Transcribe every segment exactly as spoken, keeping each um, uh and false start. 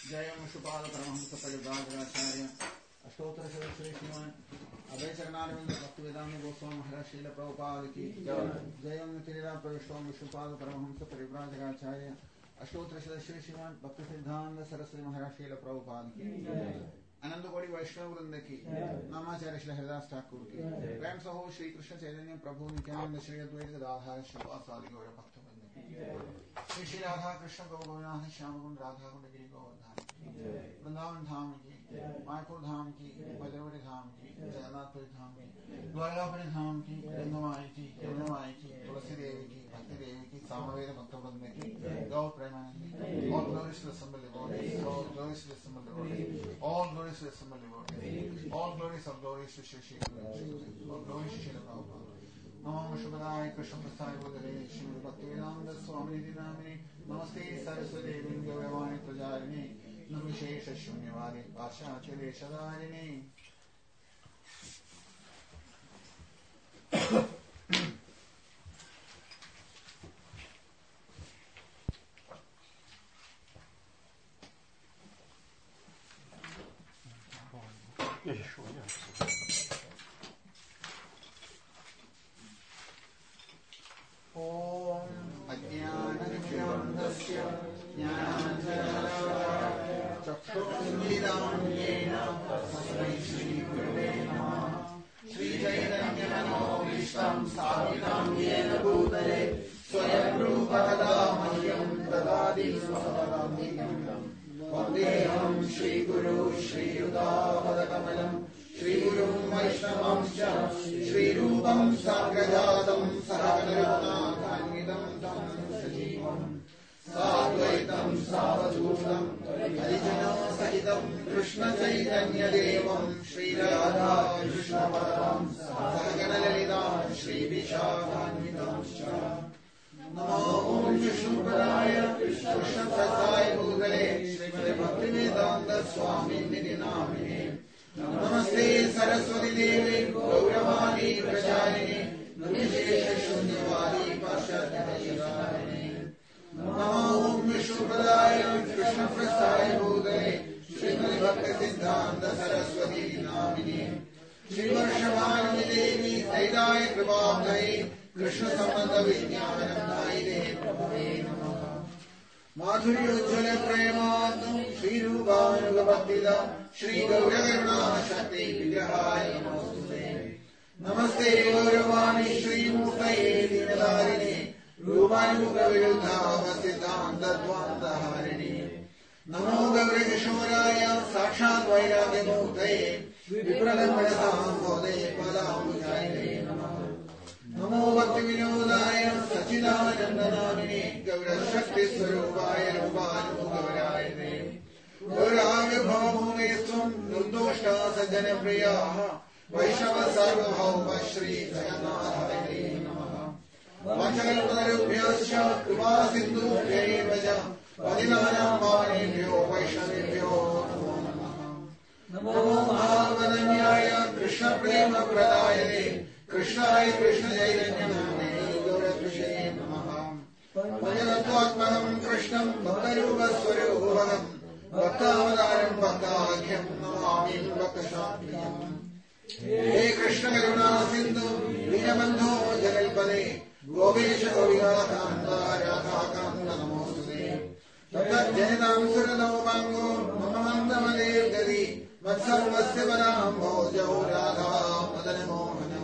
जयम शुपाल परमहंस परिव्राजकाचार्य अष्टोत्तर श्री श्रीमान अभय चरणारविंद भक्ति वेदांत गोस्वामी महाराज श्रील प्रभुपाद की जयम तिरिरा प्रविष्टोम विष्णुपाद परमहंस परिव्राजकाचार्य अष्टोत्तर श्री श्रीमान भक्ति सिद्धांत सरस्वती महाराज श्रील प्रभुपाद की अनंत कोटि वैष्णव वृंद की नामाचार्य श्री हरिदास ठाकुर की प्रेम सहो श्री कृष्ण चैतन्य प्रभु नित्यानंद श्री अद्वैत गदाधर श्रीवासादि गौर भक्त वृंद की श्री श्री राधा कृष्ण गौ गोविंद श्याम कुंड राधा कुंड गिरि गोवर्धन वृंदावन धाम की मायपुर धाम की मधुरवरी धाम की जगन्नाथपुरी धाम की द्वारकापुरी धाम की गंगमाई की यमुनामाई की तुलसी देवी की भक्ति देवी की सामवेद भक्त वृंद की गौ Premanand all glories to the assembled devotees, all glories to the assembled devotees, all glories to the assembled devotees, all glories of glories to Shri Shri all glories to Shri Prabhupada. Namo Shubhadaya Krishna Prasthaya Bodhare Shrimad Bhaktivedanta Swami Namini Namaste Saraswati Devi Gauravani Prajarini Nirvishesha Shunyavadi Pashachare Shadarini. वन्देऽहं श्रीगुरु श्रीयुतापदकमलं श्रीगुरुं वैष्णवं च श्रीरूपं साग्रजातं सहगणरत्नान्वितं तं सजीवं साद्वैतं सावधूतं हरिजनसहितं कृष्णचैतन्यदेवं श्रीराधा कृष्णपदं सहगणललिता श्रीविशाखान्वितं च नमो ओम विष्णुपदाय कृष्णप्रसाय भूतले श्रीमद् भक्तिवेदांत स्वामी निधि नामिने नमस्ते सरस्वती देवी गौरवाणी प्रचारिणे निर्विशेष शून्यवादी पाश्चात्यदेशधारिणे नमो ओम विष्णुपदाय कृष्णप्रसाय भूतले श्रीमद् भक्ति सिद्धांत सरस्वती नामिने श्रीवर्षभानुनि देवी सैदाय कृपाब्धये कृष्ण संबंध विज्ञानदायिने प्रभवे नमः माधुर्योज्ज्वल प्रेमात्म श्रीरूपानुगभक्तिदा श्रीगौरकरुणा शक्ति विग्रहाय नमोस्तुते नमस्ते गौरवाणी श्रीमूर्तये दीनदारिणे रूपानुगविरुद्धावस्थितान्तद्वान्तहारिणे नमो गौरीकिशोराय साक्षात् वैराग्यमूर्तये विप्रलम्बनसाम्भोधे पदाम्बुजायिने नमः नमो भक्ति विनोदाय सच्चिदानन्दनामिने गौरशक्ति स्वरूपाय रूपानुगौराय ते गौरांग भवभूमे त्वं निर्दोषा सज्जन प्रियाः वैष्णव सार्वभौम श्री जगन्नाथाय ते नमः वाञ्छकल्पतरुभ्यश्च कृपा सिन्धुभ्यैव च पतितानां पावनेभ्यो वैष्णवेभ्यो नमो नमः नमो महावदन्याय कृष्ण प्रेम प्रदायते कृष्णाय कृष्ण चैतन्य नामिने गौरकृष्णे नमः भजनत्वात्मनं कृष्णं भक्तरूपस्वरूपं भक्तावतारं भक्ताख्यं नमामि भक्तशास्त्रीयम् हे कृष्ण करुणा सिन्धु दीनबन्धो जगल्पदे गोपेश गोपिकान्त राधाकान्त नमोस्तुते तत्तज्जनितां सुरलोकाङ्गो मम मन्दमदेर्गति मत्सर्वस्य पदाम्भोजौ राधा मदनमोहनम्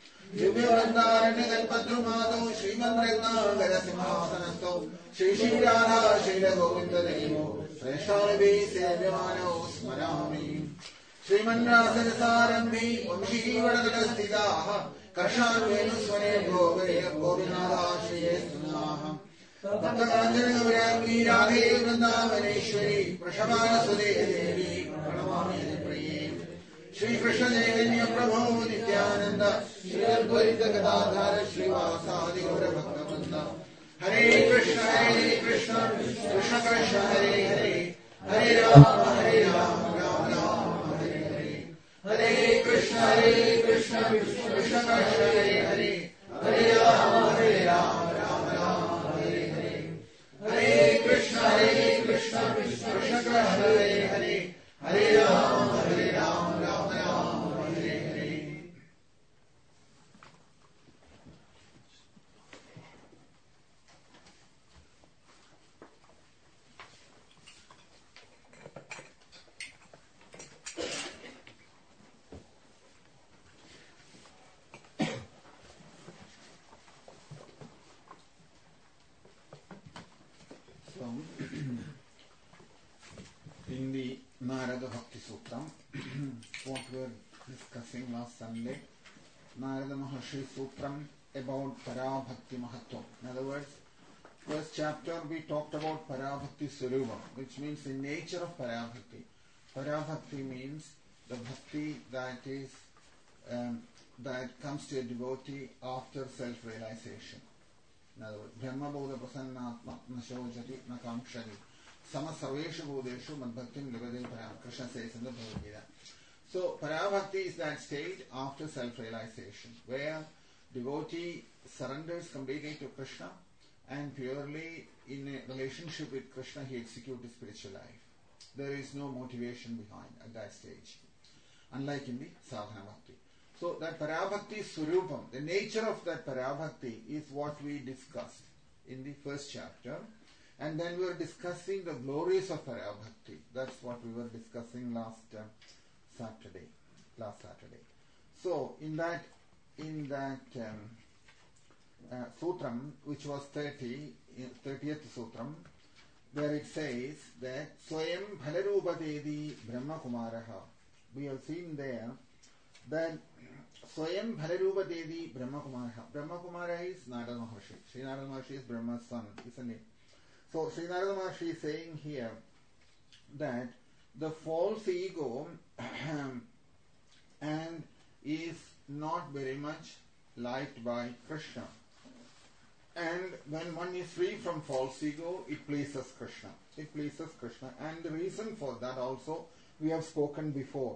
दिव्यवृन्दारण्यकल्पद्रुमादौ श्रीमद्रत्नाकरसिंहासनस्थौ श्री श्रीराधा श्रीरगोविन्ददेवो श्रेष्ठाभिः सेव्यमानौ स्मरामि श्रीमन्रासरसारम्भी वंशीवडगलस्थिताः कर्षान्वेणुस्वने गोवरे गोविनाथा श्रिये सुनाः भक्तकाञ्चनगौराङ्गी राधे वृन्दावनेश्वरी वृषभानुसुते देवी प्रणमामि प्रिये श्रीकृष्ण चैतन्य प्रभो नित्यानन्द श्री अद्वैत गदाधर श्रीवासादि गौरभक्तवृन्द हरे कृष्ण हरे कृष्ण कृष्ण कृष्ण हरे हरे हरे राम हरे राम राम राम हरे हरे हरे कृष्ण हरे कृष्ण कृष्ण कृष्ण हरे हरे हरे राम हरे राम राम राम हरे हरे हरे कृष्ण हरे Krishna Krishna Krishna Krishna Hare Hare Hare Ram Hare Ram Ram Ram Hare Hare. In the Narada Bhakti Sutram, what we were discussing last Sunday, Narada Maharshi Sutram about Parabhakti Mahatvam. In other words, first chapter we talked about Parabhakti Surubam, which means the nature of Parabhakti. Parabhakti means the bhakti that is um, that comes to a devotee after self-realization. In other words, Brahma Bodha Prasannatma Nashojati Nakamshari Sama Sarveshu Bodeshu Madbhaktim Livade Param. Krishna says in the Bhagavad Gita. So Parabhakti is that state after self-realization where devotee surrenders completely to Krishna and purely in a relationship with Krishna he executes his spiritual life. There is no motivation behind at that stage, unlike in the Sadhana Bhakti. So that Parabhakti Surupam, the nature of that Parabhakti is what we discussed in the first chapter. And then we were discussing the glories of Parabhakti. That's what we were discussing last uh, Saturday. Last Saturday. So in that, in that um, uh, Sutram, which was thirty, thirtieth Sutram, where it says that Swayam Bhalarupatedi Brahma Kumaraha. We have seen there that Swayam Bhalarupatedi Brahma Kumaraha. Brahma Kumara is Narada Maharshi. Sri Narada Maharshi is Brahma's son, isn't it? So Sri Narada Maharshi is saying here that the false ego and is not very much liked by Krishna. And when one is free from false ego, it pleases Krishna. It pleases Krishna. And the reason for that also we have spoken before.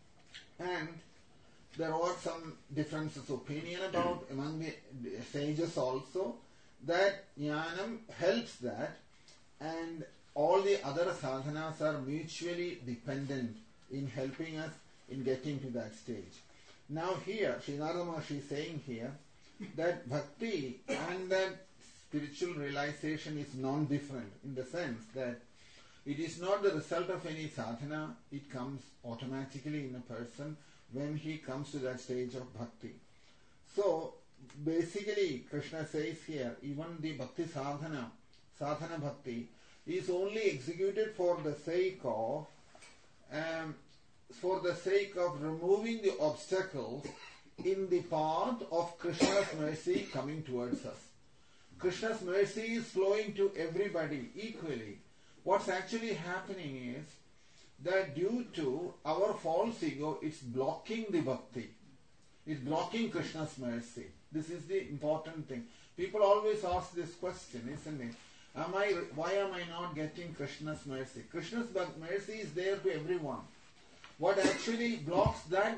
And there are some differences of opinion about among the sages also that jnanam helps that, and all the other sadhanas are mutually dependent in helping us in getting to that stage. Now here, Sri Narada Maharshi is saying here that bhakti and that spiritual realization is non-different in the sense that it is not the result of any sadhana, it comes automatically in a person when he comes to that stage of bhakti. So, basically, Krishna says here, even the bhakti sadhana, sadhana bhakti, is only executed for the sake of, um, for the sake of removing the obstacles in the path of Krishna's mercy coming towards us. Krishna's mercy is flowing to everybody equally. What's actually happening is that due to our false ego, it's blocking the bhakti. It's blocking Krishna's mercy. This is the important thing. People always ask this question, isn't it? Am I, why am I not getting Krishna's mercy? Krishna's mercy is there to everyone. What actually blocks that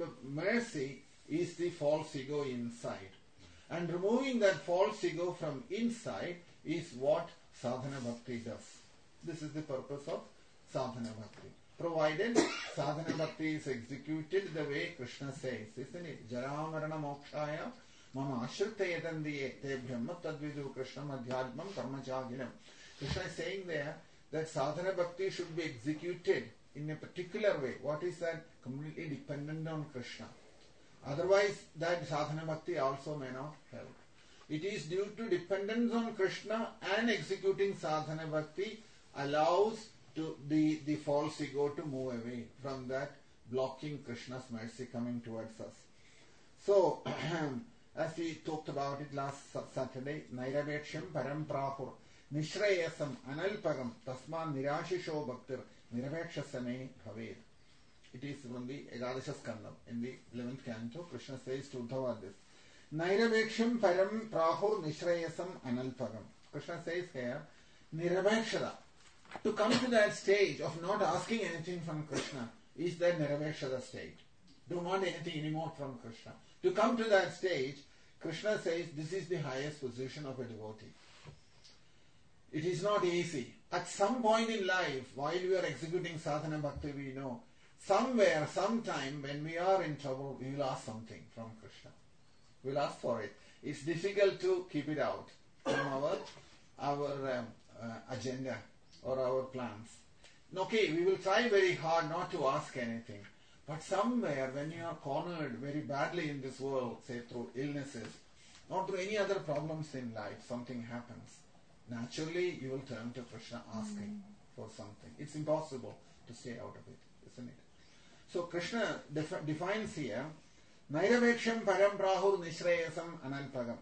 mercy is the false ego inside. And removing that false ego from inside is what sadhana bhakti does. This is the purpose of sadhana bhakti. Provided sadhana bhakti is executed the way Krishna says, isn't it? Jaramarana mokshaya mama ashrita yatandiye te brahma tadvidu krishnam adhyatmam karmachagilam. Krishna is saying there that sadhana bhakti should be executed in a particular way. What is that? Completely dependent on Krishna. Otherwise, that sadhana bhakti also may not help. It is due to dependence on Krishna and executing sadhana bhakti allows to the, the false ego to move away from that, blocking Krishna's mercy coming towards us. So, as we talked about it last Saturday, Nairabeksham Param Prahur Nishrayasam Analpagam Tasman Nirashisho Bhaktir Nirabekshasame Bhaved. It is from the Ekadasha Skandam in the eleventh canto. Krishna says to Uddhava this. Nairabeksham Param Prahur Nishrayasam Analpagam. Krishna says here, Nirabekshada. To come to that stage of not asking anything from Krishna is that Nirabekshada state. Don't want anything anymore from Krishna. To come to that stage, Krishna says this is the highest position of a devotee. It is not easy. At some point in life, while we are executing sadhana bhakti, we know somewhere, sometime when we are in trouble, we will ask something from Krishna. We will ask for it. It's difficult to keep it out from our our um, uh, agenda or our plans. Okay, we will try very hard not to ask anything. But somewhere when you are cornered very badly in this world, say through illnesses, or through any other problems in life, something happens. Naturally, you will turn to Krishna asking mm. for something. It's impossible to stay out of it, isn't it? So Krishna def- defines here, Nairaveksham param prahur nishreyasam analpagam.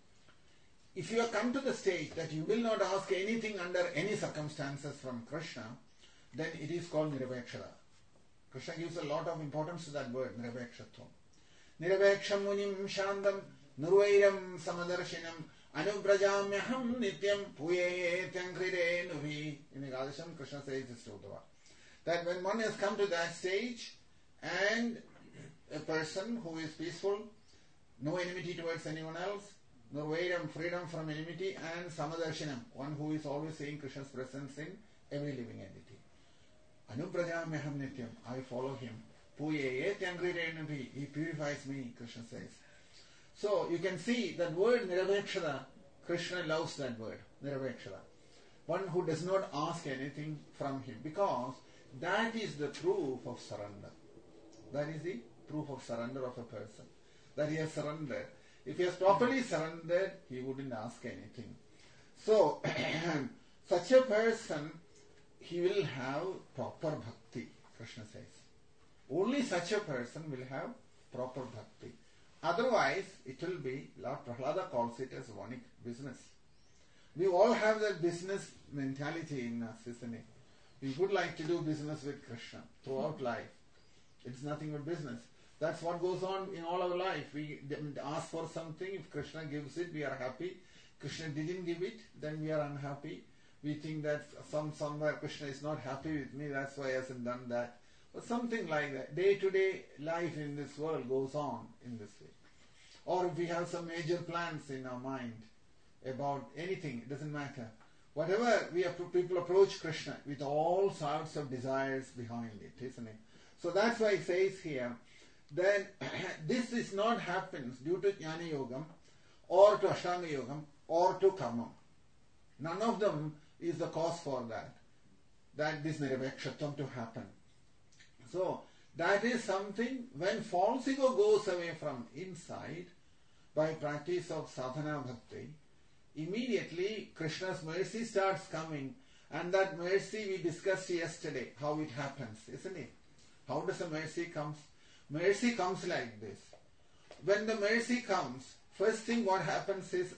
If you have come to the stage that you will not ask anything under any circumstances from Krishna, then it is called Niravekshara. Krishna gives a lot of importance to that word, Niravekshatvam. Niraveksham munim shandam nurvairam samadarshinam anubrajamyaham nityam puyetyanghride nuvi. In the Radhasham, Krishna says this to Uddhava. That when one has come to that stage and a person who is peaceful, no enmity towards anyone else, nurvairam, freedom from enmity, and samadarshinam, one who is always seeing Krishna's presence in every living entity. Anuprajamyaham nityam, I follow him. Puyetyanghride, he purifies me, Krishna says. So you can see that word Niravekshara, Krishna loves that word, Niravekshara. One who does not ask anything from him, because that is the proof of surrender. That is the proof of surrender of a person. That he has surrendered. If he has properly surrendered, he wouldn't ask anything. So, such a person, he will have proper bhakti, Krishna says. Only such a person will have proper bhakti. Otherwise, it will be, Lord Prahlada calls it as vanik, business. We all have that business mentality in us, isn't it? We would like to do business with Krishna throughout life. It's nothing but business. That's what goes on in all our life. We ask for something, if Krishna gives it, we are happy. Krishna didn't give it, then we are unhappy. We think that some somewhere Krishna is not happy with me, that's why he hasn't done that. But something like that. Day-to-day life in this world goes on in this way. Or if we have some major plans in our mind about anything, it doesn't matter. Whatever we are, people approach Krishna with all sorts of desires behind it, isn't it? So that's why it says here, then this is not happens due to Jnana Yogam or to Ashtanga Yogam or to Karma. None of them is the cause for that. That this Niravekshatvam to happen. So that is something when false ego goes away from inside by practice of sadhana bhakti, immediately Krishna's mercy starts coming, and that mercy we discussed yesterday, how it happens, isn't it? How does the mercy comes? Mercy comes like this. When the mercy comes, first thing what happens is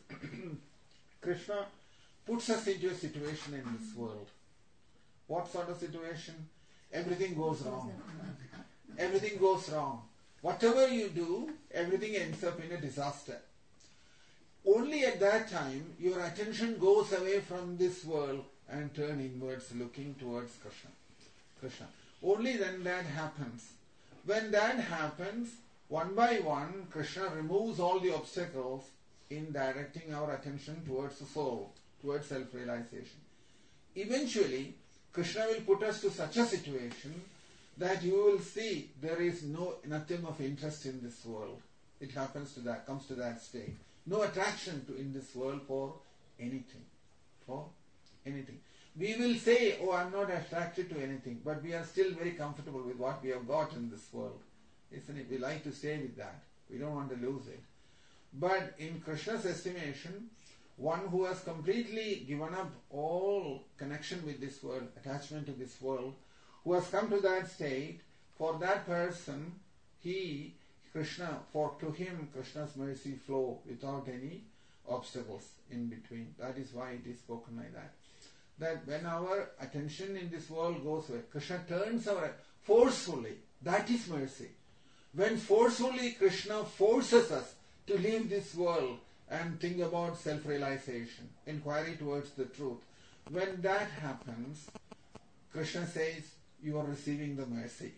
Krishna puts us into a situation in this world. What sort of situation? Everything goes wrong. Everything goes wrong. Whatever you do, everything ends up in a disaster. Only at that time, your attention goes away from this world and turn inwards, looking towards Krishna. Krishna. Only then that happens. When that happens, one by one, Krishna removes all the obstacles in directing our attention towards the soul, towards self-realization. Eventually, Krishna will put us to such a situation that you will see there is no nothing of interest in this world. It happens to that, comes to that state. No attraction to in this world for anything. For anything. We will say, oh, I'm not attracted to anything, but we are still very comfortable with what we have got in this world. Isn't it? We like to stay with that. We don't want to lose it. But in Krishna's estimation, one who has completely given up all connection with this world, attachment to this world, who has come to that state, for that person, he, Krishna, for to him, Krishna's mercy flow without any obstacles in between. That is why it is spoken like that. That when our attention in this world goes away, Krishna turns our forcefully. That is mercy. When forcefully Krishna forces us to leave this world and think about self-realization, inquiry towards the truth. When that happens, Krishna says, you are receiving the mercy.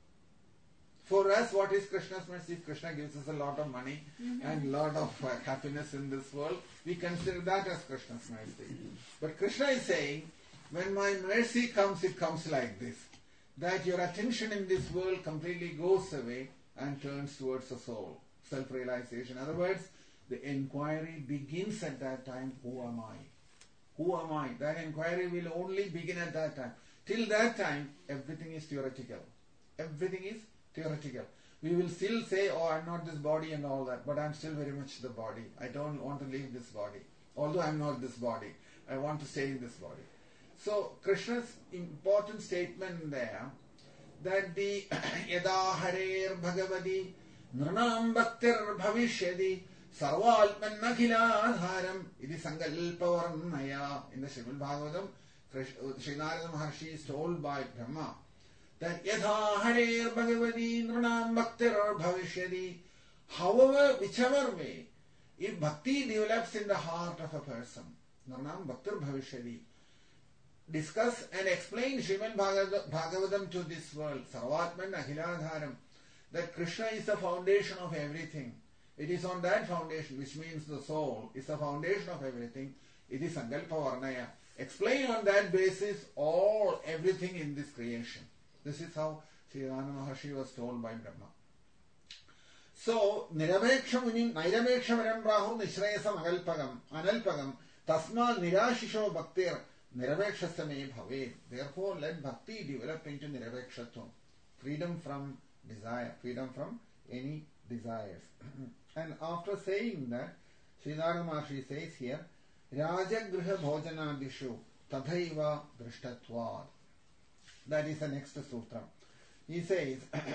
For us, what is Krishna's mercy? If Krishna gives us a lot of money mm-hmm. and a lot of uh, happiness in this world, we consider that as Krishna's mercy. But Krishna is saying, when my mercy comes, it comes like this. That your attention in this world completely goes away and turns towards the soul. Self-realization. In other words, the inquiry begins at that time, who am I? Who am I? That inquiry will only begin at that time. Till that time, everything is theoretical. Everything is theoretical. We will still say, oh, I'm not this body and all that, but I'm still very much the body. I don't want to leave this body. Although I'm not this body, I want to stay in this body. So, Krishna's important statement there, that the yada harer bhagavadi nranam bhaktir bhavishyadi sarvalpan akhiladharam idi sankalpavarnaya. In the Srimad Bhagavatam, Sri Narada Maharshi is told by Brahma that yada harer bhagavadi nranam bhaktir bhavishyadi. However, whichever way, if bhakti develops in the heart of a person, nranam bhaktir bhavishyadi, discuss and explain Srimad Bhagavatam to this world, Sarvatman Akhiladharam, that Krishna is the foundation of everything. It is on that foundation, which means the soul is the foundation of everything. It is Sankalpa Varnaya. Explain on that basis all, everything in this creation. This is how Sri Narada Maharshi was told by Brahma. So, Niraveksha Nairaveksha Varambrahu Nishrayasam Agalpagam, Analpagam, Tasma Nirashisho Bhaktir, Niravekshasame Bhave. Therefore, let bhakti develop into Niravekshatvam. Freedom from desire, freedom from any desires. And after saying that, Sri Narada Maharshi says here, Rajagriha Bhojanadishu Tathaiva Drishtatvad. That is the next sutra. He says,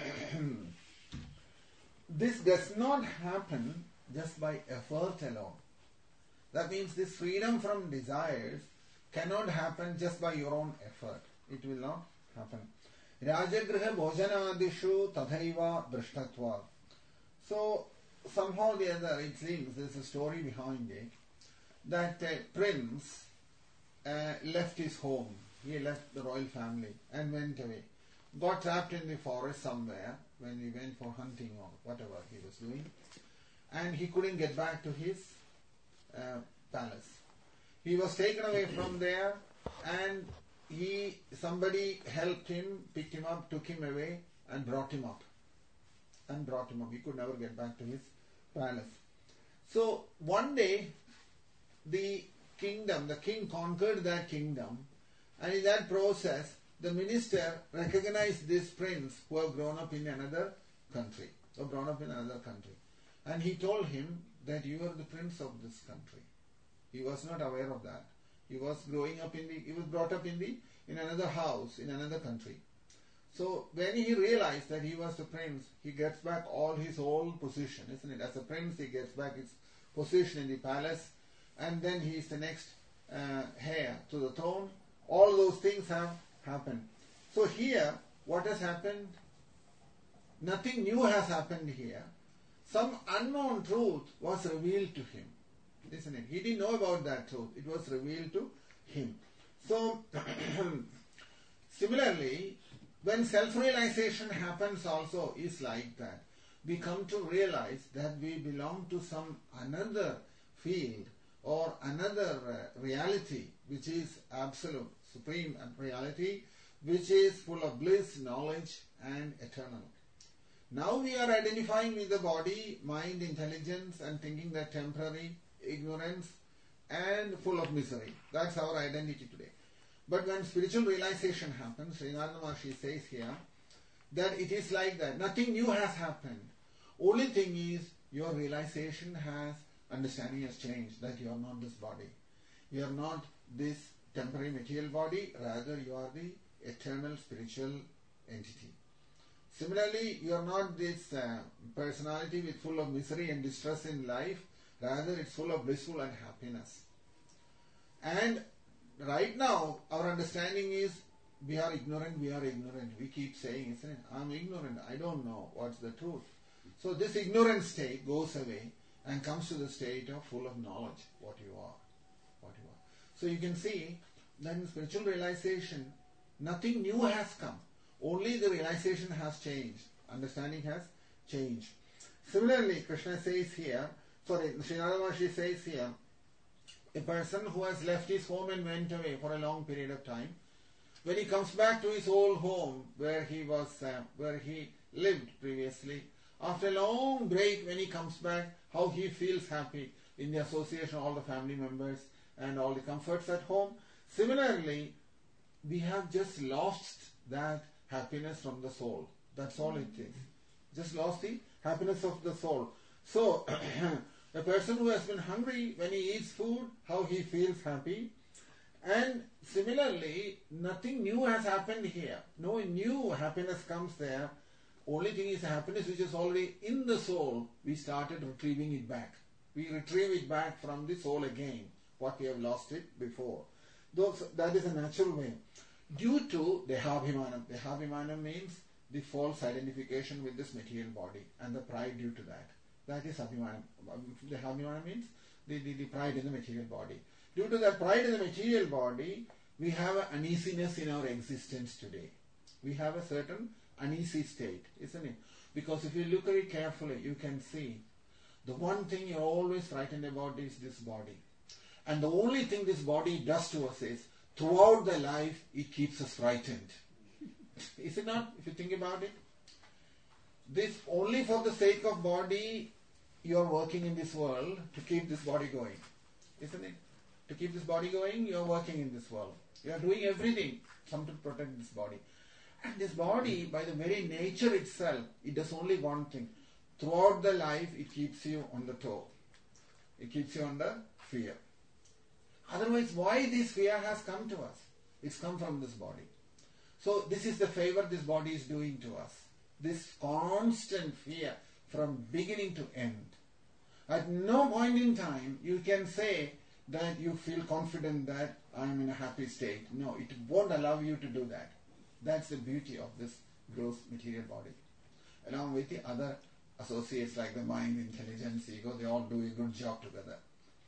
this does not happen just by effort alone. That means this freedom from desires cannot happen just by your own effort. It will not happen. Rajagriha Bhojanadishu Tathaiva Drishtatva. So, somehow or the other, it seems there is a story behind it, that a prince uh, left his home. He left the royal family and went away. Got trapped in the forest somewhere when he went for hunting or whatever he was doing. And he couldn't get back to his uh, palace. He was taken away from there, and he somebody helped him, picked him up, took him away, and brought him up. And brought him up. He could never get back to his palace. So one day, the kingdom, the king conquered that kingdom, and in that process, the minister recognized this prince who had grown up in another country, or grown up in another country, and he told him that you are the prince of this country. He was not aware of that. He was growing up in the, he was brought up in the, in another house, in another country. So when he realized that he was the prince, he gets back all his old position, isn't it? As a prince, he gets back his position in the palace, and then he is the next uh, heir to the throne. All those things have happened. So here, what has happened? Nothing new has happened here. Some unknown truth was revealed to him. Isn't it? He didn't know about that truth. It was revealed to him. So, similarly, when self-realization happens also is like that. We come to realize that we belong to some another field or another uh, reality which is absolute, supreme reality, which is full of bliss, knowledge and eternal. Now we are identifying with the body, mind, intelligence and thinking that temporary, ignorance and full of misery. That's our identity today. But when spiritual realization happens, Sri Narada Maharshi says here that it is like that. Nothing new has happened. Only thing is your realization has, understanding has changed, that you are not this body. You are not this temporary material body, rather you are the eternal spiritual entity. Similarly, you are not this uh, personality with full of misery and distress in life, rather it's full of blissful and happiness. And right now, our understanding is we are ignorant, we are ignorant. We keep saying, isn't it? I'm ignorant, I don't know what's the truth. So this ignorant state goes away and comes to the state of full of knowledge, what you are, what you are. So you can see that in spiritual realization, nothing new has come. Only the realization has changed. Understanding has changed. Similarly, Krishna says here, sorry, Sri Narada Maharshi says here, a person who has left his home and went away for a long period of time, when he comes back to his old home where he was, uh, where he lived previously, after a long break, when he comes back, how he feels happy in the association of all the family members and all the comforts at home. Similarly, we have just lost that happiness from the soul. That's all it is. Just lost the happiness of the soul. So, a person who has been hungry, when he eats food, how he feels happy. And similarly, nothing new has happened here. No new happiness comes there. Only thing is happiness which is already in the soul. We started retrieving it back. We retrieve it back from the soul again, what we have lost it before. Those, that is a natural way. Due to Dehabhimanam. Dehabhimanam means the false identification with this material body and the pride due to that. That is Abhimanam. Dehabhimanam means the, the, the pride in the material body. Due to that pride in the material body, we have an uneasiness in our existence today. We have a certain uneasy state, isn't it? Because if you look at it carefully, you can see the one thing you're always frightened about is this body. And the only thing this body does to us is, throughout the life, it keeps us frightened. Is it not? If you think about it. This only for the sake of body, you are working in this world to keep this body going. Isn't it? To keep this body going, you are working in this world. You are doing everything, some to protect this body. And this body, by the very nature itself, it does only one thing. Throughout the life, it keeps you on the toe. It keeps you under fear. Otherwise, why this fear has come to us? It's come from this body. So, this is the favor this body is doing to us. This constant fear from beginning to end. At no point in time, you can say that you feel confident that I am in a happy state. No, it won't allow you to do that. That's the beauty of this gross material body. Along with the other associates like the mind, intelligence, ego, they all do a good job together.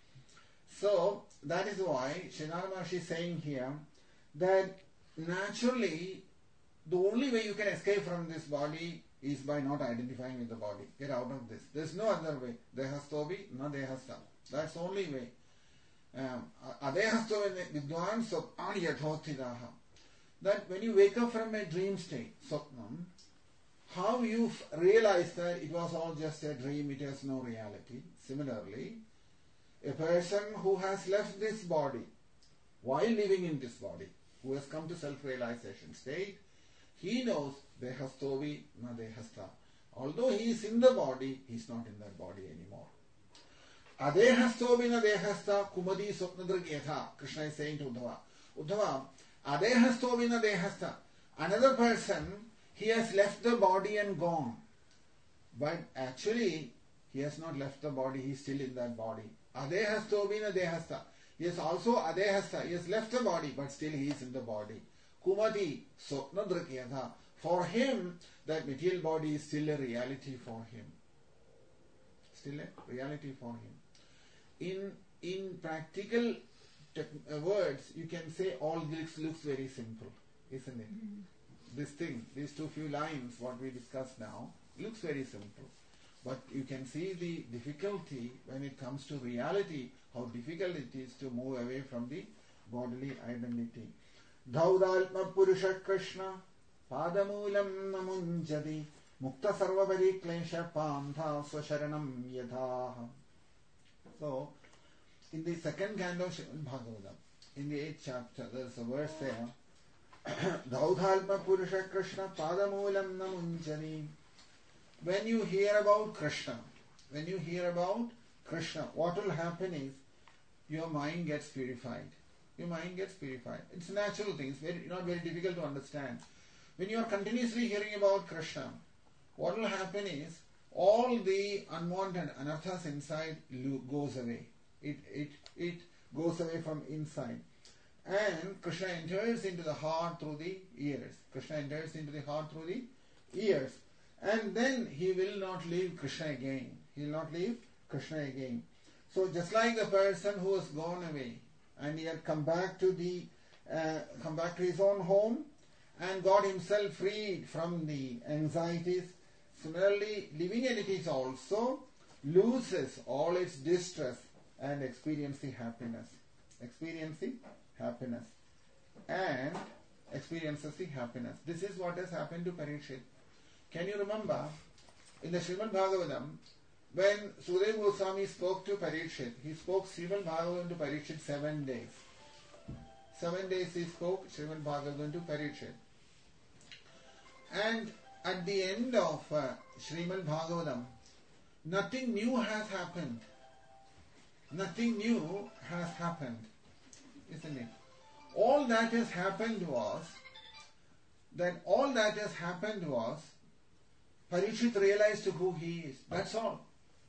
So, that is why Srinara Maharshi is saying here that naturally the only way you can escape from this body is by not identifying with the body. Get out of this. There's no other way. Dehastobi, na dehasta. That's the only way. Adehasto vidwan sopani yathotidaha. That when you wake up from a dream state, sopnam, how you realize that it was all just a dream, it has no reality. Similarly, a person who has left this body while living in this body, who has come to self-realization state, he knows dehastovi na dehasta. Although he is in the body, he is not in that body anymore. Adehastovi na dehasta kumadi swapnadrg yatha. Krishna is saying to Uddhava, Uddhava, adehastovi na dehasta. Another person, he has left the body and gone. But actually, he has not left the body, he is still in that body. Adehastovi na dehasta. He is also adehasta. He has left the body, but still he is in the body. Kumati swapnadrg yatha. For him, that material body is still a reality for him. Still a reality for him. In in practical uh, words, you can say all this looks very simple, isn't it? Mm-hmm. This thing, these two few lines, what we discussed now, looks very simple. But you can see the difficulty when it comes to reality, how difficult it is to move away from the bodily identity. Dhaudalpa Purusha Krishna Padamulam Namunjadi Mukta Sarvavari Klesha Pantha Swasharanam Yadha. So, in the second canto of Srimad Bhagavatam, in the eighth chapter, there is a verse there. Dhaudalpa Purusha Krishna Padamulam Namunjadi. When you hear about Krishna, when you hear about Krishna, what will happen is your mind gets purified. Your mind gets purified. It's a natural thing. It's very, not very difficult to understand. When you are continuously hearing about Krishna, what will happen is all the unwanted anarthas inside goes away. It, it, it goes away from inside. And Krishna enters into the heart through the ears. Krishna enters into the heart through the ears. And then he will not leave Krishna again. He will not leave Krishna again. So just like the person who has gone away and he had come back to the uh, come back to his own home and got himself freed from the anxieties, similarly living entities also loses all its distress and experience the happiness. experiencing happiness, and experiences the happiness. This is what has happened to Parikshit. Can you remember in the Srimad Bhagavatam, when Sukadeva Goswami spoke to Parikshit, he spoke Srimad Bhagavatam to Parikshit seven days. Seven days he spoke Srimad Bhagavatam to Parikshit. And at the end of uh, Srimad Bhagavatam, nothing new has happened. Nothing new has happened. Isn't it? All that has happened was, that all that has happened was, Parikshit realized who he is. That's all.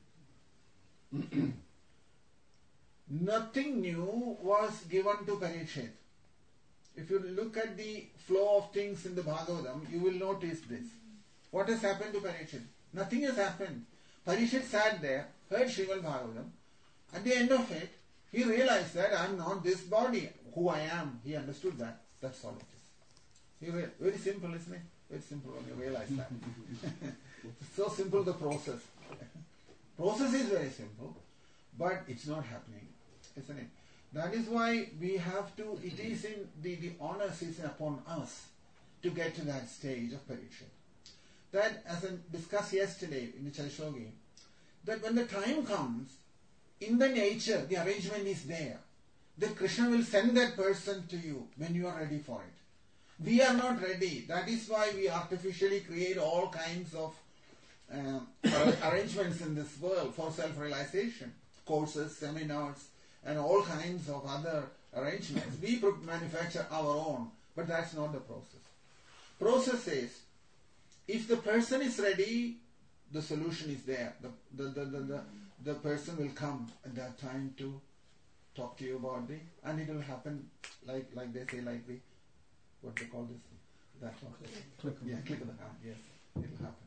Nothing new was given to Parikshit. If you look at the flow of things in the Bhagavatam, you will notice this. What has happened to Parikshit? Nothing has happened. Parikshit sat there, heard Srimad Bhagavatam. At the end of it, he realized that I am not this body. Who I am, he understood that. That's all it is. He re- very simple, isn't it? Very simple when you realize that. It's so simple, the process. Process is very simple, but it's not happening, isn't it? That is why we have to, it is in, the, the onus is upon us to get to that stage of Parikshit. That, as I discussed yesterday in the Charishogi, that when the time comes, in the nature, the arrangement is there. That Krishna will send that person to you when you are ready for it. We are not ready. That is why we artificially create all kinds of um, arrangements in this world for self-realization. Courses, seminars, and all kinds of other arrangements. We pro- manufacture our own, but that's not the process. Process is, if the person is ready, the solution is there. The, the, the, the, the, the person will come at that time to talk to you about the, and it will happen like like they say, like the, what they call this, that one. Click. Yeah, click of the hand, yes, it will happen.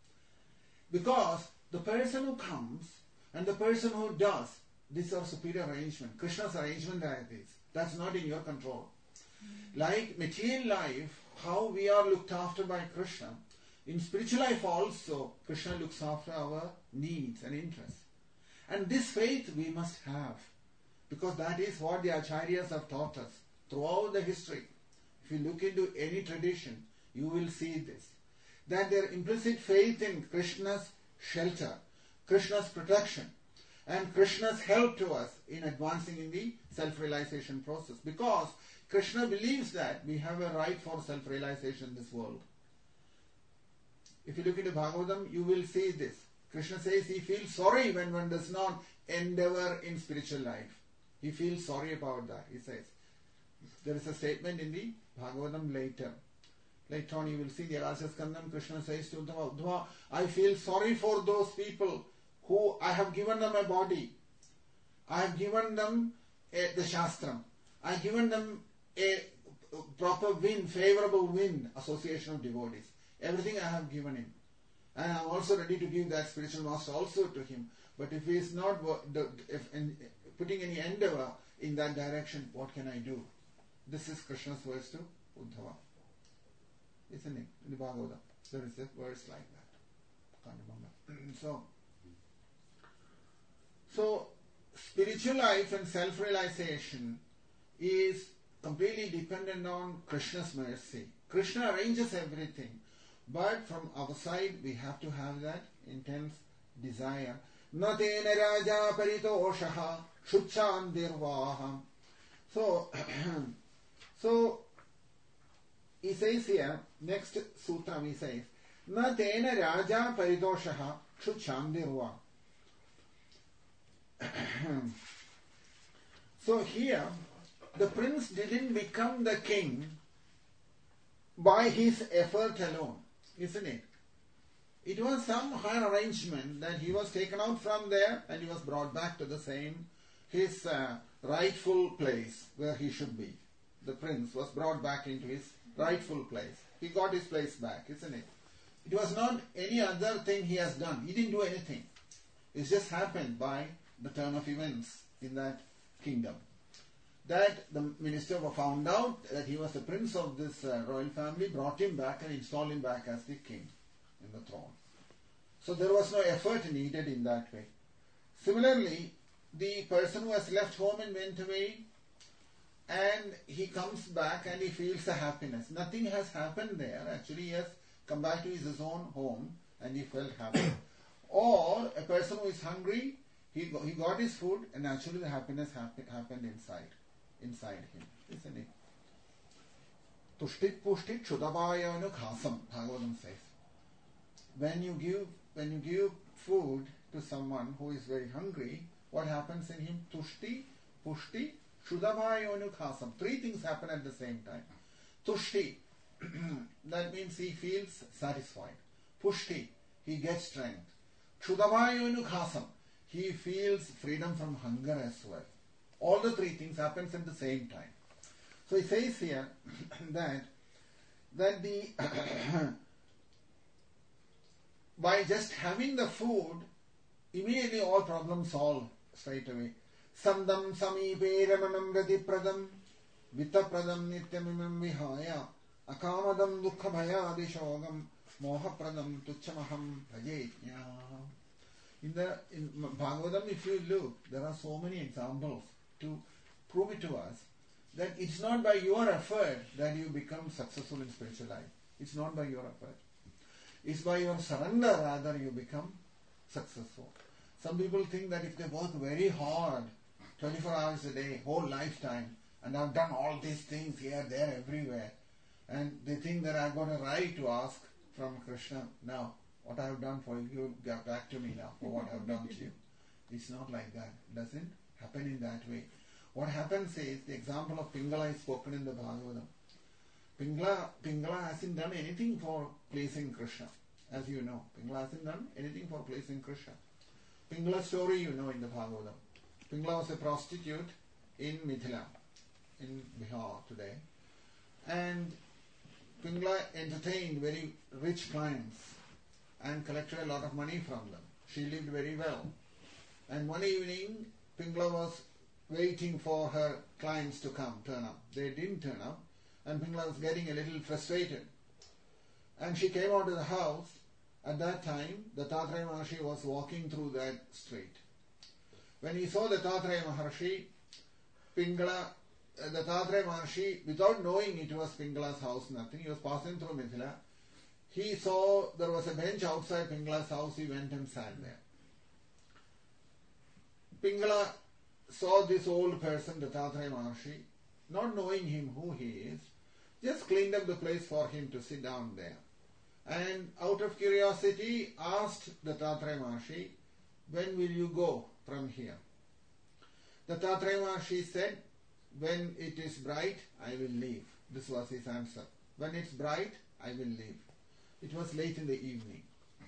Because the person who comes and the person who does, these are superior arrangement. Krishna's arrangement that is. That's not in your control. Mm-hmm. Like material life, how we are looked after by Krishna, in spiritual life also, Krishna looks after our needs and interests. And this faith we must have, because that is what the Acharyas have taught us throughout the history. If you look into any tradition, you will see this. That their implicit faith in Krishna's shelter, Krishna's protection, and Krishna's help to us in advancing in the self-realization process. Because Krishna believes that we have a right for self-realization in this world. If you look into Bhagavatam, you will see this. Krishna says he feels sorry when one does not endeavor in spiritual life. He feels sorry about that, he says. There is a statement in the Bhagavatam later. Later on you will see the Akasha Skandam, Krishna says to Uddhava, Uddhava, I feel sorry for those people who I have given them a body. I have given them a, the Shastram. I have given them a proper wind, favorable wind, association of devotees. Everything I have given him. And I am also ready to give that spiritual master also to him. But if he is not if, in, putting any endeavor in that direction, what can I do? This is Krishna's words to Uddhava. Isn't it? In the Bhagavata, there is a verse like that. Can't remember. So, so spiritual life and self-realization is completely dependent on Krishna's mercy. Krishna arranges everything. But from our side, we have to have that intense desire. Na tena raja paritoshaha shuchandirvaha. So, so he says here, next sutra he says, Na tena raja paritoshaha shuchandirvaha. So here, the prince didn't become the king by his effort alone. Isn't it? It was some higher arrangement that he was taken out from there and he was brought back to the same, his uh, rightful place where he should be. The prince was brought back into his rightful place. He got his place back, isn't it? It was not any other thing he has done. He didn't do anything. It just happened by the turn of events in that kingdom. That the minister found out that he was the prince of this uh, royal family, brought him back and installed him back as the king in the throne. So there was no effort needed in that way. Similarly, the person who has left home and went away, and he comes back and he feels a happiness. Nothing has happened there. Actually, he has come back to his own home and he felt happy. Or a person who is hungry, he got, he got his food and naturally the happiness happen, happened inside, inside him, isn't it? Tushtit pushtit shudavayanu khasam, Bhagavatam says. When you give when you give food to someone who is very hungry, what happens in him? Tushti, pushti, shudavayanu khasam. Three things happen at the same time. Tushti, that means he feels satisfied. Pushti, he gets strength. Shudavayanu khasam, he feels freedom from hunger as well. All the three things happens at the same time. So he says here that that the by just having the food, immediately all problems solved straight away. Samdam samipe ramanam pradam vittapradam nityamimam vihaya akamadam dukkha bhayadishogam mohapradam tucchamaham bhajetnya. In the in Bhagavatam, if you look, there are so many examples to prove it to us that it's not by your effort that you become successful in spiritual life. It's not by your effort. It's by your surrender rather you become successful. Some people think that if they work very hard, twenty-four hours a day, whole lifetime, and I've done all these things here, there, everywhere, and they think that I've got a right to ask from Krishna, now, what I have done for you, you get back to me now for what I have done to you. It's not like that. It doesn't happen in that way. What happens is, the example of Pingala is spoken in the Bhagavatam. Pingala, Pingala hasn't done anything for pleasing Krishna, as you know. Pingala hasn't done anything for pleasing Krishna. Pingala's story you know in the Bhagavatam. Pingala was a prostitute in Mithila, in Bihar today. And Pingala entertained very rich clients and collected a lot of money from them. She lived very well. And one evening, Pingala was waiting for her clients to come, turn up. They didn't turn up, and Pingala was getting a little frustrated. And she came out of the house. At that time, the Dattatreya Maharshi was walking through that street. When he saw the Dattatreya Maharshi, Pingala, uh, the Dattatreya Maharshi, without knowing it was Pingala's house, nothing, he was passing through Mithila. He saw there was a bench outside Pingala's house. He went and sat there. Pingala saw this old person, the Dattatreya Maharshi, not knowing him who he is, just cleaned up the place for him to sit down there. And out of curiosity asked the Dattatreya Maharshi, when will you go from here? The Dattatreya Maharshi said, when it is bright, I will leave. This was his answer. When it's bright, I will leave. It was late in the evening.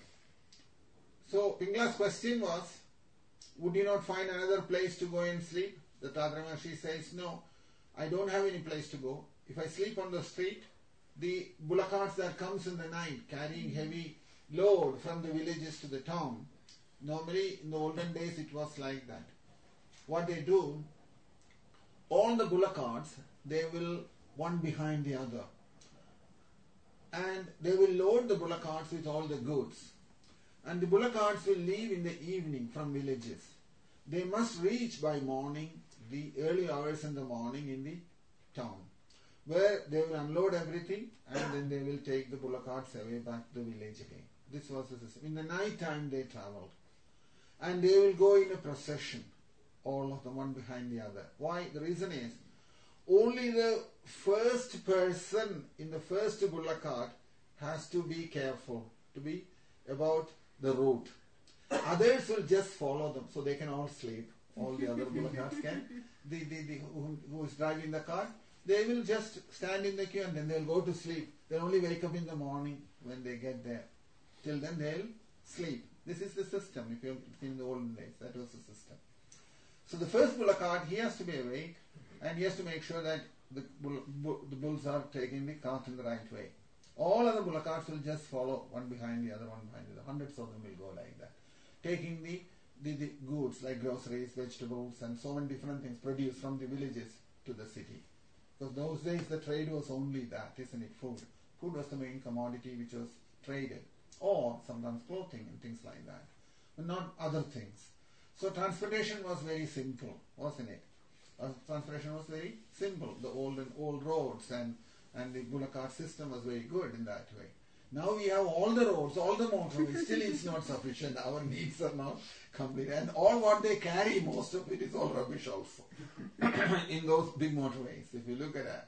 So Pingala's question was, would you not find another place to go and sleep? The Dattatreya Maharshi says, no, I don't have any place to go. If I sleep on the street, the bullock carts that comes in the night carrying heavy load from the villages to the town, normally in the olden days it was like that. What they do, all the bullock carts, they will one behind the other. And they will load the bullock carts with all the goods. And the bullock carts will leave in the evening from villages. They must reach by morning, the early hours in the morning in the town, where they will unload everything and then they will take the bullock carts away back to the village again. This was the system. In the night time they traveled. And they will go in a procession, all of them one behind the other. Why? The reason is, only the first person in the first bullock cart has to be careful, to be about the route. Others will just follow them, so they can all sleep. All the other bullock carts can. The, the, the, who, who is driving the cart, they will just stand in the queue and then they will go to sleep. They'll only wake up in the morning when they get there. Till then they'll sleep. This is the system. If you've seen in the olden days, that was the system. So the first bullock cart, he has to be awake and he has to make sure that the, bull, bull, the bulls are taking the cart in the right way. All other bullock carts will just follow one behind the other, one behind the other. Hundreds of them will go like that. Taking the, the, the goods like groceries, vegetables and so many different things produced from the villages to the city. Because those days the trade was only that, isn't it? Food. Food was the main commodity which was traded. Or sometimes clothing and things like that. But not other things. So transportation was very simple, wasn't it? Our transportation was very simple. The old and old roads and, and the bullock cart system was very good in that way. Now we have all the roads, all the motorways, still it's not sufficient. Our needs are not complete. And all what they carry, most of it is all rubbish also. In those big motorways, if you look at that.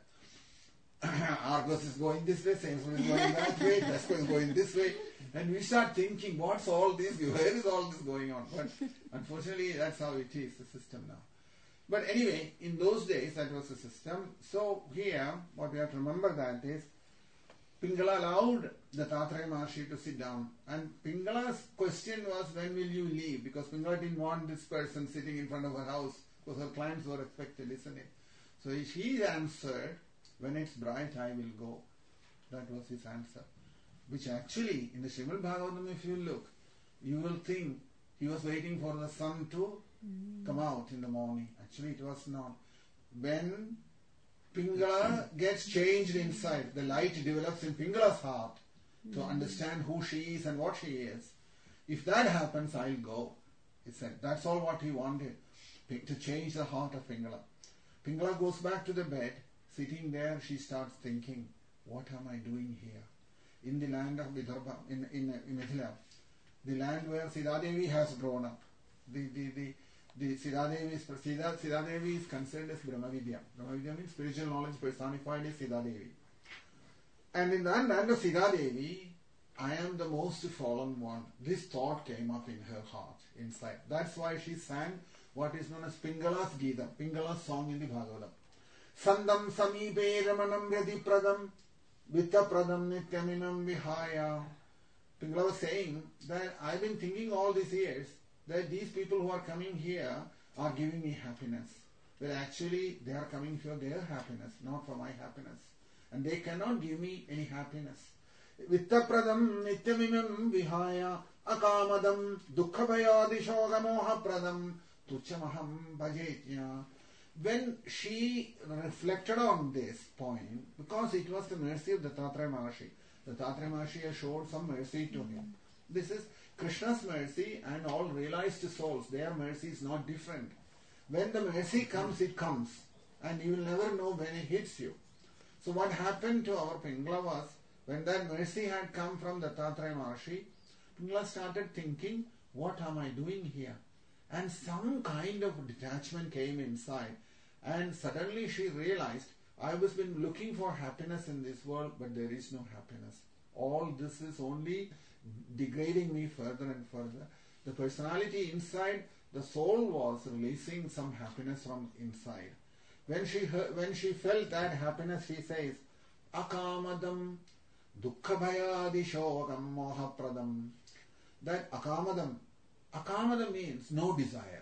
Argos is going this way, Sainsbury is going that way, Tesco is going this way. And we start thinking, what's all this? Where is all this going on? But unfortunately, that's how it is, the system now. But anyway, in those days, that was the system. So here, what we have to remember that is, Pingala allowed the Tathagata Maharshi to sit down. And Pingala's question was, when will you leave? Because Pingala didn't want this person sitting in front of her house, because her clients were expected, isn't it? So he answered, when it's bright, I will go. That was his answer. Which actually, in the Srimad Bhagavatam, if you look, you will think he was waiting for the sun to mm. come out in the morning. Actually, it was not. When Pingala gets changed inside, the light develops in Pingala's heart mm. to understand who she is and what she is. If that happens, I'll go. He said, that's all what he wanted, to change the heart of Pingala. Pingala goes back to the bed. Sitting there, she starts thinking, what am I doing here? In the land of Vidarbha, in, in, in Mithila, the land where Siddhadevi has grown up. The, the, the, the Siddhadevi is, Siddha, Siddhadevi is considered as Brahmavidya. Brahmavidya means spiritual knowledge personified as Siddhadevi. And in that land of Siddhadevi, I am the most fallen one. This thought came up in her heart, inside. That's why she sang what is known as Pingala's Gita, Pingala's song in the Bhagavatam. Sandam samipe ramanam vyadipradam vittapradam nityaminam vihaya. Pingala was saying that I've been thinking all these years that these people who are coming here are giving me happiness. But actually they are coming for their happiness, not for my happiness. And they cannot give me any happiness. Vittapradam nityamimam vihaya akamadam dukkhabhayadishogamoha pradam tuchamaham bhajetya. When she reflected on this point, because it was the mercy of the Tathagata Maharshi, the Tathagata Maharshi has showed some mercy to him. This is Krishna's mercy, and all realized souls, their mercy is not different. When the mercy comes, it comes, and you will never know when it hits you. So what happened to our Pingala was, when that mercy had come from the Tathagata Maharshi, Pingala started thinking, what am I doing here? And some kind of detachment came inside. And suddenly she realized, I was been looking for happiness in this world, but there is no happiness. All this is only degrading me further and further. The personality inside, the soul was releasing some happiness from inside. When she heard, when she felt that happiness, she says, Akamadam dukkhabhayadi shokam mohapradam. That akamadam, akamadam means no desire.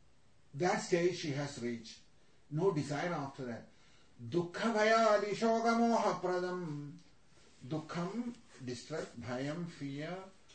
That stage she has reached. No desire after that. Dukkha bhaya adishoga moha pradam. Dukkham, distress, bhayam, fear,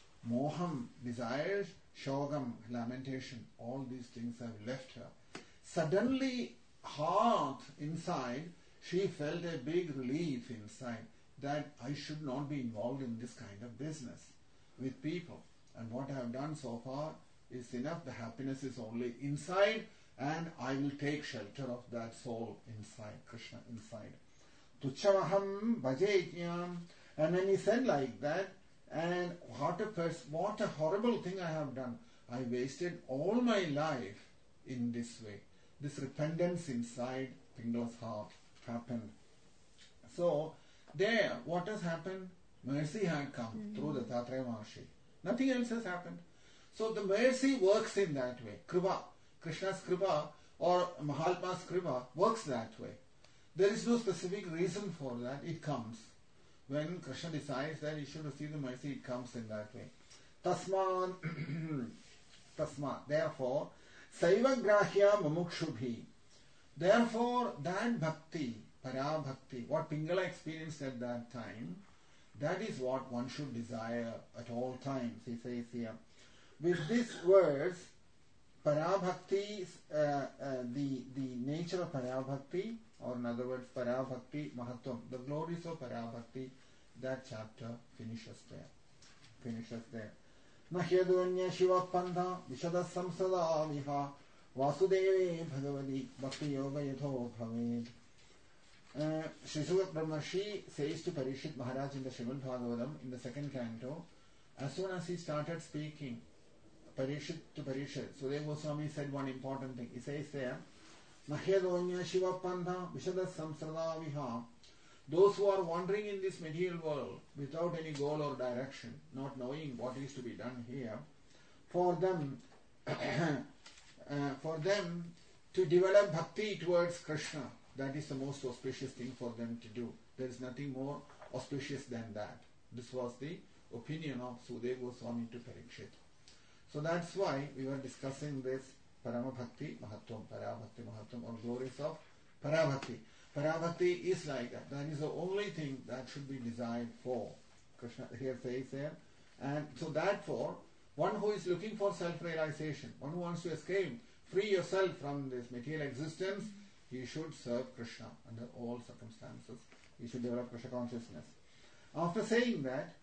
moham, desires, shogam, lamentation. All these things have left her. Suddenly, heart inside, she felt a big relief inside that I should not be involved in this kind of business with people. And what I have done so far is enough. The happiness is only inside. And I will take shelter of that soul inside, Krishna inside. Tuchamaham bhajetnyam. And when he said like that, and what a pers- what a horrible thing I have done. I wasted all my life in this way. This repentance inside Pingala's heart happened. So, there, what has happened? Mercy had come mm-hmm. through the Tathagata Maharshi. Nothing else has happened. So, the mercy works in that way. Kripa. Krishna's Kripa or Mahatma's Kripa works that way. There is no specific reason for that. It comes. When Krishna decides that he should receive the mercy, it comes in that way. Tasman, Tasma. Therefore, Saiva Grahya Mamukshubhi. Therefore, that bhakti, para bhakti, what Pingala experienced at that time, that is what one should desire at all times, he says here. With these words, Parabhakti, uh, uh, the, the nature of Parabhakti, or in other words, Parabhakti Mahatvam, the glories of Parabhakti, that chapter finishes there. Finishes there. Nahyadvanya Shiva Pantha Vishada Samsada Viha Vasudeve Bhagavati Bhakti Yoga Yatho Bhavet. Uh, Sri Suga Brahmarshi says to Parishit Maharaj in the Srimad Bhagavatam in the second canto, as soon as he started speaking Parishit to Parishit, Sudeva Goswami said one important thing. He says there, Mahyadonya Shiva Pantha Vishada Samsrada Viha. Those who are wandering in this material world without any goal or direction, not knowing what is to be done here, for them, uh, for them to develop bhakti towards Krishna, that is the most auspicious thing for them to do. There is nothing more auspicious than that. This was the opinion of Sudeva Goswami to Parikshit. So that's why we were discussing this Parama Bhakti Mahatvam, Parabhakti Mahatvam, or glories of Parabhakti. Parabhakti is like that. That is the only thing that should be desired for. Krishna here says there. And so therefore, one who is looking for self-realization, one who wants to escape, free yourself from this material existence, he should serve Krishna under all circumstances. He should develop Krishna consciousness. After saying that,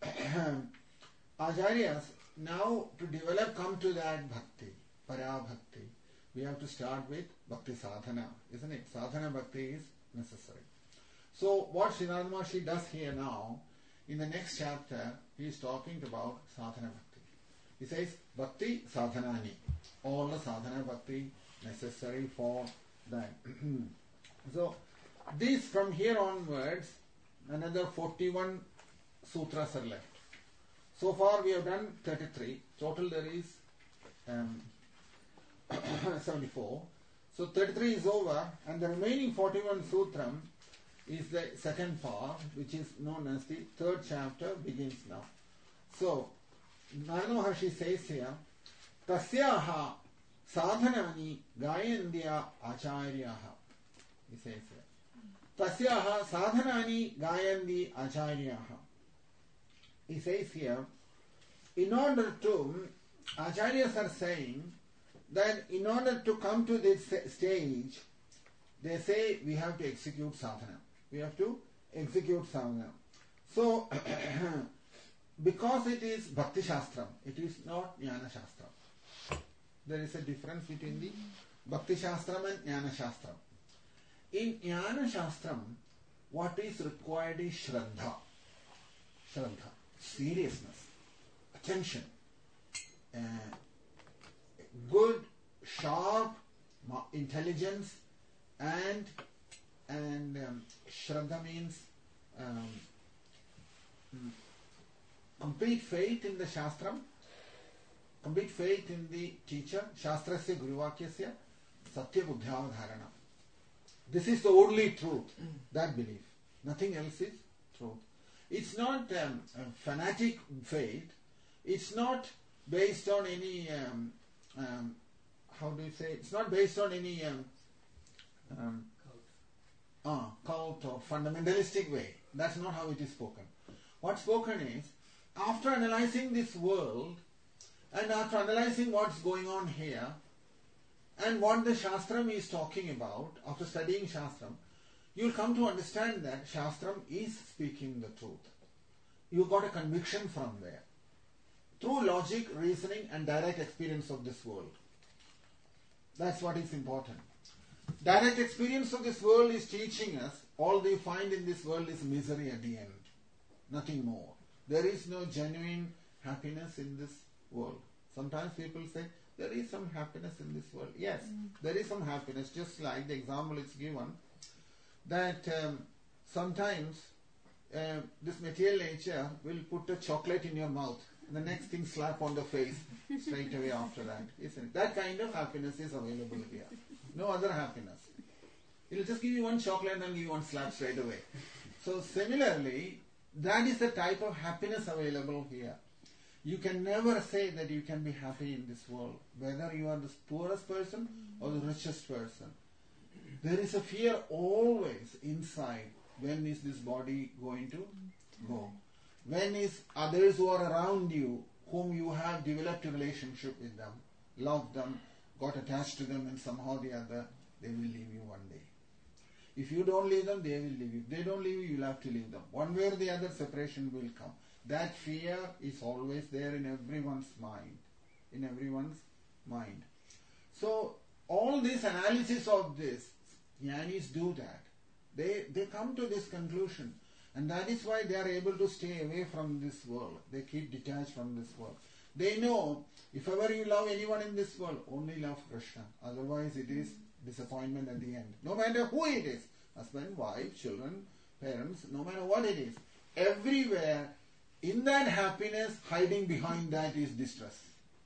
Acharyas, now to develop, come to that bhakti, Parabhakti, we have to start with Bhakti Sadhana, isn't it? Sadhana Bhakti is necessary. So what Srinad Maharshi does here now, in the next chapter, he is talking about Sadhana Bhakti. He says, Bhakti Sadhanani, all the Sadhana Bhakti necessary for that. So, this from here onwards, another forty-one sutras are left. So far we have done thirty-three. Total there is um, seventy-four. So thirty-three is over, and the remaining forty-one sutram is the second part, which is known as the third chapter, begins now. So, Narada Maharshi says here, Tasyaha sadhanani gayandya acharyaha. He says here. Tasyaha sadhanani gayandi acharyaha. He says here, in order to, Acharyas are saying that in order to come to this stage, they say we have to execute sadhana. We have to execute sadhana. So, because it is Bhakti Shastram, it is not Jnana Shastram. There is a difference between the Bhakti Shastram and Jnana Shastram. In Jnana Shastram, what is required is Shraddha. Shraddha. Seriousness. Attention. Uh, good, sharp intelligence, and and um, Shraddha means um, complete faith in the Shastram, complete faith in the teacher, Shastrasya Guruvakyasya, Satya Buddhyavadharana. This is the only truth, that belief. Nothing else is truth. It's not um, a fanatic faith. It's not based on any, um, um, how do you say, it's not based on any um, um, cult. Uh, cult or fundamentalistic way. That's not how it is spoken. What's spoken is, after analyzing this world, and after analyzing what's going on here, and what the Shastram is talking about, after studying Shastram, you'll come to understand that Shastram is speaking the truth. You got a conviction from there. Through logic, reasoning, and direct experience of this world. That's what is important. Direct experience of this world is teaching us all they find in this world is misery at the end. Nothing more. There is no genuine happiness in this world. Sometimes people say, there is some happiness in this world. Yes, mm. there is some happiness. Just like the example is given, that um, sometimes uh, this material nature will put a chocolate in your mouth. And the next thing slap on the face straight away after that. Isn't it? That kind of happiness is available here. No other happiness. It will just give you one chocolate and then give you one slap straight away. So similarly, that is the type of happiness available here. You can never say that you can be happy in this world, whether you are the poorest person or the richest person. There is a fear always inside. When is this body going to go? When is others who are around you, whom you have developed a relationship with them, loved them, got attached to them, and somehow or the other, they will leave you one day. If you don't leave them, they will leave you. If they don't leave you, you will have to leave them. One way or the other, separation will come. That fear is always there in everyone's mind. In everyone's mind. So, all this analysis of this, jnanis do that. They, they come to this conclusion. And that is why they are able to stay away from this world. They keep detached from this world. They know, if ever you love anyone in this world, only love Krishna. Otherwise it is disappointment at the end. No matter who it is, husband, wife, children, parents, no matter what it is. Everywhere, in that happiness, hiding behind that is distress.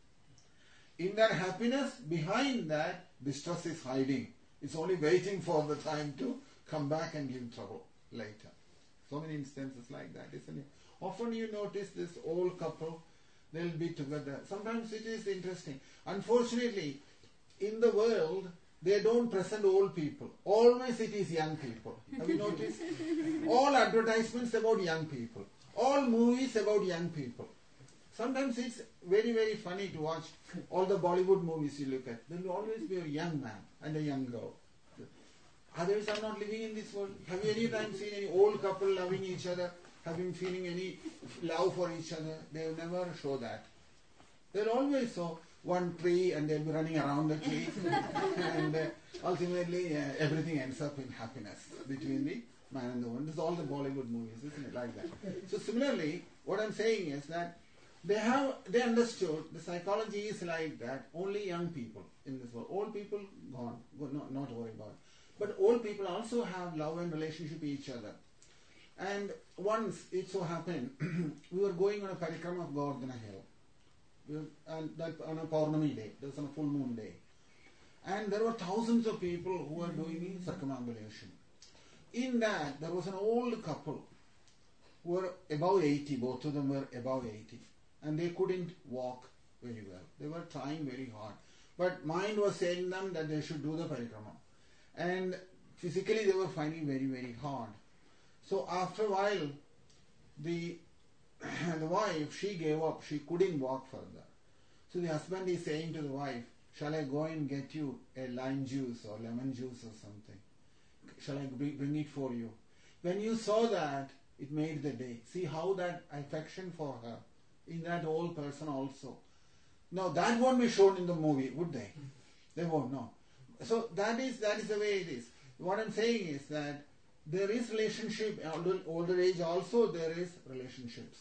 In that happiness, behind that, distress is hiding. It's only waiting for the time to come back and give trouble later. So many instances like that, isn't it? Often you notice this old couple, they'll be together. Sometimes it is interesting. Unfortunately, in the world, they don't present old people. Always it is young people. Have you noticed? All advertisements about young people. All movies about young people. Sometimes it's very, very funny to watch all the Bollywood movies you look at. There will always be a young man and a young girl. Others are not living in this world. Have you any time seen any old couple loving each other, having feeling any love for each other? They will never show that. They're always so one tree and they'll be running around the tree and uh, ultimately uh, everything ends up in happiness between the man and the woman. This is all the Bollywood movies, isn't it? Like that. So similarly, what I'm saying is that they have, they understood the psychology is like that. Only young people in this world. Old people, gone. Not, not worry about it. But old people also have love and relationship with each other. And once it so happened, we were going on a parikrama of Govardhana Hill. We were, and that on a Paurnami day, that was on a full moon day. And there were thousands of people who were doing circumambulation. In that, there was an old couple who were above eighty, both of them were above eighty. And they couldn't walk very well. They were trying very hard. But mind was saying them that they should do the parikrama. And physically they were finding very, very hard. So after a while, the, the wife, she gave up. She couldn't walk further. So the husband is saying to the wife, shall I go and get you a lime juice or lemon juice or something? Shall I bring it for you? When you saw that, it made the day. See how that affection for her, in that old person also. No, that won't be shown in the movie, would they? They won't, no. So that is that is the way it is. What I'm saying is that there is relationship, older, older age also there is relationships.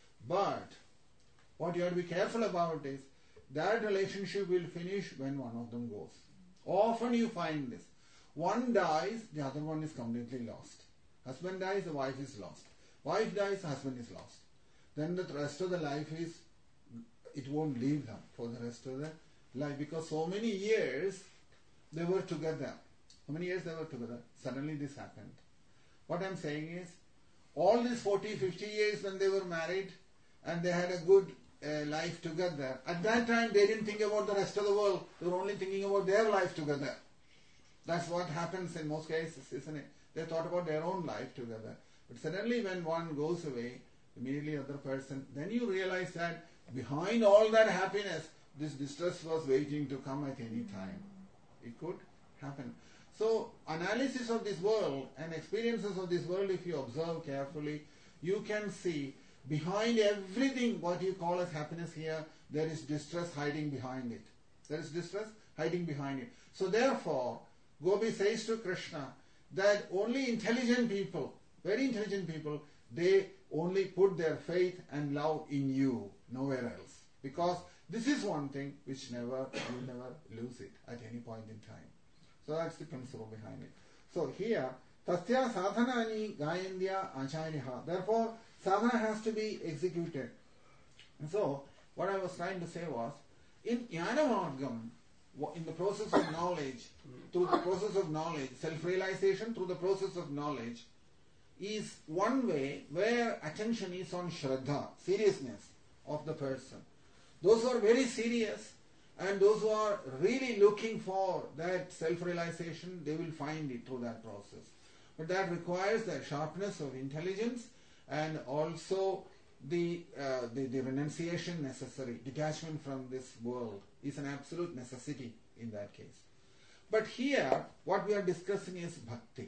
But what you have to be careful about is that relationship will finish when one of them goes. Often you find this. One dies, the other one is completely lost. Husband dies, the wife is lost. Wife dies, the husband is lost. Then the rest of the life is, it won't leave them for the rest of the life because so many years they were together. How many years they were together? Suddenly this happened. What I'm saying is, all these forty, fifty years when they were married and they had a good uh, life together, at that time they didn't think about the rest of the world. They were only thinking about their life together. That's what happens in most cases, isn't it? They thought about their own life together. But suddenly when one goes away, immediately the other person, then you realize that behind all that happiness, this distress was waiting to come at any time. It could happen. So, analysis of this world and experiences of this world, if you observe carefully, you can see behind everything what you call as happiness here, there is distress hiding behind it. There is distress hiding behind it. So therefore, Gopi says to Krishna that only intelligent people, very intelligent people, they only put their faith and love in you, nowhere else. Because this is one thing which never, you never lose it at any point in time. So that's the principle behind it. So here, Tasya sadhanani gayandya acharyaha. Therefore, sadhana has to be executed. And so, what I was trying to say was, in Jnana Margam, in the process of knowledge, through the process of knowledge, self-realization through the process of knowledge, is one way where attention is on Shraddha, seriousness of the person. Those who are very serious and those who are really looking for that self-realization, they will find it through that process. But that requires the sharpness of intelligence and also the, uh, the, the renunciation necessary. Detachment from this world is an absolute necessity in that case. But here, what we are discussing is bhakti.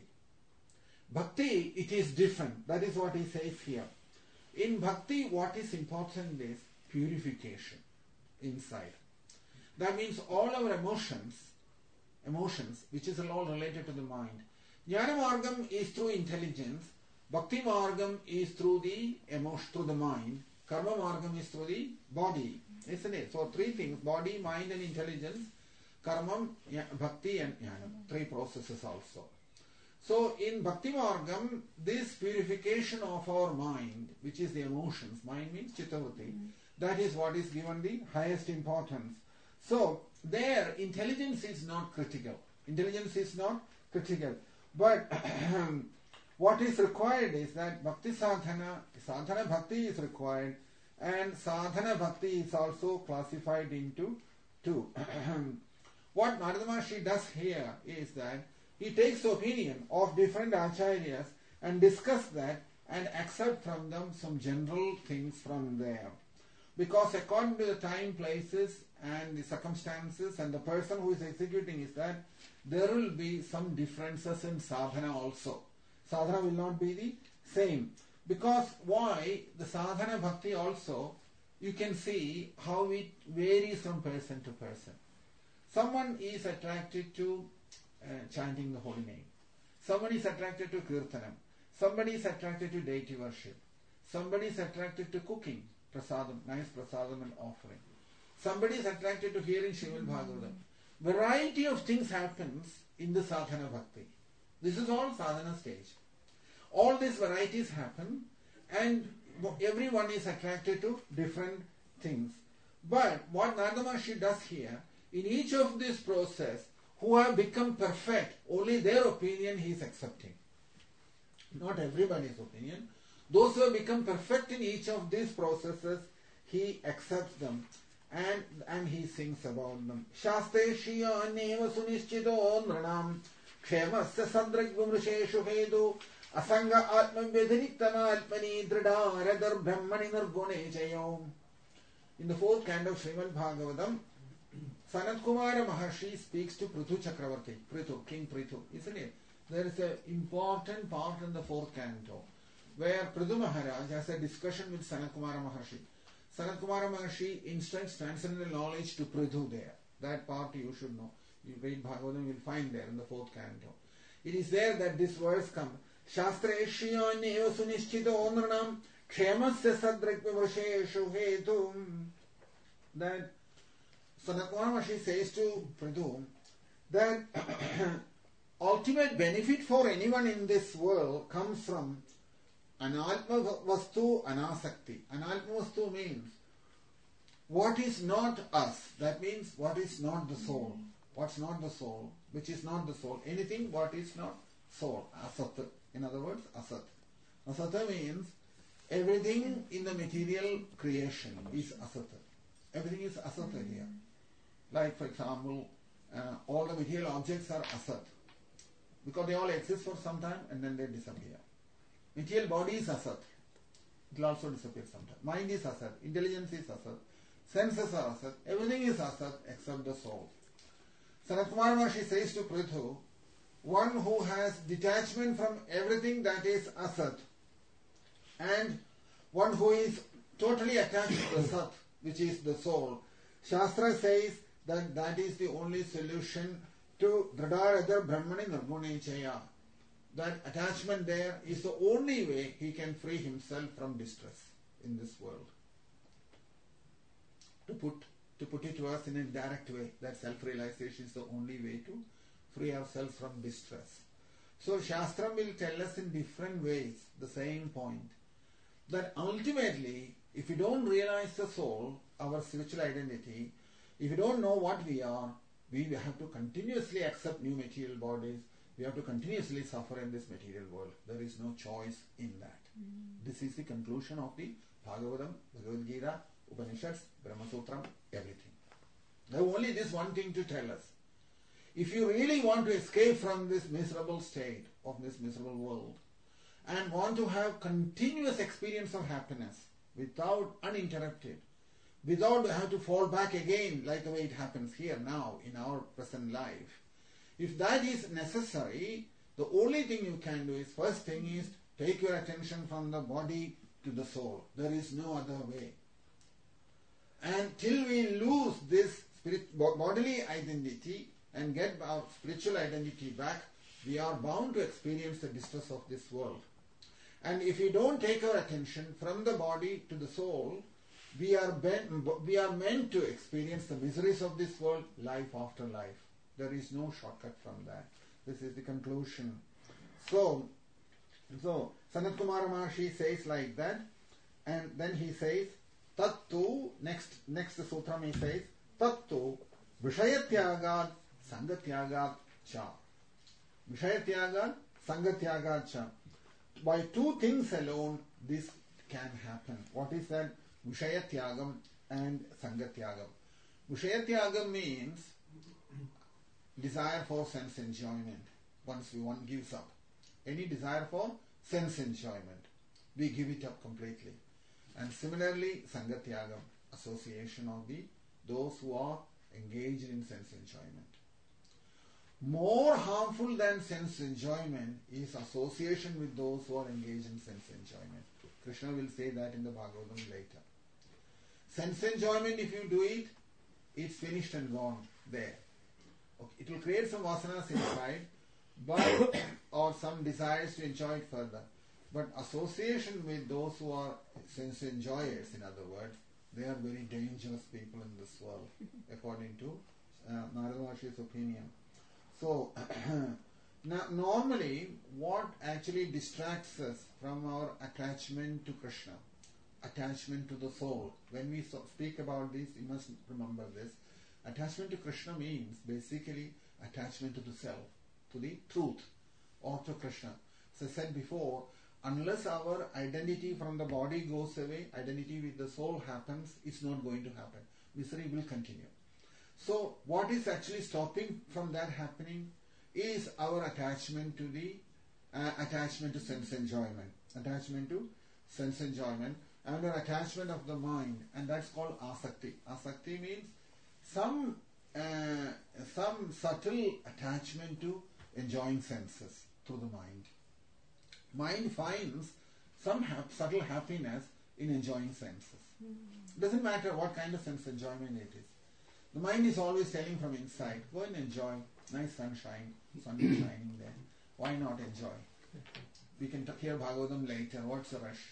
Bhakti, it is different. That is what he says here. In bhakti, what is important is purification inside. That means all our emotions, emotions, which is all related to the mind. Jnana Margam is through intelligence, Bhakti Margam is through the emotion, through the mind, Karma Margam is through the body, isn't it? So three things, body, mind and intelligence, Karma, Bhakti and Jnana, three processes also. So in Bhakti Margam, this purification of our mind, which is the emotions, mind means Chittavritti, mm. that is what is given the highest importance. So there, intelligence is not critical. Intelligence is not critical. But what is required is that Bhakti Sadhana, Sadhana Bhakti is required, and Sadhana Bhakti is also classified into two. What Narada Maharshi does here is that he takes the opinion of different acharyas and discuss that and accept from them some general things from there. Because according to the time, places and the circumstances and the person who is executing is that there will be some differences in sadhana also. Sadhana will not be the same. Because why? The sadhana bhakti also, you can see how it varies from person to person. Someone is attracted to uh, chanting the holy name. Somebody is attracted to kirtanam. Somebody is attracted to deity worship. Somebody is attracted to cooking, prasadam, nice prasadam and offering. Somebody is attracted to hearing Srimad Bhagavatam. Variety of things happens in the sadhana bhakti. This is all sadhana stage. All these varieties happen and everyone is attracted to different things. But what Narada Maharshi does here, in each of this process, who have become perfect, only their opinion he is accepting. Not everybody's opinion. Those who have become perfect in each of these processes, he accepts them and, and he sings about them. Shaste Shriya Neva Sunishchito Nranam Kshemasya Sadragvamrisheshu Hedu Asanga Atman Vedaniktama Atmani Dridharadar Brahmani Nirgune Jayom. In the fourth canto of Srimad Bhagavatam, Sanat Kumara Maharshi speaks to Prithu Chakravarti, Prithu, King Prithu, isn't it? There is an important part in the fourth canto where Prithu Maharaj has a discussion with Sanat Kumara Maharshi. Sanat Kumara Maharshi instructs transcendental knowledge to Prithu there. That part you should know. You read Bhagavatam, you will find there in the fourth canto. It is there that this verse comes. Shastra Shriya Neva Sunishchito Nranam Kshemasya Sadragvamrisheshu Hetum. That Sanat Kumara Maharshi says to Prithu that ultimate benefit for anyone in this world comes from Anatma Vastu Anasakti. Anatma Vastu means what is not us. That means what is not the soul. What's not the soul, which is not the soul. Anything what is not soul. Asat. In other words, Asat. Asat means everything in the material creation is Asat. Everything is Asat here. Like for example, uh, all the material objects are Asat. Because they all exist for some time and then they disappear. Material body is Asat. It will also disappear sometime. Mind is Asat. Intelligence is Asat. Senses are Asat. Everything is Asat except the soul. Sanat Kumara Maharshi says to Prithu, one who has detachment from everything that is Asat and one who is totally attached to the Sat, which is the soul. Shastra says that that is the only solution to Dridharadar Brahmani Nirgune Chaya. That attachment there is the only way he can free himself from distress in this world. To put, to put it to us in a direct way, that self-realization is the only way to free ourselves from distress. So Shastra will tell us in different ways the same point. That ultimately, if you don't realize the soul, our spiritual identity, if you don't know what we are, we have to continuously accept new material bodies. We have to continuously suffer in this material world. There is no choice in that. Mm. This is the conclusion of the Bhagavatam, Bhagavad Gita, Upanishads, Brahma Sutram, everything. There is only this one thing to tell us. If you really want to escape from this miserable state of this miserable world and want to have continuous experience of happiness without uninterrupted, without have to fall back again like the way it happens here now in our present life. If that is necessary, the only thing you can do is, first thing is, take your attention from the body to the soul. There is no other way. And till we lose this spirit, bodily identity and get our spiritual identity back, we are bound to experience the distress of this world. And if we don't take our attention from the body to the soul, we are, bent, we are meant to experience the miseries of this world, life after life. There is no shortcut from that. This is the conclusion. So, so Sanat Kumara Maharshi says like that, and then he says, Tattu, next, next sutra he says, Tattu Vishayatyagat Sangatyagat Cha. Vishayatyagat Sangatyagat Cha. By two things alone, this can happen. What is that? Vishayatyagam and Sangatyagam. Vishayatyagam means desire for sense enjoyment. Once one gives up any desire for sense enjoyment, we give it up completely. And similarly, Sangatyagam, association of the those who are engaged in sense enjoyment. More harmful than sense enjoyment is association with those who are engaged in sense enjoyment. Krishna will say that in the Bhagavatam later. Sense enjoyment, if you do it, it's finished and gone there. Okay. It will create some vasanas inside, but or some desires to enjoy it further. But association with those who are sense enjoyers, in other words, they are very dangerous people in this world, according to uh, Narada Maharshi's opinion. So, now normally, what actually distracts us from our attachment to Krishna, attachment to the soul, when we so speak about this, you must remember this. Attachment to Krishna means basically attachment to the self, to the truth, or to Krishna. As I said before, unless our identity from the body goes away, identity with the soul happens, it's not going to happen. Misery will continue. So, what is actually stopping from that happening is our attachment to the uh, attachment to sense enjoyment, attachment to sense enjoyment, and an attachment of the mind, and that's called asakti. Asakti means some uh, some subtle attachment to enjoying senses through the mind. Mind finds some ha- subtle happiness in enjoying senses. Mm-hmm. Doesn't matter what kind of sense enjoyment it is. The mind is always telling from inside, go and enjoy. Nice sunshine, sun is shining there. Why not enjoy? We can t- hear Bhagavatam later. What's the rush?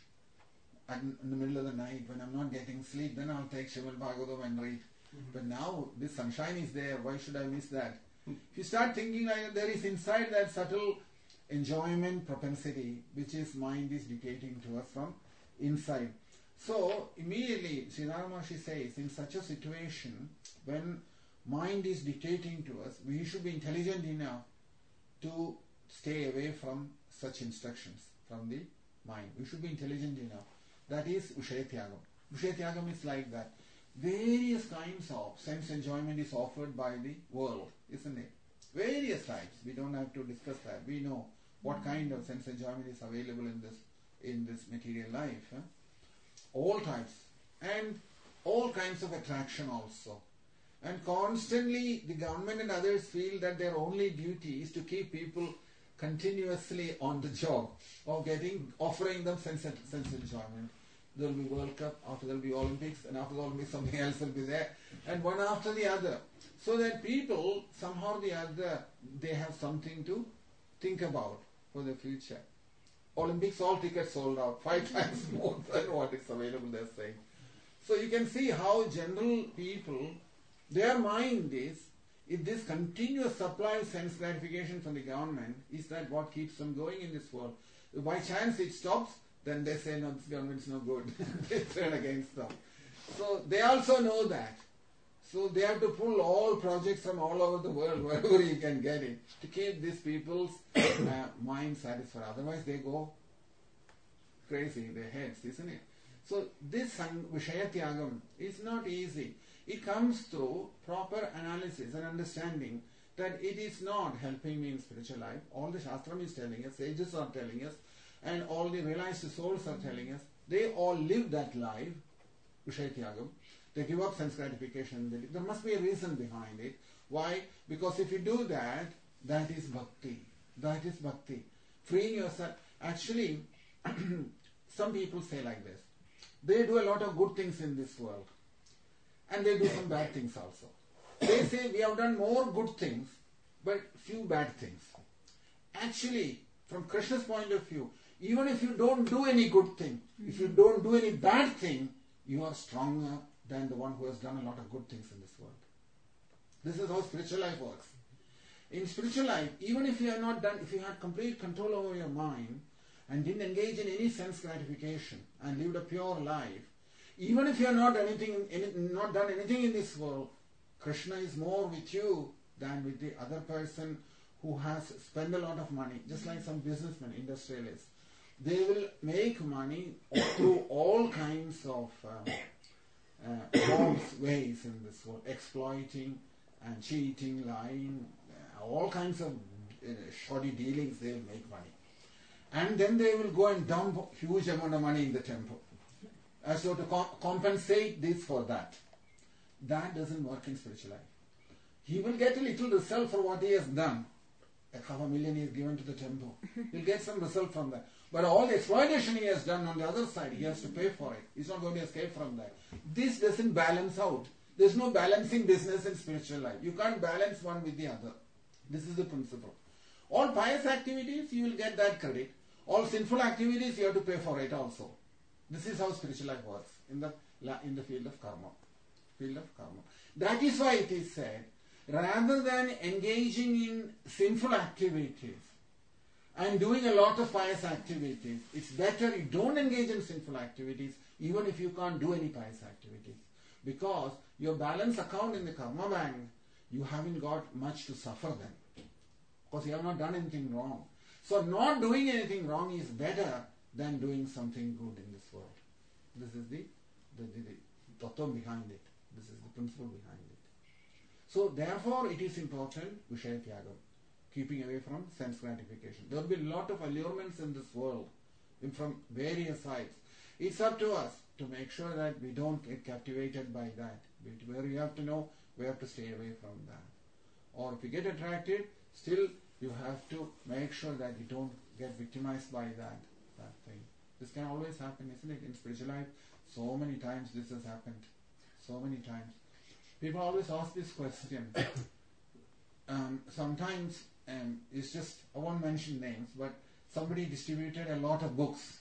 And in the middle of the night, when I'm not getting sleep, then I'll take Srimad Bhagavatam and read. Mm-hmm. But now this sunshine is there. Why should I miss that? Mm-hmm. If you start thinking like there is inside that subtle enjoyment propensity, which is mind is dictating to us from inside. So immediately, Sridhar Maharshi says, in such a situation, when mind is dictating to us, we should be intelligent enough to stay away from such instructions from the mind. We should be intelligent enough. That is Vishayatyagam. Vishayatyagam is like that. Various kinds of sense enjoyment is offered by the world, isn't it? Various types. We don't have to discuss that. We know what kind of sense enjoyment is available in this in this material life. Huh? All types. And all kinds of attraction also. And constantly the government and others feel that their only duty is to keep people continuously on the job of getting, offering them sense, sense enjoyment. There will be World Cup, after there will be Olympics, and after the Olympics something else will be there, and one after the other. So that people, somehow or the other, they have something to think about for the future. Olympics, all tickets sold out, five times more than what is available, they're saying. So you can see how general people, their mind is, if this continuous supply of sense gratification from the government, is that what keeps them going in this world? If by chance it stops, then they say, no, this government's no good. They turn against them. So they also know that. So they have to pull all projects from all over the world, wherever you can get it, to keep these people's uh, minds satisfied. Otherwise they go crazy, their heads, isn't it? So this Vishayatyagam is not easy. It comes through proper analysis and understanding that it is not helping me in spiritual life. All the Shastram is telling us, sages are telling us, and all the realized souls are telling us, they all live that life, Vishayatyagam. They give up sense gratification. There must be a reason behind it. Why? Because if you do that, that is bhakti. That is bhakti. Freeing yourself. Actually, some people say like this. They do a lot of good things in this world. And they do some bad things also. They say we have done more good things, but few bad things. Actually, from Krishna's point of view, even if you don't do any good thing, if you don't do any bad thing, you are stronger than the one who has done a lot of good things in this world. This is how spiritual life works. In spiritual life, even if you have not done, if you had complete control over your mind and didn't engage in any sense gratification and lived a pure life, even if you have not done anything, any, not done anything in this world, Krishna is more with you than with the other person who has spent a lot of money, just like some businessmen, industrialists. They will make money through all kinds of uh, uh, false ways in this world, exploiting and cheating, lying, uh, all kinds of uh, shoddy dealings. They will make money. And then they will go and dump huge amount of money in the temple. Uh, so to co- compensate this for that. That doesn't work in spiritual life. He will get a little result for what he has done. Like half a million he has given to the temple. He'll get some result from that. But all the exploitation he has done on the other side, he has to pay for it. He's not going to escape from that. This doesn't balance out. There's no balancing business in spiritual life. You can't balance one with the other. This is the principle. All pious activities, you will get that credit. All sinful activities, you have to pay for it also. This is how spiritual life works in the, in the field of karma. Field of karma. That is why it is said, rather than engaging in sinful activities and doing a lot of pious activities, it's better you don't engage in sinful activities even if you can't do any pious activities. Because your balance account in the karma bank, you haven't got much to suffer then. Because you have not done anything wrong. So not doing anything wrong is better than doing something good in this world. This is the, the, the, the tattva behind it. This is the principle behind it. So therefore it is important, Vishaya Tyagam, keeping away from sense gratification. There will be a lot of allurements in this world from various sides. It's up to us to make sure that we don't get captivated by that. Where we have to know, we have to stay away from that. Or if you get attracted, still you have to make sure that you don't get victimized by that, that thing. This can always happen, isn't it? In spiritual life, so many times this has happened. So many times. People always ask this question. um, sometimes um, it's just, I won't mention names, but somebody distributed a lot of books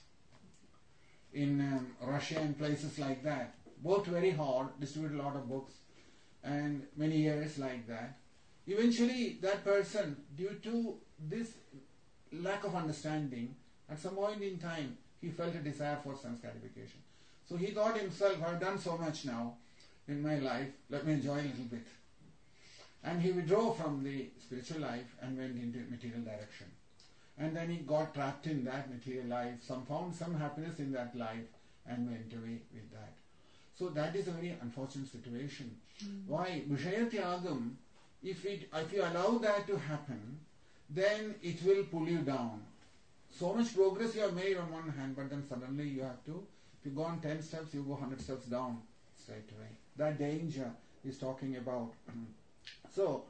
in um, Russia and places like that. Worked very hard, distributed a lot of books, and many years like that. Eventually, that person, due to this lack of understanding, at some point in time, he felt a desire for sense gratification. So he thought himself, I've done so much now in my life, let me enjoy a little bit. And he withdrew from the spiritual life and went into material direction. And then he got trapped in that material life, some found some happiness in that life and went away with that. So that is a very unfortunate situation. Mm. Why? Vishaya Tyagam, if, it, if you allow that to happen, then it will pull you down. So much progress you have made on one hand, but then suddenly you have to, if you go on ten steps, you go one hundred steps down straight away. That danger is talking about. So,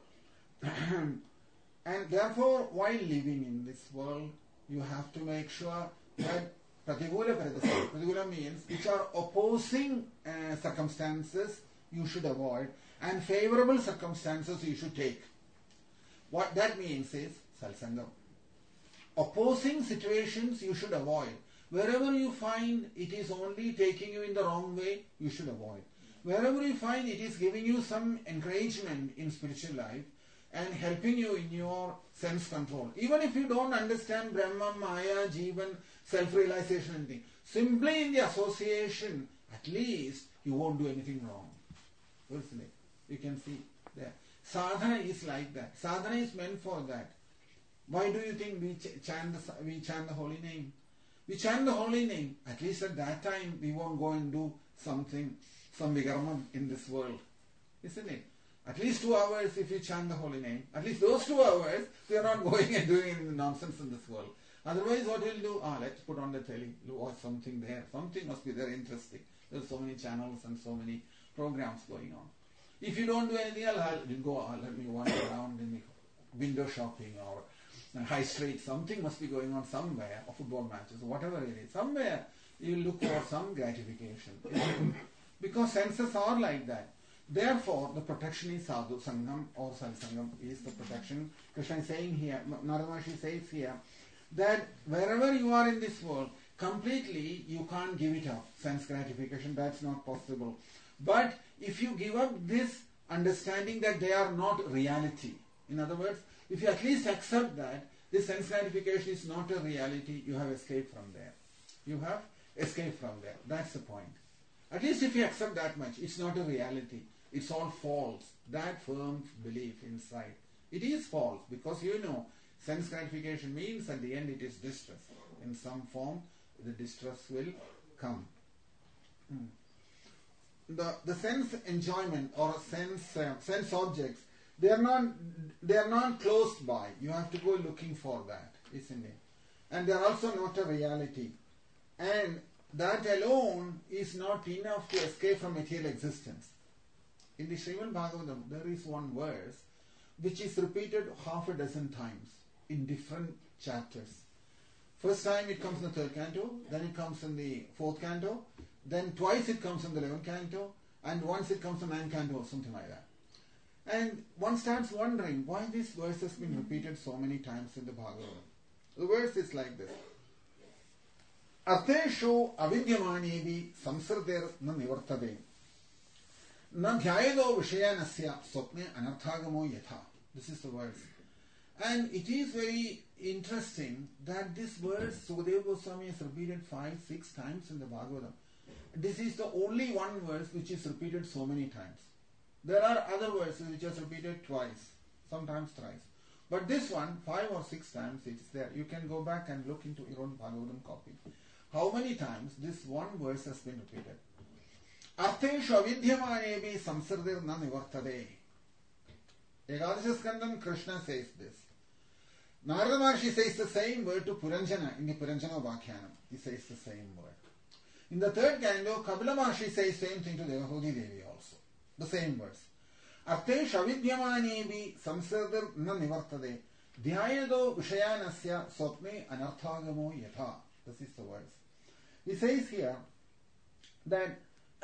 and therefore, while living in this world, you have to make sure that pratigula pradasa, pratigula means which are opposing uh, circumstances you should avoid, and favorable circumstances you should take. What that means is salsangam. Opposing situations you should avoid. Wherever you find it is only taking you in the wrong way, you should avoid. Wherever you find it is giving you some encouragement in spiritual life and helping you in your sense control. Even if you don't understand Brahma, Maya, Jivan, self-realization and things, simply in the association, at least you won't do anything wrong. Isn't it? You can see there. Sadhana is like that. Sadhana is meant for that. Why do you think we ch- chant the, we chant the holy name? We chant the holy name. At least at that time we won't go and do something, some vikarman in this world. Isn't it? At least two hours if you chant the holy name. At least those two hours we are not going and doing any nonsense in this world. Otherwise what we'll do? Ah, let's put on the telly. Watch something there. Something must be there interesting. There's so many channels and so many programs going on. If you don't do anything else, I'll go, ah, let me wander around in the window shopping or high street. Something must be going on somewhere, or football matches, or whatever it is. Somewhere you look for some gratification. Because senses are like that. Therefore, the protection is sadhu sangam or satsangam is the protection. Krishna is saying here, Narada Maharshi says here, that wherever you are in this world, completely you can't give it up. Sense gratification, that's not possible. But if you give up this understanding that they are not reality, in other words, if you at least accept that this sense gratification is not a reality, you have escaped from there. You have escaped from there. That's the point. At least if you accept that much, it's not a reality. It's all false. That firm belief inside. It is false because you know sense gratification means at the end it is distress. In some form, the distress will come. Hmm. The the sense enjoyment or sense uh, sense objects, they are not they are not close by. You have to go looking for that, isn't it? And they are also not a reality. And that alone is not enough to escape from material existence. In the Srimad Bhagavatam, there is one verse which is repeated half a dozen times in different chapters. First time it comes in the third canto, then it comes in the fourth canto, then twice it comes in the eleventh canto, and once it comes in the ninth canto or something like that. And one starts wondering why this verse has been repeated so many times in the Bhagavatam. The verse is like this. Arthesho avidyamanevi samsarder na nivartade. Na dhyayedo vishayanasya swapne anarthagamo yatha. This is the verse. And it is very interesting that this verse Sukadeva Goswami has repeated five, six times in the Bhagavatam. This is the only one verse which is repeated so many times. There are other verses which are repeated twice, sometimes thrice. But this one, five or six times, it is there. You can go back and look into your own Bhagavatam copy. How many times this one verse has been repeated? Artheshu avidyamanevi samsardir na nivartade. Ekadasha Skandam, Krishna says this. Narada Maharshi says the same word to Puranjana in the Puranjana Vakyanam. He says the same word. In the third canto, Kapila Maharshi says the same thing to Devahudi Devi also. The same verse. Artheshu avidyamanevi samsardir na nivartade. Dhyayedo vishayanasya swapne anarthagamo yatha. This is the verse. He says here that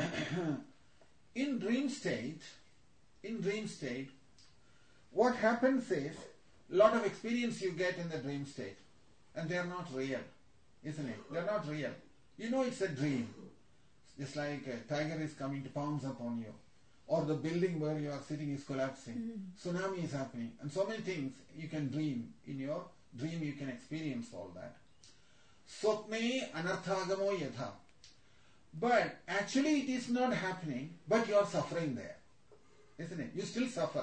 in dream state, in dream state, what happens is, a lot of experience you get in the dream state, and they are not real, isn't it? They are not real. You know it's a dream. It's like a tiger is coming to pounce upon you, or the building where you are sitting is collapsing, mm-hmm. Tsunami is happening, and so many things you can dream. In your dream you can experience all that. Swapne anarthagamo yatha. But actually it is not happening, but you are suffering there. Isn't it? You still suffer.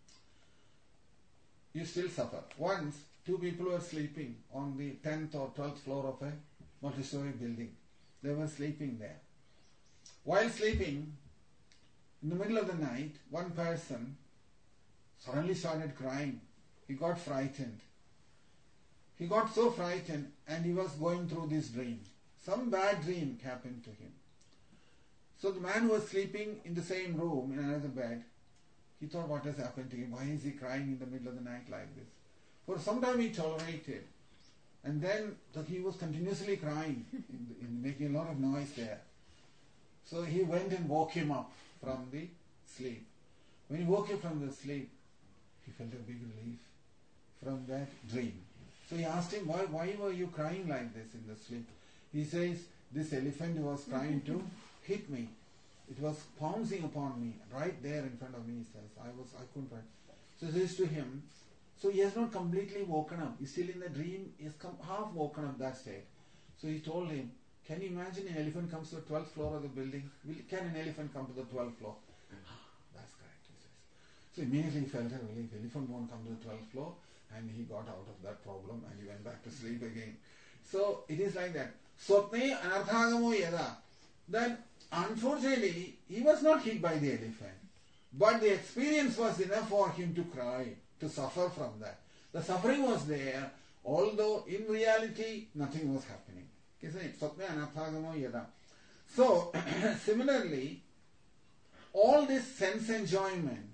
You still suffer. Once, two people were sleeping on the tenth or twelfth floor of a multi-story building. They were sleeping there. While sleeping, in the middle of the night, one person suddenly started crying. He got frightened. He got so frightened and he was going through this dream. Some bad dream happened to him. So the man who was sleeping in the same room, in another bed, he thought, what has happened to him? Why is he crying in the middle of the night like this? For some time he tolerated. And then he was continuously crying, in, in making a lot of noise there. So he went and woke him up from the sleep. When he woke up from the sleep, he felt a big relief from that dream. So he asked him, why, why were you crying like this in the sleep? He says, this elephant was trying to hit me. It was pouncing upon me, right there in front of me, he says. I was, I couldn't find. So he says to him, so he has not completely woken up. He's still in the dream, he's come, half woken up that state. So he told him, can you imagine an elephant comes to the twelfth floor of the building? Will, can an elephant come to the twelfth floor? That's correct, he says. So immediately he felt a relief. Elephant won't come to the twelfth floor. And he got out of that problem and he went back to sleep again. So it is like that. Swapne anarthagamo yada. Then unfortunately he was not hit by the elephant. But the experience was enough for him to cry, to suffer from that. The suffering was there, although in reality nothing was happening. Isn't it? Swapne anarthagamo yada. So similarly, all this sense enjoyment,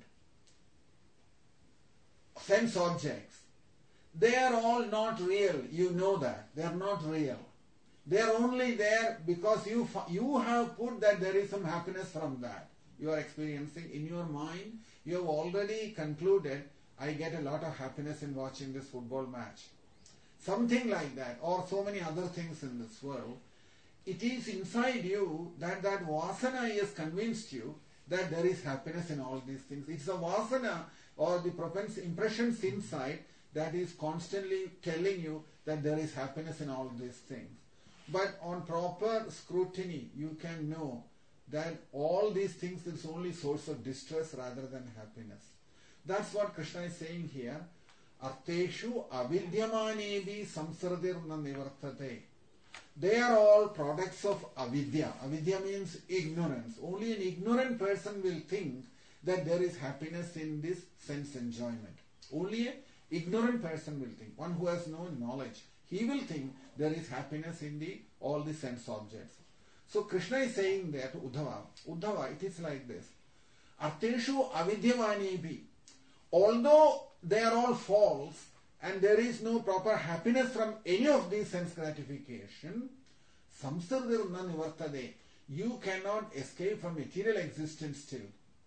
sense objects, they are all not real. You know that. They are not real. They are only there because you you have put that there is some happiness from that. you are experiencing. In your mind, you have already concluded, I get a lot of happiness in watching this football match. Something like that, or so many other things in this world. It is inside you that that vasana has convinced you that there is happiness in all these things. It's the vasana or the propens- impressions inside that is constantly telling you that there is happiness in all these things. But on proper scrutiny, you can know that all these things is only source of distress rather than happiness. That's what Krishna is saying here. Arteshu avidyamanevi samsardir na nivartate. They are all products of avidya. Avidya means ignorance. Only an ignorant person will think that there is happiness in this sense enjoyment. Only an ignorant person will think. One who has no knowledge, he will think there is happiness in the all the sense objects. So Krishna is saying that Uddhava, Uddhava, it is like this. Arteshu avidyamanebi. Although they are all false and there is no proper happiness from any of these sense gratification, samsardir na nivartade. You cannot escape from material existence still.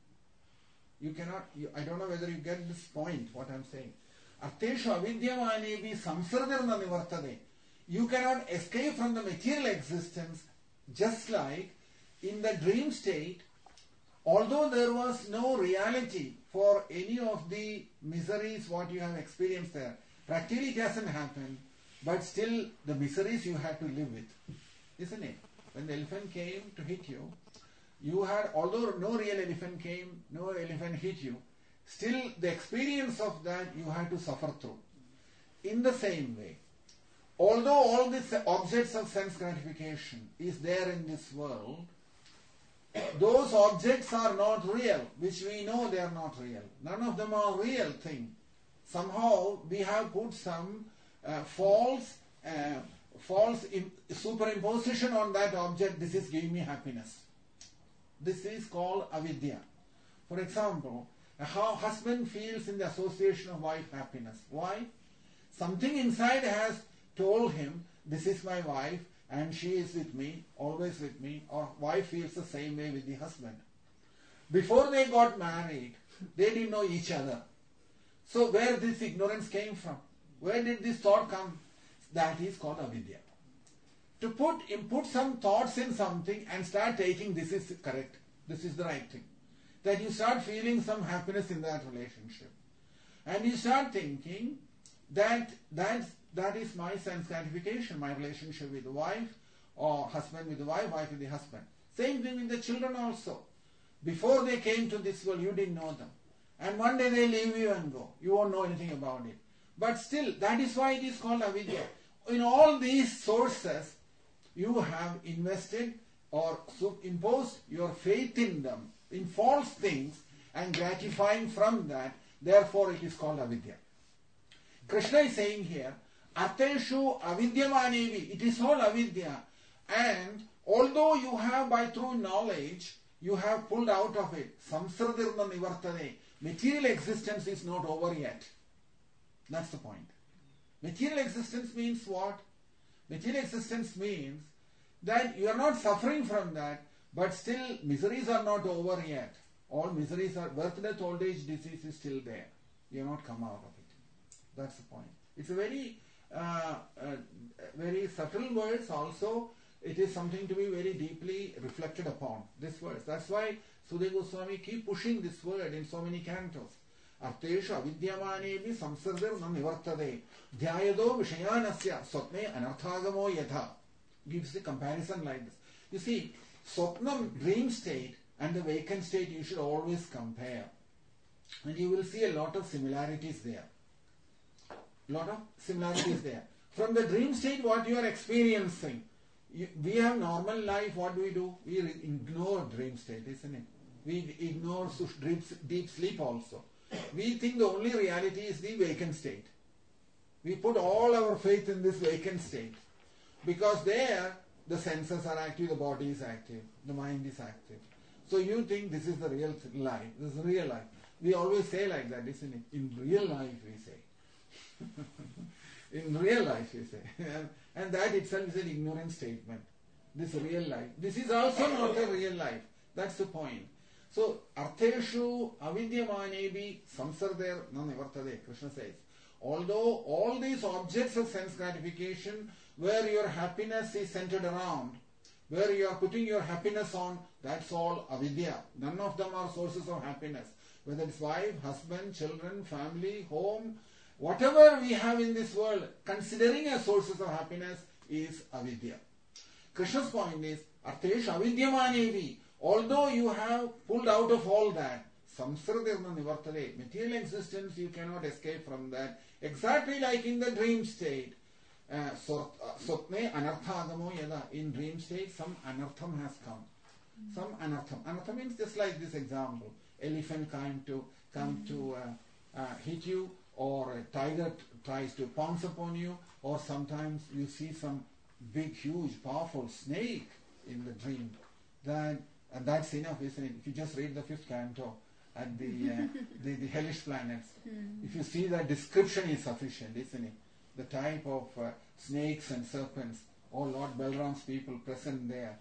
You cannot, you, I don't know whether you get this point, what I am saying. Arteshu avidyamanebi samsardir na nivartade. You cannot escape from the material existence, just like in the dream state, although there was no reality for any of the miseries what you have experienced there. Practically it hasn't happened, but still the miseries you had to live with. Isn't it? When the elephant came to hit you, you had, although no real elephant came, no elephant hit you, still the experience of that you had to suffer through. In the same way, although all these objects of sense gratification is there in this world, those objects are not real, which we know they are not real. None of them are real thing. Somehow we have put some uh, false, uh, false in, superimposition on that object. This is giving me happiness. This is called avidya. For example, how husband feels in the association of wife happiness. Why? Something inside has told him, this is my wife and she is with me, always with me, or wife feels the same way with the husband. Before they got married, they didn't know each other. So where this ignorance came from? Where did this thought come? That is called avidya. To put, put some thoughts in something and start taking this is correct, this is the right thing. That you start feeling some happiness in that relationship. And you start thinking that that's That is my sense gratification, my relationship with the wife, or husband with the wife, wife with the husband. Same thing with the children also. Before they came to this world, you didn't know them. And one day they leave you and go. You won't know anything about it. But still, that is why it is called avidya. In all these sources, you have invested or imposed your faith in them, in false things, and gratifying from that. Therefore, it is called avidya. Krishna is saying here, Ateshu avidyamanevi. It is all avidya. And although you have by true knowledge, you have pulled out of it. Samsardirna nivartane. Material existence is not over yet. That's the point. Material existence means what? Material existence means that you are not suffering from that, but still miseries are not over yet. All miseries are, birth, death, old age, disease is still there. You have not come out of it. That's the point. It's a very Uh, uh, very subtle words also. It is something to be very deeply reflected upon. This verse. That's why Sudhir Goswami keep pushing this word in so many cantos. Arteshu avidyamanebi samsardir na nivartade dhyayado vishayanasya swapne anarthagamo yatha. Gives the comparison like this. You see, swapnam, dream state, and the vacant state you should always compare. And you will see a lot of similarities there. Lot of similarities there. From the dream state, what you are experiencing, you, we have normal life. What do we do? We ignore dream state, isn't it? We ignore deep, deep sleep also. We think the only reality is the vacant state. We put all our faith in this vacant state because there the senses are active, the body is active, the mind is active. So you think this is the real life. This is real life. We always say like that, isn't it? In real life, we say. In real life, you say. And that itself is an ignorant statement. This real life. This is also not a real life. That's the point. So, artheshu avidyamanebi samsarder na nivartade, Krishna says. Although all these objects of sense gratification, where your happiness is centered around, where you are putting your happiness on, that's all avidya. None of them are sources of happiness. Whether it's wife, husband, children, family, home, whatever we have in this world, considering as sources of happiness, is avidya. Krishna's point is, arthesh avidyamanevi. Although you have pulled out of all that, samsaradirna nivartade, material existence, you cannot escape from that. Exactly like in the dream state. Uh, Sotne anarthagamo yada. In dream state, some anartham has come. Some anartham. Anartham means just like this example. Elephant came to come to uh, uh, hit you, or a tiger t- tries to pounce upon you, or sometimes you see some big, huge, powerful snake in the dream. That and that's enough, isn't it? If you just read the fifth canto at the uh, the, the hellish planets, if you see that description is sufficient, isn't it? The type of uh, snakes and serpents, all Lord Balram's people present there,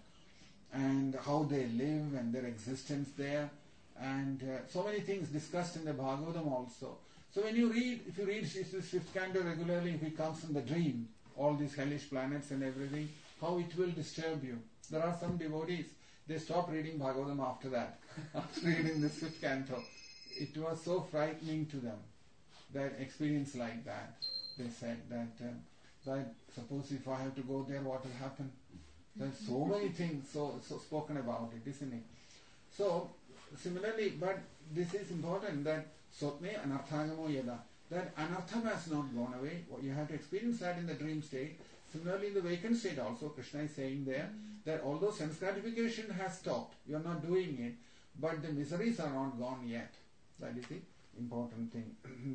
and how they live and their existence there, and uh, so many things discussed in the Bhagavatam also. So when you read, if you read this fifth canto regularly, if it comes in the dream, all these hellish planets and everything, how it will disturb you. There are some devotees, they stop reading Bhagavatam after that, after reading this fifth canto. It was so frightening to them, that experience like that. They said that, uh, that suppose if I have to go there, what will happen? There's so many things so, so spoken about it, isn't it? So, similarly, but this is important that Sotne anarthagamo yada, that anartham has not gone away. You have to experience that in the dream state. Similarly, in the vacant state also, Krishna is saying there that although sense gratification has stopped, you are not doing it, but the miseries are not gone yet. That is the important thing.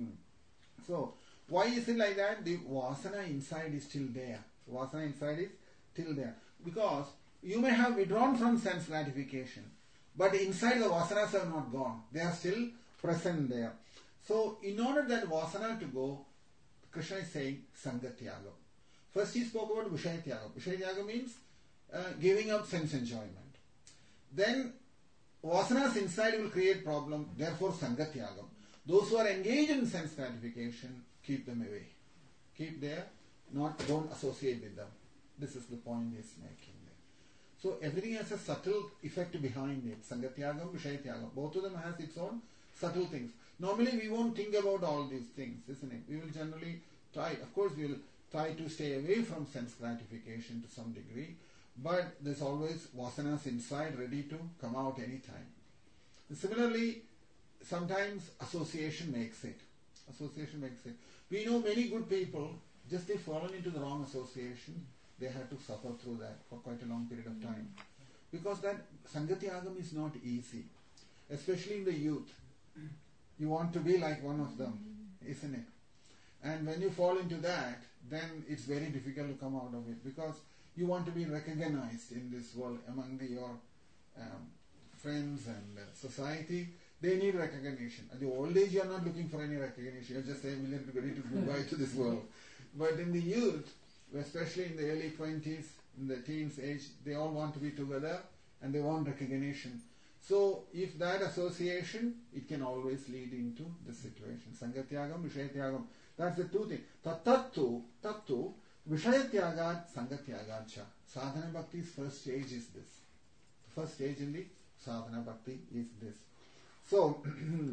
So, why is it like that? The vasana inside is still there. Vasana inside is still there. Because you may have withdrawn from sense gratification, but inside the vasanas have not gone. They are still present there. So, in order that vasana to go, Krishna is saying sangatyaga. First he spoke about vishayatyaga. Vishayatyaga means uh, giving up sense enjoyment. Then vasanas inside will create problem, therefore sangatyagam. Those who are engaged in sense gratification, keep them away. Keep there, not don't associate with them. This is the point he's making there. So everything has a subtle effect behind it. Sangatyagam, Vishayatyagam. Both of them has its own subtle things. Normally we won't think about all these things, isn't it? We will generally try, of course we will try to stay away from sense gratification to some degree, but there's always vasanas inside ready to come out anytime. Similarly, sometimes association makes it. Association makes it. We know many good people, just they've fallen into the wrong association, they had to suffer through that for quite a long period of time. Because that Sangatyagam is not easy, especially in the youth. You want to be like one of them, isn't it? And when you fall into that, then it's very difficult to come out of it, because you want to be recognized in this world among the, your um, friends and uh, society. They need recognition. At the old age, you are not looking for any recognition. You are just saying, willing to ready to goodbye to this world. But in the youth, especially in the early twenties, in the teens age, they all want to be together and they want recognition. So, if that association, it can always lead into the situation. Sangatyagam, Vishayatyagam. That's the two things. Tattattu, tattu, Vishayatyagat, Sangatyagat. Sadhana Bhakti's first stage is this. The first stage in the Sadhana Bhakti is this. So,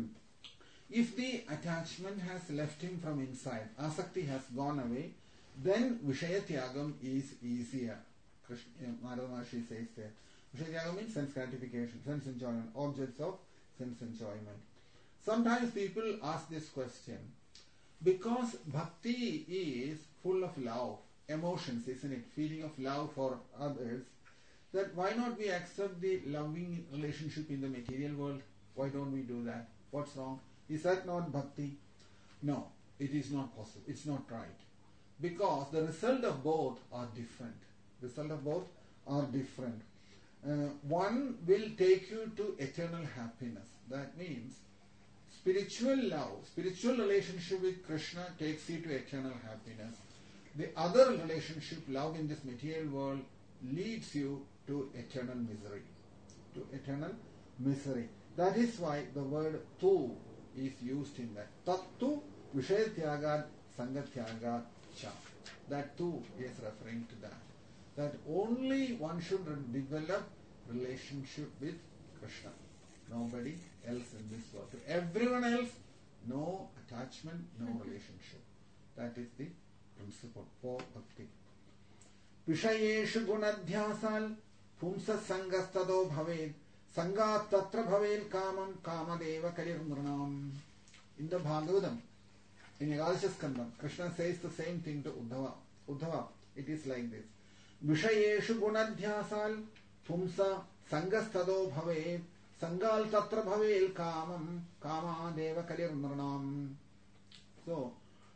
if the attachment has left him from inside, asakti has gone away, then Vishayatyagam is easier. Krishna, Narada Maharshi says there. Vishayatyagam means sense gratification, sense enjoyment, objects of sense enjoyment. Sometimes people ask this question, because bhakti is full of love, emotions, isn't it? Feeling of love for others, that why not we accept the loving relationship in the material world? Why don't we do that? What's wrong? Is that not bhakti? No, it is not possible. It's not right. Because the result of both are different. Result of both are different. Uh, one will take you to eternal happiness. That means spiritual love, spiritual relationship with Krishna takes you to eternal happiness. The other relationship, love in this material world, leads you to eternal misery. To eternal misery. That is why the word tu is used in that. Tattu Vishayatyagat Sangatyagat cha. That tu is referring to that. That only one should develop relationship with Krishna. Nobody else in this world. To everyone else, no attachment, no relationship. That is the principle for bhakti. Vishayeshu gunadhyasal pumsa sangastado bhaved sangat tatra bhaved kamam kamadeva kalir. In the Bhagavatam, in Ekadasha Skandam, Krishna says the same thing to Uddhava. Uddhava, it is like this. Vishayeshu gunadhyasal pumsa sangastado bhaved sangal tatra bhaved kamam kamadeva kalir. So,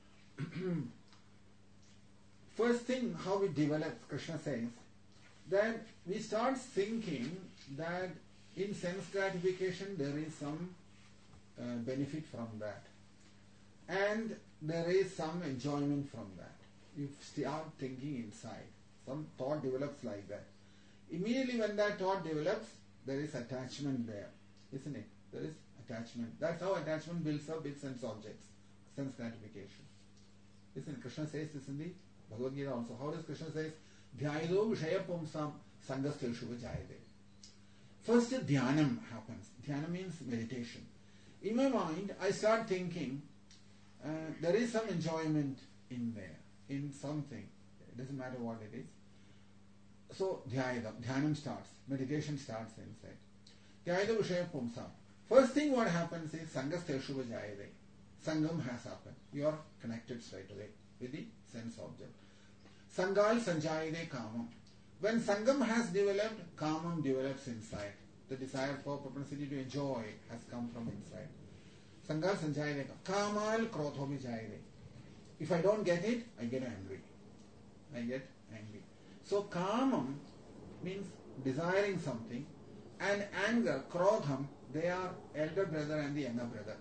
first thing how we develop, Krishna says, that we start thinking that in sense gratification there is some uh, benefit from that. And there is some enjoyment from that. You start thinking inside. Some thought develops like that. Immediately when that thought develops, there is attachment there. Isn't it? There is attachment. That's how attachment builds up with sense objects. Sense gratification. Isn't it? Krishna says this in the Bhagavad Gita also. How does Krishna say? Dhyayido vishaya pumsam sangastheshu vajayade. First dhyanam happens. Dhyana means meditation. In my mind, I start thinking, uh, there is some enjoyment in there, in something. It doesn't matter what it is. So dhyayidam, dhyanam starts. Meditation starts inside. Dhyayido vishaya pumsam. First thing what happens is sangastheshu vajayade. Sangam has happened. You are connected straight away with the sense object. Sangal sanjayade kamam. When Sangam has developed, kamam develops inside. The desire for propensity to enjoy has come from inside. Sangal sanjayade kamam. Kamal krodho vijayade. If I don't get it, I get angry. I get angry. So kamam means desiring something, and anger, krodham, they are elder brother and the younger brother.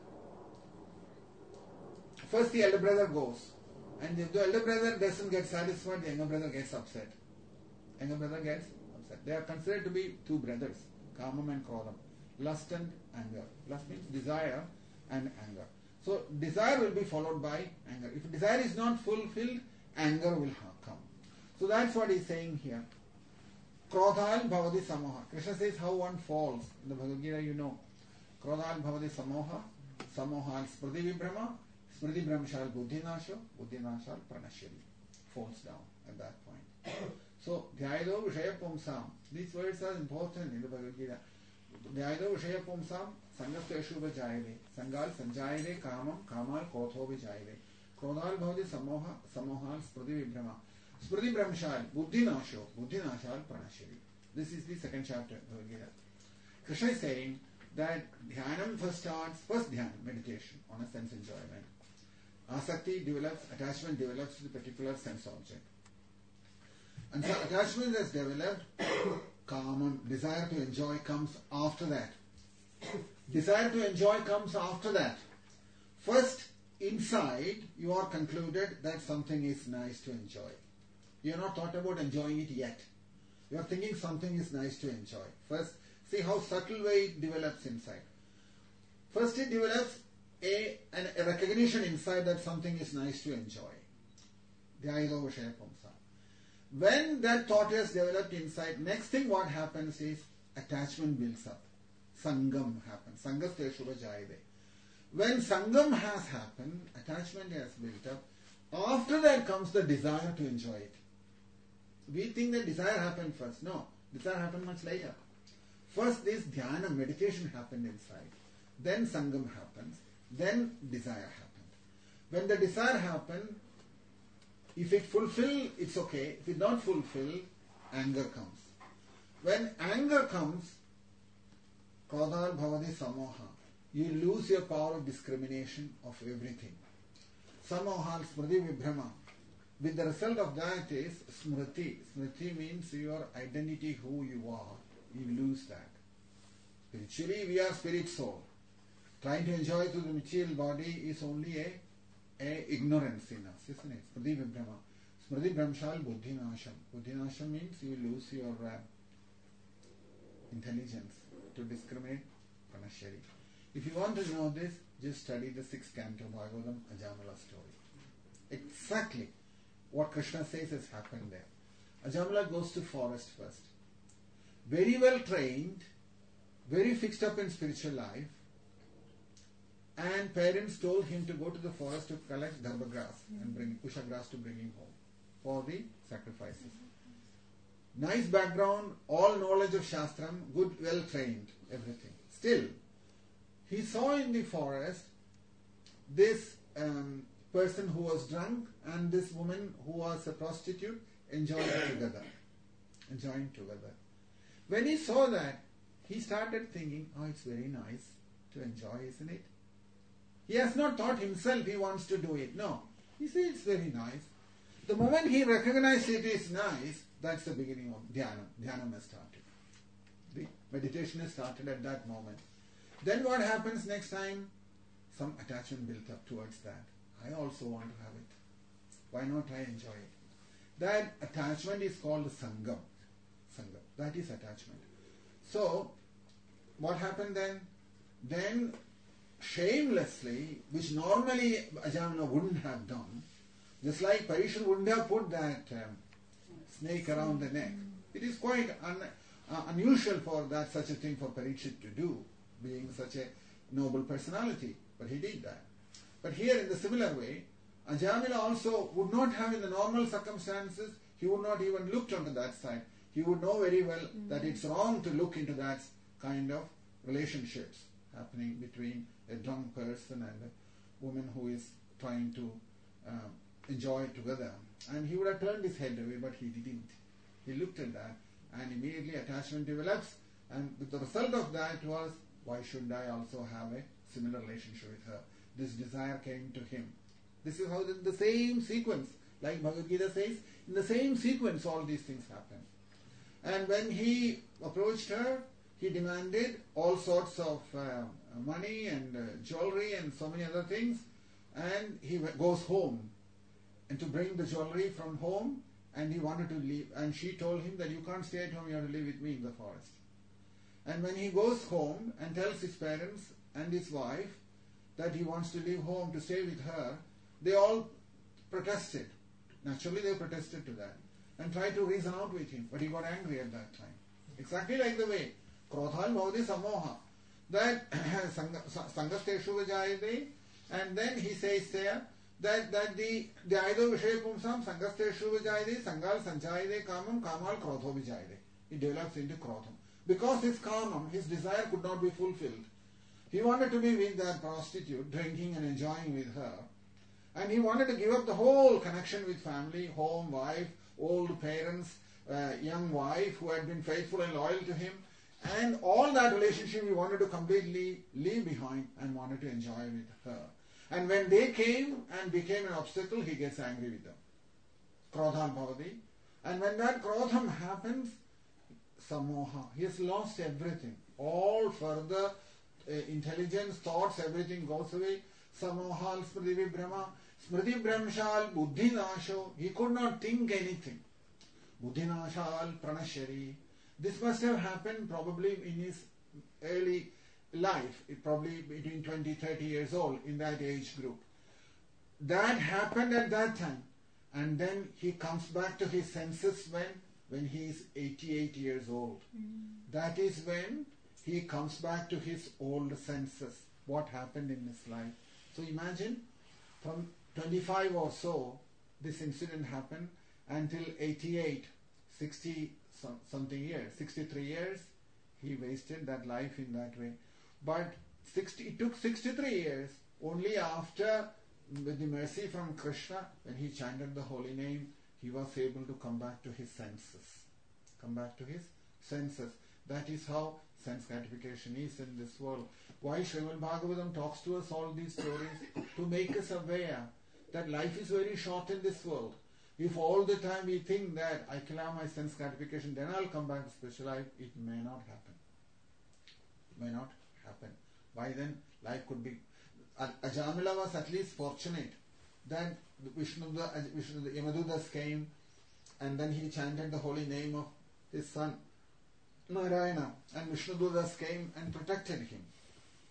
First the elder brother goes, and if the elder brother doesn't get satisfied, the younger brother gets upset. Younger brother gets upset. They are considered to be two brothers, Kamam and Krodham. Lust and anger. Lust means desire and anger. So desire will be followed by anger. If desire is not fulfilled, anger will come. So that's what he's saying here. Krodhal bhavati samoha. Krishna says how one falls. In the Bhagavad Gita you know. Krodhal bhavati samoha. Samohal spriti vibhrama. Smriti Brahmashal Buddhinasho, Buddhinashal Pranashyali. Falls down at that point. So, Dhyayido Vishaya Pumsam. These words are important in the Bhagavad Gita. Dhyayido Vishaya Pumsam, Sangastheshu Vajayade. Sangal Sanjayade Kamam, Kamal Kotho Vijayade. Krodhal Bhavati Samoha, Samohal Smriti Vibhrama. Smriti Brahmashal Buddhinasho, Buddhinashal Pranashyali. This is the second chapter of the Bhagavad Gita. Krishna is saying that Dhyanam first starts, first Dhyanam, meditation on a sense enjoyment. Asakti develops, attachment develops to the particular sense object. And so attachment is developed, common desire to enjoy comes after that. Desire to enjoy comes after that. First, inside, you are concluded that something is nice to enjoy. You have not thought about enjoying it yet. You are thinking something is nice to enjoy. First, see how subtle way it develops inside. First, it develops A, an, a recognition inside that something is nice to enjoy. Dhyayido vishaya pumsa. When that thought is developed inside, next thing what happens is attachment builds up. Sangam happens. Sangastheshu vajayade. When Sangam has happened, attachment has built up. After that comes the desire to enjoy it. We think that desire happened first. No, desire happened much later. First this dhyana, meditation happened inside. Then Sangam happens. Then desire happened. When the desire happened, if it fulfill, it's okay. If it not fulfill, anger comes. When anger comes, krodhal bhavati samoha. You lose your power of discrimination of everything. Samohal smriti vibhrama. With the result of that is smriti. Smriti means your identity, who you are. You lose that. Spiritually, we are spirit soul. Trying to enjoy through the material body is only a, a ignorance in us, isn't it? Smriti vibhrama. Smriti brahmashal buddhinasham. Buddhinasham means you lose your uh, intelligence to discriminate Pranashari. If you want to know this, just study the sixth canto Bhagavatam Ajamala story. Exactly what Krishna says has happened there. Ajamala goes to forest first. Very well trained, very fixed up in spiritual life, and parents told him to go to the forest to collect dharma grass and bring kusha grass to bring him home for the sacrifices. Nice background, all knowledge of Shastram, good, well trained, everything. Still, he saw in the forest this um, person who was drunk and this woman who was a prostitute enjoying together. Enjoying together. When he saw that, he started thinking, oh, it's very nice to enjoy, isn't it? He has not thought himself he wants to do it. No. He said it's very nice. The moment he recognized it is nice, that's the beginning of dhyana. Dhyana has started. The meditation has started at that moment. Then what happens next time? Some attachment built up towards that. I also want to have it. Why not I enjoy it? That attachment is called sangam. Sangam. That is attachment. So, what happened then? Then, shamelessly, which normally Ajamala wouldn't have done, just like Parikshit wouldn't have put that um, snake around the neck. It is quite un, uh, unusual for that such a thing for Parikshit to do, being such a noble personality. But he did that. But here in the similar way, Ajamila also would not have in the normal circumstances, he would not even looked onto that side. He would know very well mm-hmm. that it's wrong to look into that kind of relationships happening between a drunk person and a woman who is trying to uh, enjoy together. And he would have turned his head away, but he didn't. He looked at that and immediately attachment develops, and the result of that was, why should I also have a similar relationship with her? This desire came to him. This is how the, the same sequence, like Bhagavad Gita says, in the same sequence all these things happen. And when he approached her, he demanded all sorts of uh, money and uh, jewelry and so many other things, and he goes home and to bring the jewelry from home, and he wanted to leave, and she told him that you can't stay at home, you have to live with me in the forest. And when he goes home and tells his parents and his wife that he wants to leave home to stay with her, they all protested. Naturally they protested to that and tried to reason out with him, but he got angry at that time. Exactly like the way Krodhal Bhavati Samoha, that Sangasteshu Vijayade, and then he says there that, that the the Aido Vishay Pumsam Sangasteshu Vijayade, Sangal Sanchayade Kamam, Kamal Krodho Vijayade. It develops into Krodham. Because his kamam, his desire could not be fulfilled. He wanted to be with that prostitute, drinking and enjoying with her. And he wanted to give up the whole connection with family, home, wife, old parents, uh, young wife who had been faithful and loyal to him. And all that relationship he wanted to completely leave behind and wanted to enjoy with her. And when they came and became an obstacle, he gets angry with them. Krodham Bhavati. And when that Krodham happens, Samoha, he has lost everything. All further uh, intelligence, thoughts, everything goes away. Samohal Smriti Vibhrama, Smriti Brahmshal, Buddhi Nasho, he could not think anything. Buddhi Nashal, Pranashari. This must have happened probably in his early life, probably between twenty, thirty years old, in that age group. That happened at that time. And then he comes back to his senses when? When he is eighty-eight years old. Mm. That is when he comes back to his old senses. What happened in his life. So imagine, from twenty-five or so, this incident happened until eighty-eight, sixty something years, sixty-three years, he wasted that life in that way. But sixty, it took sixty-three years, only after, with the mercy from Krishna, when he chanted the holy name, he was able to come back to his senses. Come back to his senses. That is how sense gratification is in this world. Why Srimad Bhagavatam talks to us all these stories? To make us aware that life is very short in this world. If all the time we think that I can have my sense gratification, then I'll come back to spiritual life, it may not happen. It may not happen. By then, life could be... Ajamila was at least fortunate that Vishnu, Vishnu, the Yamadutas came, and then he chanted the holy name of his son Narayana, and Vishnudutas came and protected him.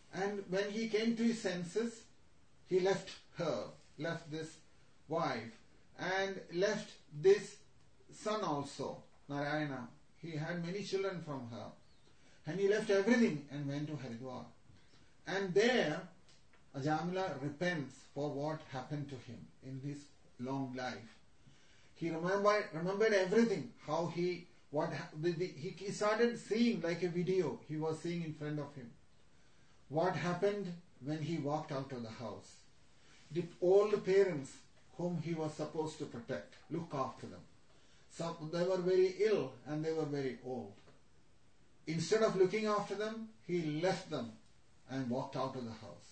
And when he came to his senses, he left her, left this wife, and left this son also, Narayana. He had many children from her. And he left everything and went to Haridwar. And there, Ajamila repents for what happened to him in his long life. He remembered, remembered everything, how he, what the, the, he, he started seeing like a video he was seeing in front of him. What happened when he walked out of the house. The old parents whom he was supposed to protect, look after them. Some, they were very ill and they were very old. Instead of looking after them, he left them and walked out of the house.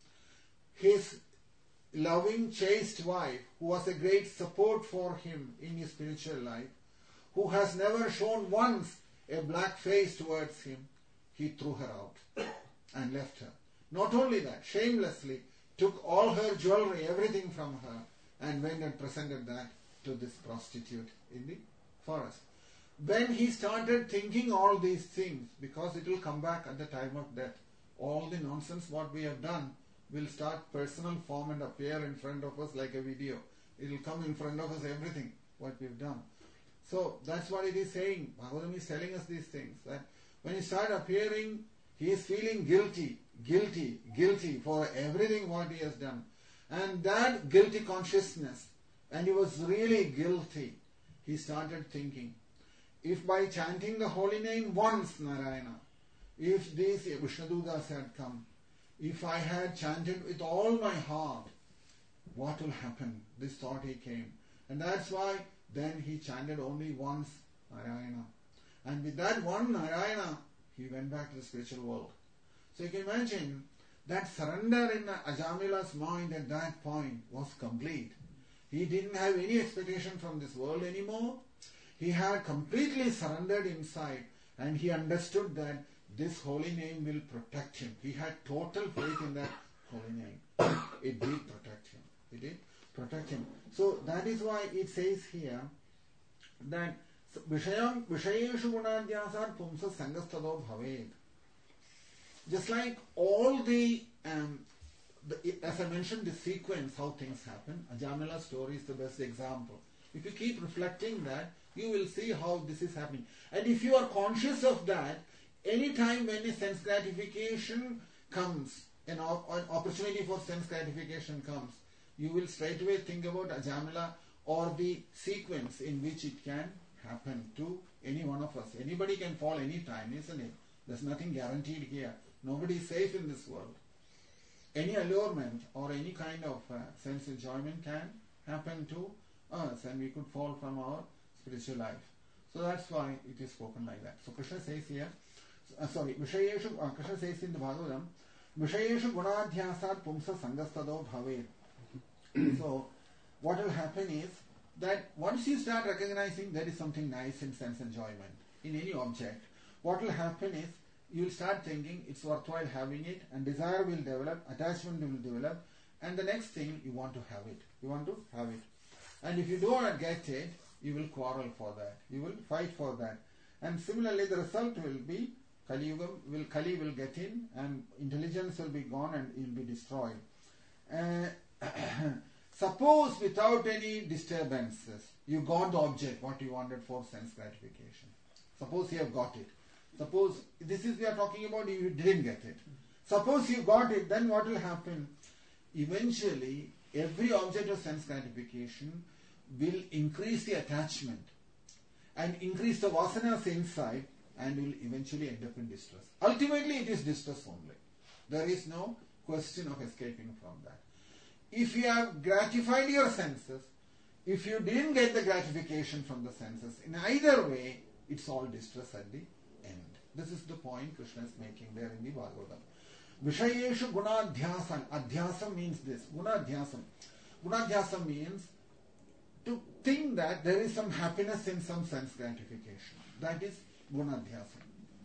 His loving, chaste wife, who was a great support for him in his spiritual life, who has never shown once a black face towards him, he threw her out and left her. Not only that, shamelessly took all her jewelry, everything from her, and went and presented that to this prostitute in the forest. When he started thinking all these things, because it will come back at the time of death, all the nonsense what we have done will start personal form and appear in front of us like a video. It will come in front of us, everything what we've done. So that's what it is saying. Bhagavatam is telling us these things, that when he started appearing, he is feeling guilty, guilty, guilty for everything what he has done. And that guilty consciousness, and he was really guilty, he started thinking, if by chanting the holy name once, Narayana, if these Vishnadutas had come, if I had chanted with all my heart, what will happen? This thought he came. And that's why then he chanted only once Narayana. And with that one Narayana, he went back to the spiritual world. So you can imagine that surrender in Ajamila's mind at that point was complete. He didn't have any expectation from this world anymore. He had completely surrendered inside, and he understood that this holy name will protect him. He had total faith in that holy name. It did protect him. It did protect him. So that is why it says here that Vishayam Vishayeshu Gunadhyasat Pumsa Sangastado Bhaved. Just like all the, um, the, as I mentioned, the sequence, how things happen, Ajamila's story is the best example. If you keep reflecting that, you will see how this is happening. And if you are conscious of that, any time when a sense gratification comes, an, op- an opportunity for sense gratification comes, you will straight away think about Ajamila or the sequence in which it can happen to any one of us. Anybody can fall any time, isn't it? There's nothing guaranteed here. Nobody is safe in this world. Any allurement or any kind of uh, sense enjoyment can happen to us, and we could fall from our spiritual life. So that's why it is spoken like that. So Krishna says here, uh, sorry, Vishayeshu, uh, Krishna says in the Bhagavatam, Vishayeshu Gunadhyasat Pumsa Sangastado Bhaved. So what will happen is that once you start recognizing there is something nice in sense enjoyment in any object, what will happen is you will start thinking it's worthwhile having it, and desire will develop, attachment will develop, and the next thing you want to have it. You want to have it. And if you do not get it, you will quarrel for that. You will fight for that. And similarly, the result will be Kali Yuga will, Kali will get in, and intelligence will be gone and it will be destroyed. Uh, suppose without any disturbances, you got the object, what you wanted for sense gratification. Suppose you have got it. Suppose, this is we are talking about, you didn't get it. Suppose you got it, then what will happen? Eventually, every object of sense gratification will increase the attachment and increase the vasanas inside, and will eventually end up in distress. Ultimately, it is distress only. There is no question of escaping from that. If you have gratified your senses, if you didn't get the gratification from the senses, in either way, it's all distress at the end. This is the point Krishna is making there in the Bhagavatam. Vishayeshu Gunadhyasam. Adhyasam means this. Gunadhyasam. Gunadhyasam means to think that there is some happiness in some sense gratification. That is Gunadhyasam.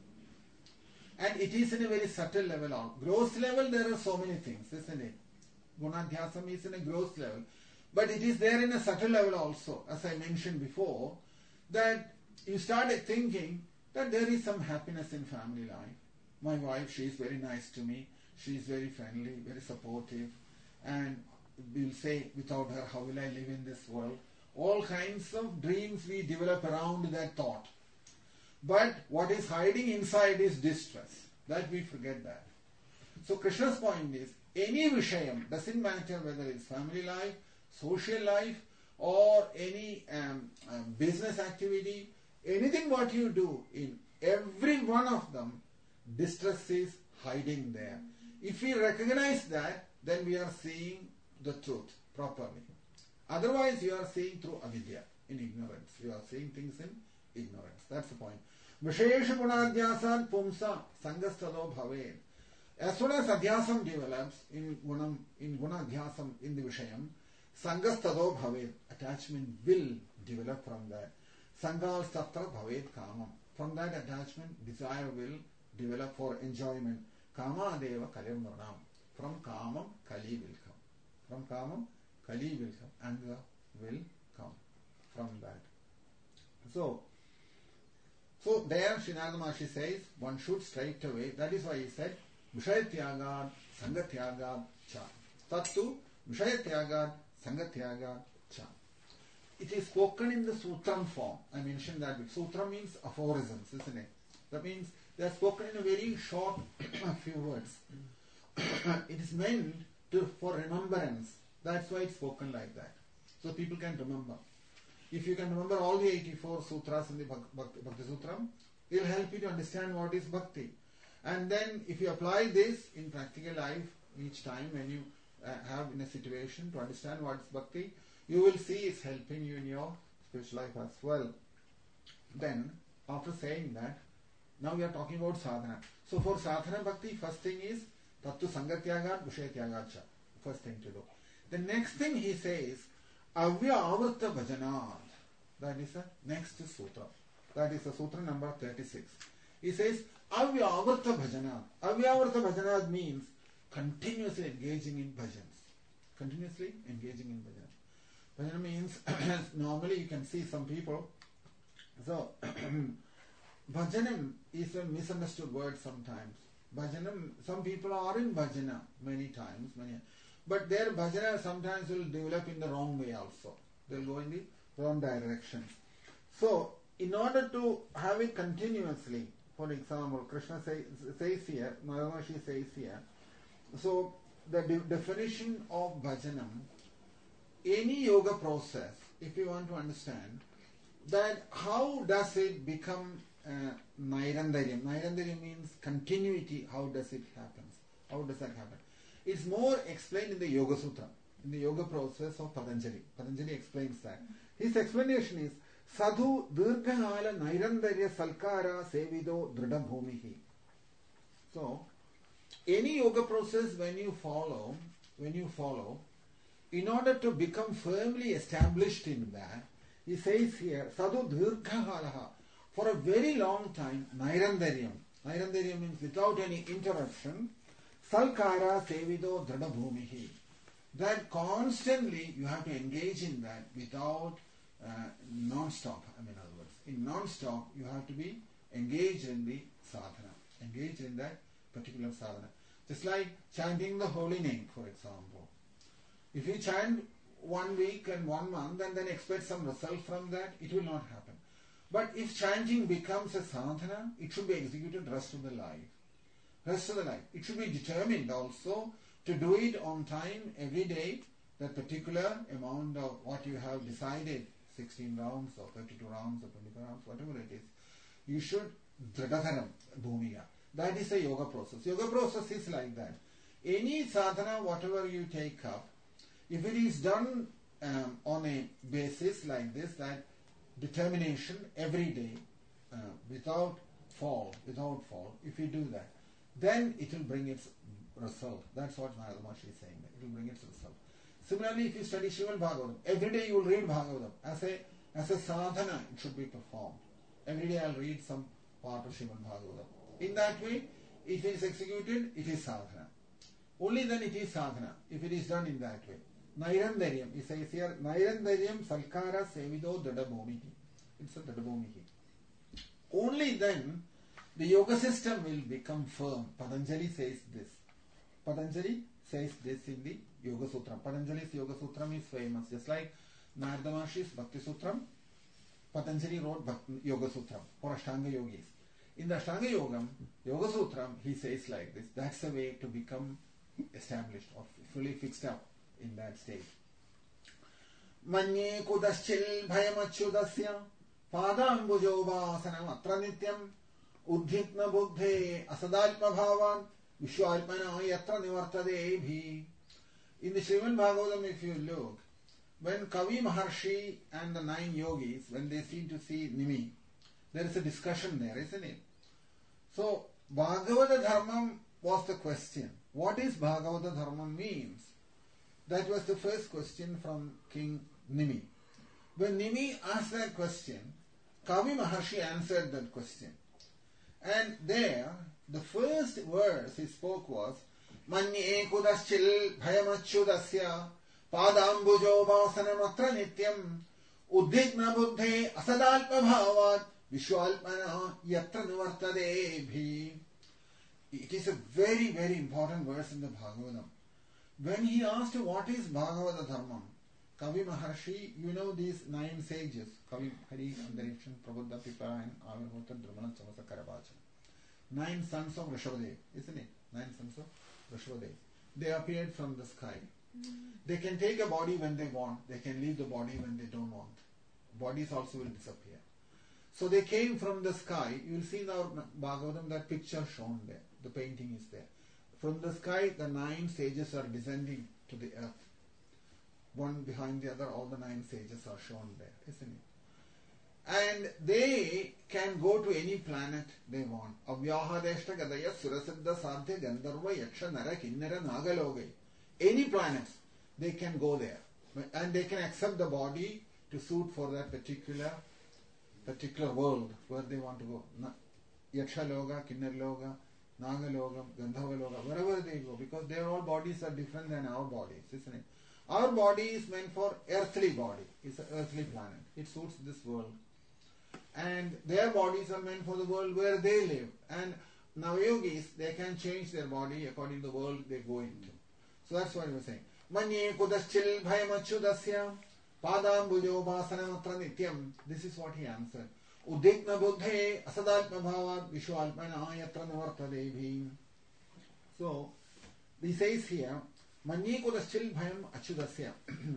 And it is in a very subtle level. On gross level, there are so many things, isn't it? Gunadhyasam is in a gross level. But it is there in a subtle level also, as I mentioned before, that you started thinking that there is some happiness in family life. My wife, she is very nice to me. she is very friendly, very supportive, and we'll say, without her, how will I live in this world? All kinds of dreams we develop around that thought. But what is hiding inside is distress. That we forget that. So Krishna's point is, any Vishayam, doesn't matter whether it's family life, social life, or any um, uh, business activity, anything what you do, in every one of them, distress is hiding there. If we recognize that, then we are seeing the truth properly. Otherwise, you are seeing through avidya, in ignorance. You are seeing things in ignorance. That's the point. Vishayesha gunadhyasan pumsa sangastado bhaved. As soon as adhyasam develops in gunam, in gunadhyasam, in the Vishayam, sangastado bhaved, attachment will develop from that. Sangal statra bhaved kamam. From that attachment, desire will develop for enjoyment. Kama deva kalim vranam. From kamam, kali will come. From kamam, kali will come. Anger will come from that. So, so there Srinada Maharshi says, one should straight away, that is why he said, Vishayatyagat, Sangatyagat cha. Tattu, Vishayatyagat, Sangatyagat cha. It is spoken in the sutram form. I mentioned that. Sutra means aphorisms, isn't it? That means they are spoken in a very short few words. It is meant to, for remembrance. That's why it's spoken like that. So people can remember. If you can remember all the eighty-four sutras in the Bhakti, Bhakti Sutram, it will help you to understand what is bhakti. And then if you apply this in practical life each time when you uh, have in a situation to understand what is bhakti, you will see it's helping you in your spiritual life as well. Then, after saying that, now we are talking about sadhana. So for sadhana bhakti, first thing is tattu sangatyagat vishayatyagat cha. First thing to do. The next thing he says, avya avarta bhajanat. That is the next sutra. That is the sutra number thirty-six. He says, avya avarta bhajanat. Avya avarta bhajanat means continuously engaging in bhajans. Continuously engaging in bhajans. Bhajan means, normally you can see some people, so, bhajanam is a misunderstood word sometimes. Bhajanam, some people are in bhajana many times, many, but their bhajana sometimes will develop in the wrong way also. They'll go in the wrong direction. So, in order to have it continuously, for example, Krishna say, says here, Maharishi says here, so the de- definition of bhajanam, any yoga process, if you want to understand, that how does it become uh, Nairandaryam? Nairandaryam means continuity. How does it happen? How does that happen? It's more explained in the Yoga Sutra, in the yoga process of Patanjali. Patanjali explains that. His explanation is Sadhu Dirghala Nairandarya Salkara Sevido Drida Bhumihi. So, any yoga process when you follow, when you follow, in order to become firmly established in that, he says here, Sadhu Dirghahalaha, for a very long time, Nairandaryam. Nairandaryam means without any interruption, Salkara Sevido Drada Bhumihi. That constantly you have to engage in that without uh, non-stop. I mean, in other words, in non-stop you have to be engaged in the sadhana, engaged in that particular sadhana. Just like chanting the holy name, for example. If you chant one week and one month and then expect some result from that, it will not happen. But if chanting becomes a sadhana, it should be executed rest of the life. Rest of the life. It should be determined also to do it on time every day, that particular amount of what you have decided, sixteen rounds or thirty-two rounds or twenty-four rounds, whatever it is, you should dradharam bhumiya. That is a yoga process. Yoga process is like that. Any sadhana, whatever you take up, if it is done um, on a basis like this, that determination every day, uh, without fall, without fall, if you do that, then it will bring its result. That's what Narada Maharshi is saying. It will bring its result. Similarly, if you study Srimad Bhagavatam, every day you will read Bhagavatam. As a, as a sadhana, it should be performed. Every day I will read some part of Srimad Bhagavatam. In that way, if it is executed, it is sadhana. Only then it is sadhana, if it is done in that way. Nairandaryam, he says here, Nairandaryam Salkara Sevido Dadabhumihi. It's a Dadabhumihi. Only then the yoga system will become firm. Patanjali says this. Patanjali says this in the Yoga Sutram. Patanjali's Yoga Sutram is famous. Just like Narada Maharshi's Bhakti Sutram, Patanjali wrote Bhakti, Yoga Sutram for Ashtanga Yogis. In the Ashtanga Yogam, Yoga Sutram, he says like this. That's the way to become established or fully fixed up in that state. Manye kudaschil bhayamachyudasya padambujovasanam atra nityam uddhitna buddhe asadalpa bhavan vishwalpana yatra nivartade bhi. In the Srimad Bhagavatam, if you look, when Kavi Maharshi and the nine yogis, when they seem to see Nimi, there is a discussion there, isn't it? So, Bhagavata Dharmam was the question. What is Bhagavata Dharmam means? That was the first question from King Nimi. When Nimi asked that question, Kavi Maharshi answered that question. And there, the first verse he spoke was, Manye kudaschil bhayamachyudasya padambujo vasanamatra nityam uddhigna buddhe asadalpa bhavat vishwalpana yatra nivartade bhi. It is a very, very important verse in the Bhagavatam. When he asked what is Bhagavata Dharmam, Kavi Maharshi, you know these nine sages, Kavi Hari, Andarikshan, Prabhuddha, Piparayan, Avirhuta, Dhrumana, Chamasa, Karavacha. Nine sons of Rishabhadev, isn't it? Nine sons of Rishabhadev. They appeared from the sky. They can take a body when they want. They can leave the body when they don't want. Bodies also will disappear. So they came from the sky. You will see in our Bhagavatam that picture shown there. The painting is there. From the sky, the nine sages are descending to the earth. One behind the other, all the nine sages are shown there, isn't it? And they can go to any planet they want. Avyahadeshta gadaya surasiddha sadhya gandharva yaksha nara kinnara nagalogai. Any planets, they can go there. And they can accept the body to suit for that particular particular world where they want to go. Yaksha loga, kinnar loga, Nagalogam, Gandharva-loga, wherever they go, because their all bodies are different than our bodies, isn't it? Our body is meant for earthly body. It's an earthly planet. It suits this world. And their bodies are meant for the world where they live. And Navayogis, they can change their body according to the world they go into. So that's what he was saying. Manye kudaschil bhayamachyudasya padambujo vasanamatra nityam. This is what he answered. Uddhigna buddhe asadalpa bhavat vishwalpana yatra nivartade bhi. So, he says here, Manye kudaschil bhayam achyudasya.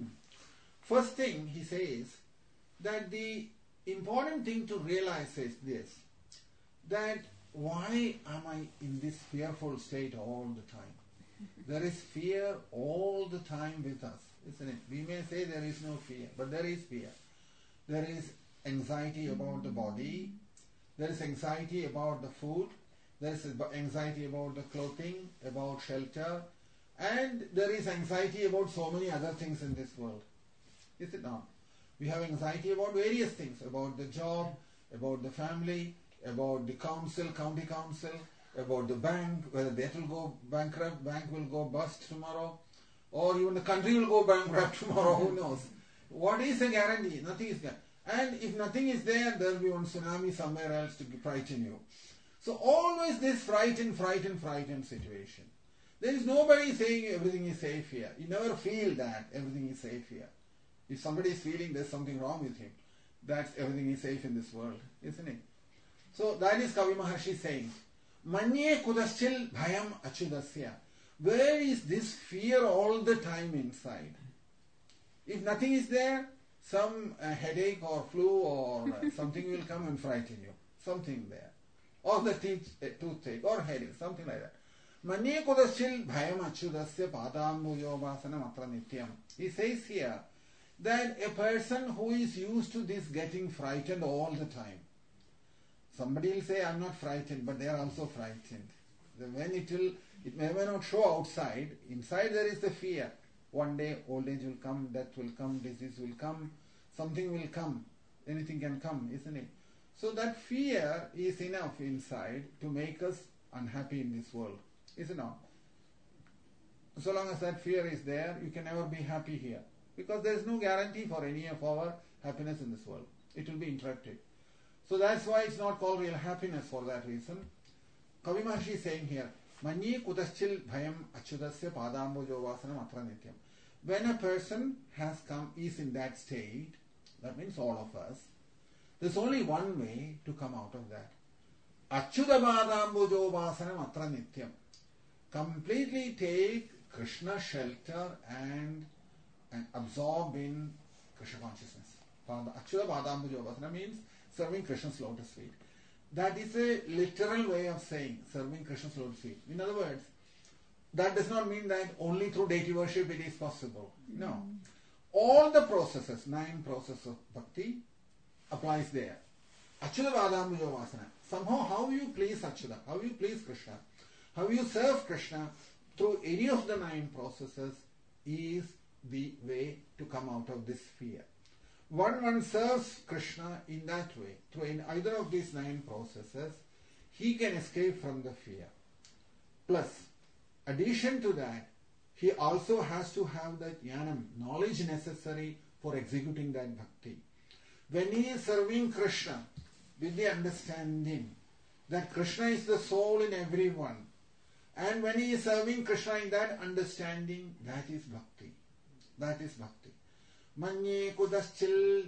First thing he says, that the important thing to realize is this, that why am I in this fearful state all the time? There is fear all the time with us, isn't it? We may say there is no fear, but there is fear. There is anxiety about the body, there is anxiety about the food, there is anxiety about the clothing, about shelter, and there is anxiety about so many other things in this world. Is it not? We have anxiety about various things, about the job, about the family, about the council, county council, about the bank, whether that will go bankrupt, bank will go bust tomorrow, or even the country will go bankrupt tomorrow, who knows? What is a guarantee? Nothing is there. And if nothing is there, there will be one tsunami somewhere else to frighten you. So always this frightened, frightened, frightened situation. There is nobody saying everything is safe here. You never feel that everything is safe here. If somebody is feeling there's something wrong with him, that's everything is safe in this world, isn't it? So that is Kavi Maharshi saying, Manye kudaschil bhayam achyudasya. Where is this fear all the time inside? If nothing is there, some uh, headache or flu or uh, something will come and frighten you. Something there. Or the teeth, uh, toothache or headache, something like that. Manye kudaschil bhayam achyudasya padambujo vasanam atra nityam. He says here that a person who is used to this getting frightened all the time. Somebody will say, I'm not frightened, but they are also frightened. When it will, it may not show outside. Inside there is the fear. One day old age will come, death will come, disease will come, something will come. Anything can come, isn't it? So that fear is enough inside to make us unhappy in this world, is it not? So long as that fear is there, you can never be happy here. Because there is no guarantee for any of our happiness in this world. It will be interrupted. So that's why it's not called real happiness for that reason. Kavi Maharshi is saying here, Manye kudashchil bhayam achyudasya padambujovasanam atra nityam. When a person has come, is in that state, that means all of us, there's only one way to come out of that. Achyuta padambujovasanam atra nityam. Completely take Krishna shelter and, and absorb in Krishna consciousness. Achyuta padambujovasana means serving Krishna's lotus feet. That is a literal way of saying serving Krishna's lotus feet. In other words, that does not mean that only through deity worship it is possible. No. All the processes, nine processes of bhakti applies there. Achyuta padambujovasana. Somehow how you please Achyuta, how you please Krishna, how you serve Krishna through any of the nine processes is the way to come out of this fear. When one serves Krishna in that way, through in either of these nine processes, he can escape from the fear. Plus, addition to that, he also has to have that jnanam, knowledge necessary for executing that bhakti. When he is serving Krishna with the understanding that Krishna is the soul in everyone, and when he is serving Krishna in that understanding, that is bhakti. That is bhakti. Manye kudaschil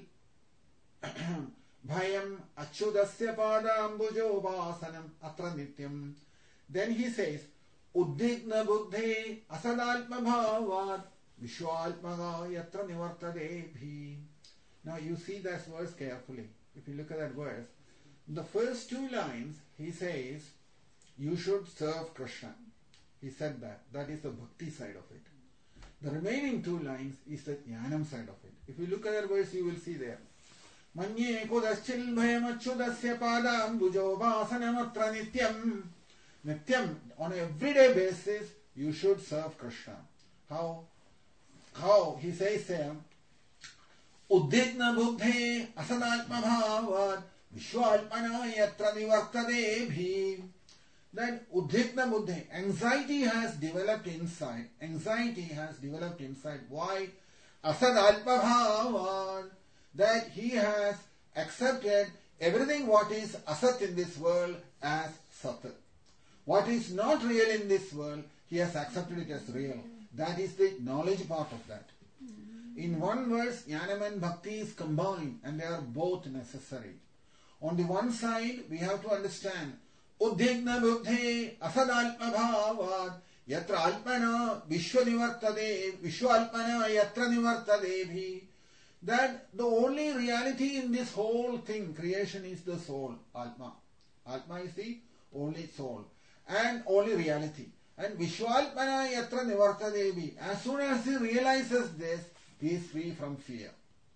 bhayam achyudasya padambujo vasanam atra nityam. Then he says, uddhigna buddhe asadalpa bhavad vishwalpaga yatra nivartadebhi. Now you see that verse carefully. If you look at that verse, the first two lines he says, you should serve Krishna. He said that. That is the bhakti side of it. The remaining two lines is the jnanam side of it. If you look at that verse, you will see there. Manye kudaschil bhayam achyudasya padambujo vasanam atra nityam. Nityam, on an everyday basis, you should serve Krishna. How? How? He says there, uddhigna buddhe asadalpa bhavad vishwalpana yatra nivartadebhi. That uddhigna buddhi, anxiety has developed inside. Anxiety has developed inside. Why? Asad alpa bhavan. That he has accepted everything what is asat in this world as sat. What is not real in this world, he has accepted it as real. That is the knowledge part of that. In one verse, jnanam and bhakti is combined and they are both necessary. On the one side, we have to understand uddhigna buddhe asadalpa bhavad yatra alpana vishwanivartade vishwalpana yatra nivartadebhi. That the only reality in this whole thing, creation, is the soul, Atma. Atma is the only soul and only reality. And vishwalpana yatra nivartadebhi. As soon as he realizes this, he is free from fear.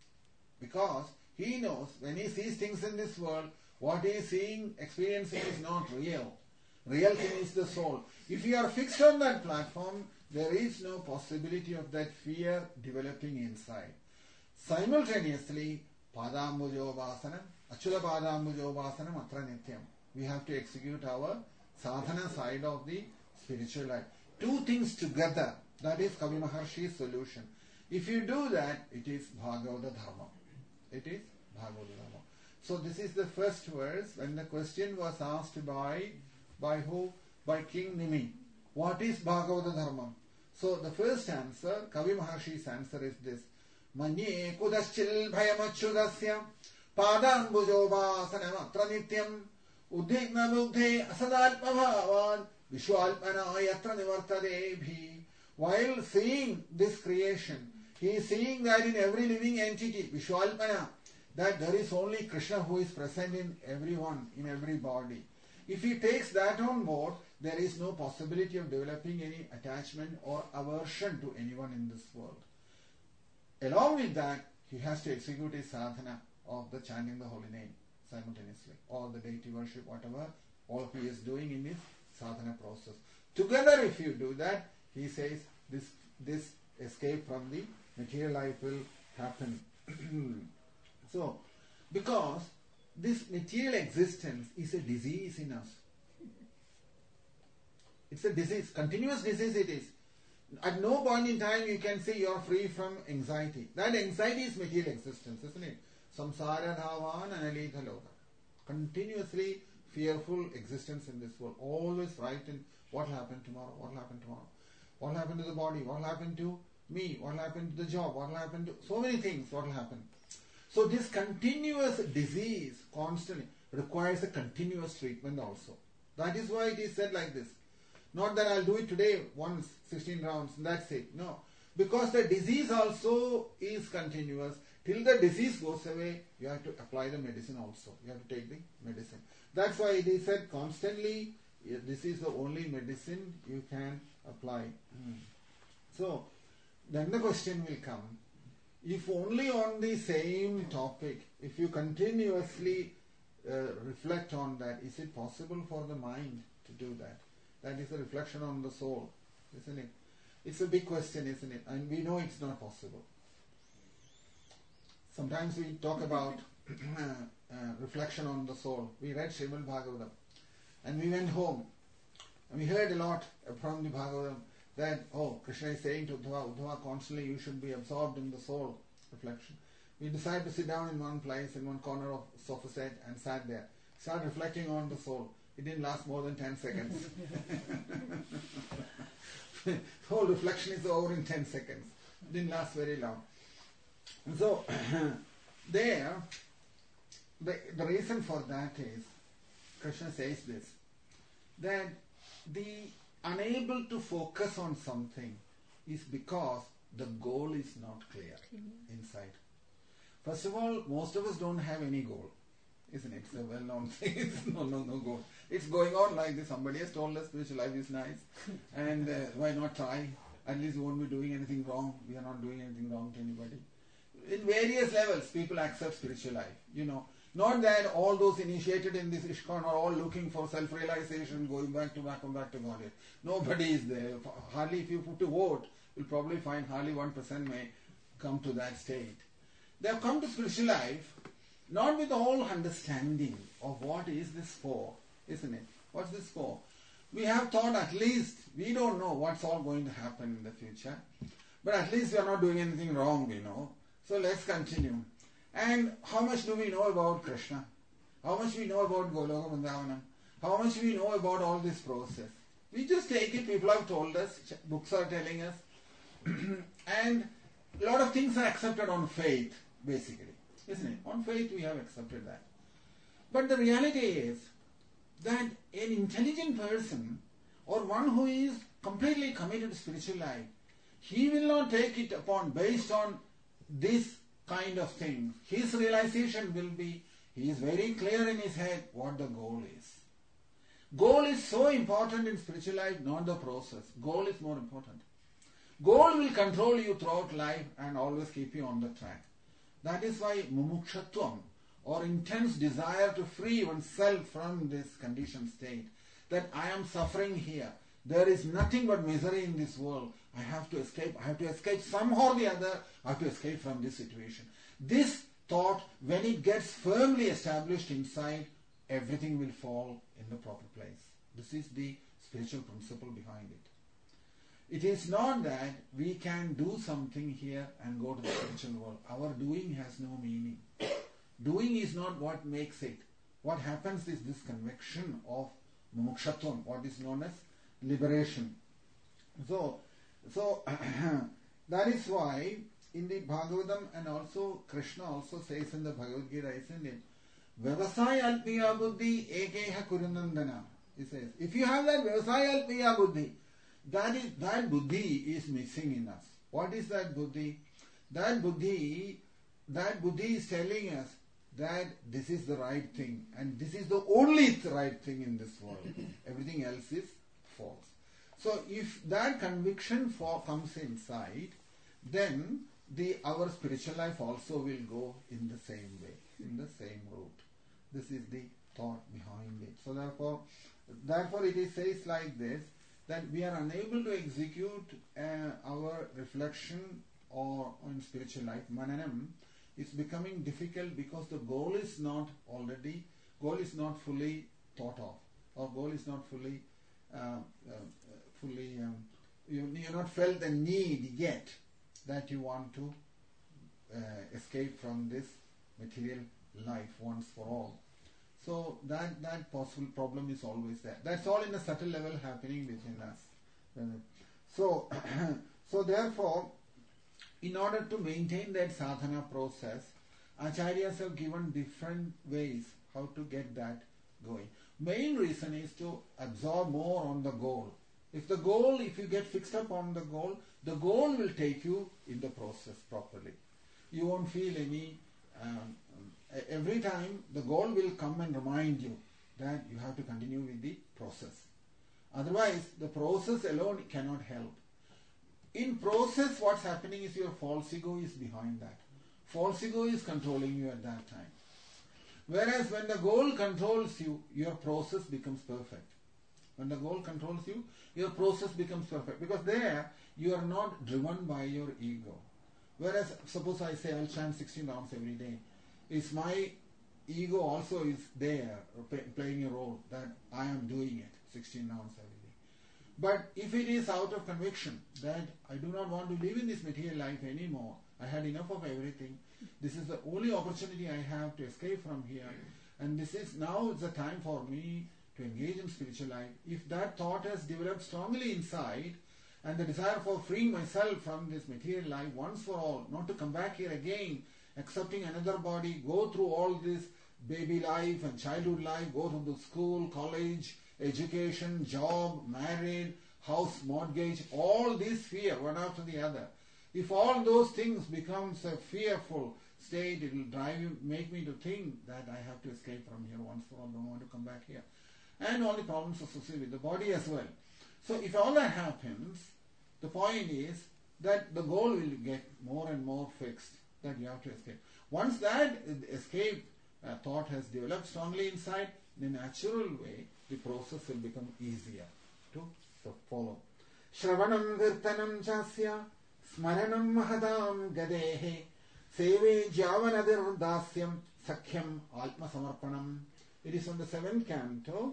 Because he knows when he sees things in this world, what he is seeing, experiencing is not real. Real thing is the soul. If you are fixed on that platform, there is no possibility of that fear developing inside. Simultaneously, padambujo vasanam, achyuta padambujo vasanam atra nityam. We have to execute our sadhana side of the spiritual life. Two things together. That is Kavi Maharshi's solution. If you do that, it is Bhagavata Dharma. It is Bhagavata Dharma. So this is the first verse when the question was asked by, by who? By King Nimi. What is Bhagavata Dharma? So the first answer, Kavi Maharshi's answer is this. Manye kudaschil bhayamachyudasya padambujo vasanam atra nityam uddhigna buddhe asadalpa bhavan vishwalpana yatra nivartadebhi. While seeing this creation, he is seeing that in every living entity, vishwalpana, that there is only Krishna who is present in everyone, in every body. If he takes that on board, there is no possibility of developing any attachment or aversion to anyone in this world. Along with that, he has to execute his sadhana of the chanting the holy name simultaneously, or the deity worship, whatever, all he is doing in his sadhana process. Together, if you do that, he says this, this escape from the material life will happen. So, because this material existence is a disease in us. It's a disease, continuous disease it is. At no point in time you can say you are free from anxiety. That anxiety is material existence, isn't it? Samsara dhavan analita loka. Continuously fearful existence in this world. Always frightened, What will happen tomorrow? What will happen tomorrow? What will happen to the body? What will happen to me? What will happen to the job? What will happen to so many things? What will happen? So this continuous disease constantly requires a continuous treatment also. That is why it is said like this. Not that I'll do it today, once, sixteen rounds, and that's it. No. Because the disease also is continuous. Till the disease goes away, you have to apply the medicine also. You have to take the medicine. That's why it is said constantly, this is the only medicine you can apply. Mm. So, then the question will come, if only on the same topic, if you continuously uh, reflect on that, is it possible for the mind to do that? That is a reflection on the soul, isn't it? It's a big question, isn't it? And we know it's not possible. Sometimes we talk about uh, uh, reflection on the soul. We read Srimad Bhagavatam and we went home and we heard a lot from the Bhagavatam that, oh, Krishna is saying to Uddhava, Uddhava, constantly you should be absorbed in the soul reflection. We decided to sit down in one place, in one corner of the sofa set and sat there. Started reflecting on the soul. It didn't last more than ten seconds. The whole reflection is over in ten seconds. It didn't last very long. And so, there, the, the reason for that is, Krishna says this, that the unable to focus on something is because the goal is not clear inside. First of all, most of us don't have any goal, isn't it? It's a well-known thing. It's no, no, no goal. It's going on like this. Somebody has told us spiritual life is nice, and uh, why not try? At least we won't be doing anything wrong. We are not doing anything wrong to anybody. In various levels, people accept spiritual life. You know, not that all those initiated in this ISKCON are all looking for self-realization, going back to back and back to Godhead. Nobody is there. Hardly, if you put to vote, you'll probably find hardly one percent may come to that state. They have come to spiritual life not with the whole understanding of what is this for, isn't it? What's this for? We have thought at least, we don't know what's all going to happen in the future, but at least we are not doing anything wrong, we know. So let's continue. And how much do we know about Krishna? How much we know about Goloka Vrindavanam? How much we know about all this process? We just take it, people have told us, books are telling us, and a lot of things are accepted on faith, basically. Isn't it? On faith we have accepted that. But the reality is that an intelligent person or one who is completely committed to spiritual life, he will not take it upon based on this kind of thing. His realization will be, he is very clear in his head what the goal is. Goal is so important in spiritual life, not the process. Goal is more important. Goal will control you throughout life and always keep you on the track. That is why mumukshatvam, or intense desire to free oneself from this conditioned state, that I am suffering here, there is nothing but misery in this world, I have to escape, I have to escape somehow or the other, I have to escape from this situation. This thought, when it gets firmly established inside, everything will fall in the proper place. This is the spiritual principle behind it. It is not that we can do something here and go to the spiritual world. Our doing has no meaning. Doing is not what makes it. What happens is this conviction of mumukshatvam, what is known as liberation. So, so that is why in the Bhagavatam, and also Krishna also says in the Bhagavad Gita, isn't it? Vyavasaya alpiya buddhi ekeha kurunandana. He says, if you have that Vyavasaya alpiya buddhi, That is that buddhi is missing in us. What is that buddhi? That buddhi, that buddhi is telling us that this is the right thing and this is the only right thing in this world. Everything else is false. So if that conviction for comes inside, then the our spiritual life also will go in the same way, in the same route. This is the thought behind it. So therefore, therefore it is says like this, that we are unable to execute uh, our reflection or on spiritual life, mananam, is becoming difficult because the goal is not already, goal is not fully thought of, or goal is not fully, uh, uh, fully, um, you you not felt the need yet that you want to uh, escape from this material life once for all. So that, that possible problem is always there. That's all in a subtle level happening between us. So, so therefore, in order to maintain that sadhana process, Acharyas have given different ways how to get that going. Main reason is to absorb more on the goal. If the goal, if you get fixed up on the goal, the goal will take you in the process properly. You won't feel any, um, every time the goal will come and remind you that you have to continue with the process. Otherwise, the process alone cannot help. In process, what's happening is your false ego is behind that. False ego is controlling you at that time. Whereas when the goal controls you, your process becomes perfect. When the goal controls you, your process becomes perfect. Because there, you are not driven by your ego. Whereas, suppose I say I'll chant sixteen rounds every day. Is my ego also is there, playing a role that I am doing it, sixteen rounds every day. But if it is out of conviction that I do not want to live in this material life anymore, I had enough of everything, this is the only opportunity I have to escape from here, and this is now it's the time for me to engage in spiritual life. If that thought has developed strongly inside, and the desire for freeing myself from this material life once for all, not to come back here again, accepting another body, go through all this baby life and childhood life, go through the school, college, education, job, married, house, mortgage, all this fear one after the other. If all those things becomes a fearful state, it will drive you, make me to think that I have to escape from here once for all, don't want to come back here. And all the problems associated with the body as well. So if all that happens, the point is that the goal will get more and more fixed, that you have to escape. Once that escape uh, thought has developed strongly inside, in a natural way, the process will become easier to so follow. Shravanam kirtanam chasya smaranam mahadam gadehe seve javanadir dasyam sakhyam atma samarpanam. It is on the seventh canto.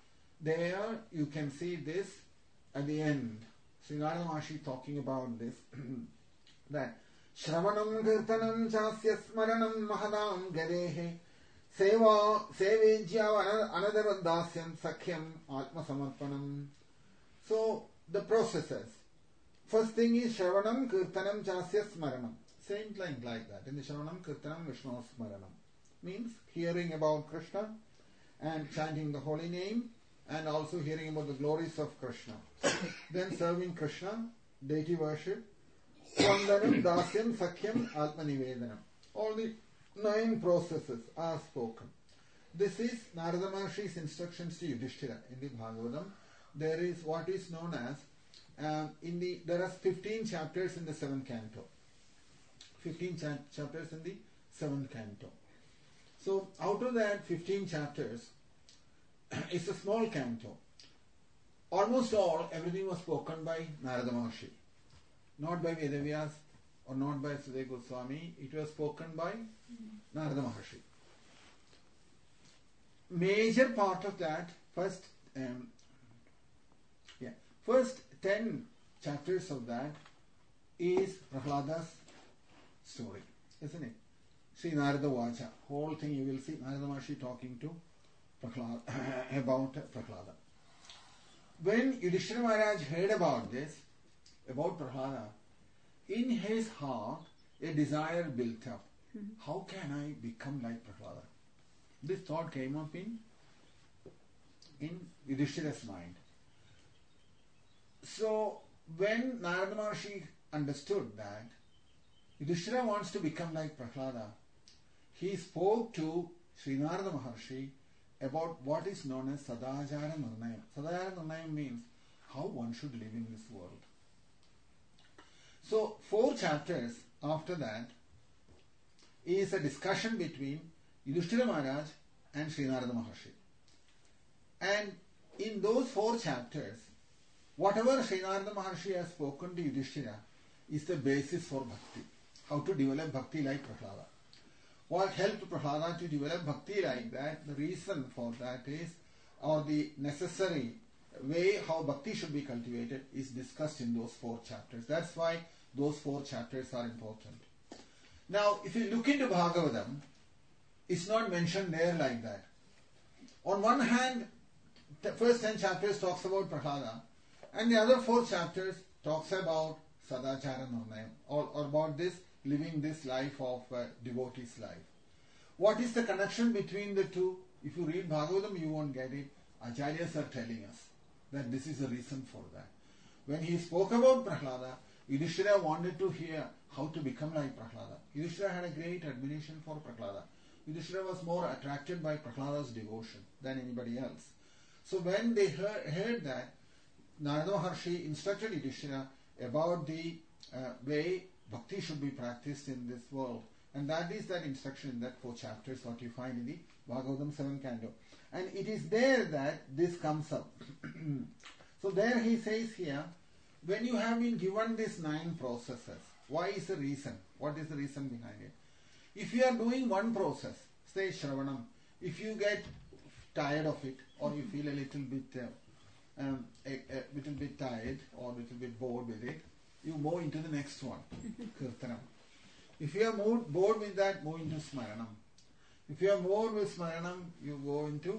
There you can see this at the end. Sri Narada Maharshi talking about this that Shravanam kirtanam chasya smaranam mahadam gadehe seva sevejya anadara dasyam sakhyam atma samarpanam. So the processes. First thing is Shravanam kirtanam chasya smaranam. Same line like that. In the Shravanam kirtanam Vishnu smaranam means hearing about Krishna and chanting the holy name, and also hearing about the glories of Krishna. Then serving Krishna, deity worship, Swandanam, Dasyam, Sakhyam, Atmanivedanam. All the nine processes are spoken. This is Narada Maharshi's instructions to Yudhishthira in the Bhagavatam. There is what is known as, um, in the there are fifteen chapters in the seventh canto. fifteen cha- chapters in the seventh canto. So out of that fifteen chapters, it's a small canto. Almost all, everything was spoken by Narada Maharshi. Not by Vedavyas or not by Sudhir Goswami. It was spoken by Narada Maharshi. Major part of that, first, um, yeah, first ten chapters of that is Prahlada's story, isn't it? Sri Narada Vacha. Whole thing you will see Narada Maharshi talking to Prahlada, about Prahlada. When Yudhishthira Maharaj heard about this, about Prahlada, in his heart a desire built up. Mm-hmm. How can I become like Prahlada? This thought came up in, in Yudhishthira's mind. So when Narada Maharshi understood that Yudhishthira wants to become like Prahlada, he spoke to Sri Narada Maharshi about what is known as Sadajara Nirnayam. Sadajara Nirnayam means how one should live in this world. So, four chapters after that is a discussion between Yudhishthira Maharaj and Sri Narada Maharshi. And in those four chapters, whatever Sri Narada Maharshi has spoken to Yudhishthira is the basis for bhakti. How to develop bhakti like Prahlada. What helped Prahlada to develop bhakti like that, the reason for that is, or the necessary way how bhakti should be cultivated is discussed in those four chapters. That's why those four chapters are important. Now, if you look into Bhagavatam, it's not mentioned there like that. On one hand, the first ten chapters talks about Prahlada, and the other four chapters talks about Sadachara Nirnayam, or, or about this, living this life of uh, devotee's life. What is the connection between the two? If you read Bhagavatam, you won't get it. Acharyas are telling us that this is the reason for that. When he spoke about Prahlada, Yudhishthira wanted to hear how to become like Prahlada. Yudhishthira had a great admiration for Prahlada. Yudhishthira was more attracted by Prahlada's devotion than anybody else. So when they heard, heard that, Narada Maharshi instructed Yudhishthira about the uh, way bhakti should be practiced in this world. And that is that instruction in that four chapters what you find in the Bhagavatam seventh canto. And it is there that this comes up. So there he says here, when you have been given these nine processes, why is the reason? What is the reason behind it? If you are doing one process, say Shravanam, if you get tired of it or you feel a little bit uh, um, a, a little bit tired or a little bit bored with it, you move into the next one, Kirtanam. If you are moved, bored with that, move into Smaranam. If you are bored with Smaranam, you go into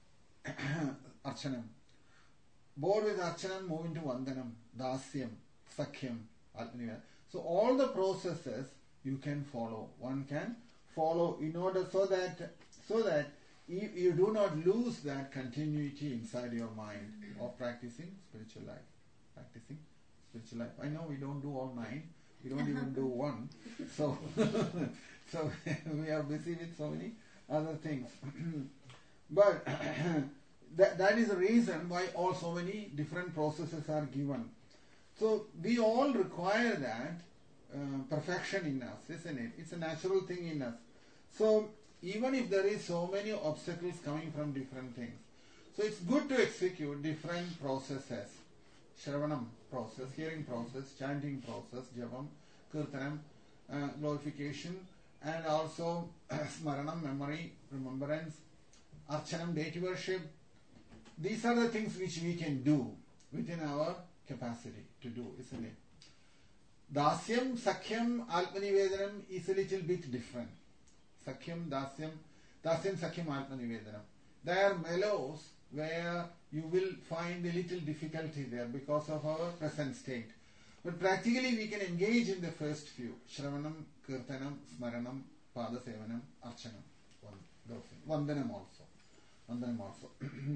Archanam. Bored with Archanam, move into Vandanam, Dasyam, Sakhyam, Atmanivaya. So all the processes you can follow. One can follow in order so that so that you, you do not lose that continuity inside your mind of practicing spiritual life. Practicing spiritual life. I know we don't do all nine. We don't even do one. So, so we are busy with so many other things. But that, that is the reason why all so many different processes are given. So we all require that uh, perfection in us, isn't it? It's a natural thing in us. So even if there is so many obstacles coming from different things, so it's good to execute different processes. Shravanam process, hearing process, chanting process, Javam, Kirtanam, uh, glorification, and also Smaranam, memory, remembrance, Archanam, deity worship. These are the things which we can do within our capacity to do, isn't it? Dasyam, Sakhyam, Atmanivedanam is a little bit different. Sakhyam, Dasyam, Dasyam, Sakhyam, Atmanivedanam. They are mellows where you will find a little difficulty there because of our present state. But practically we can engage in the first few. Shravanam, Kirtanam, Smaranam, Padasevanam, Archanam. Vandanam also. Vandanam also.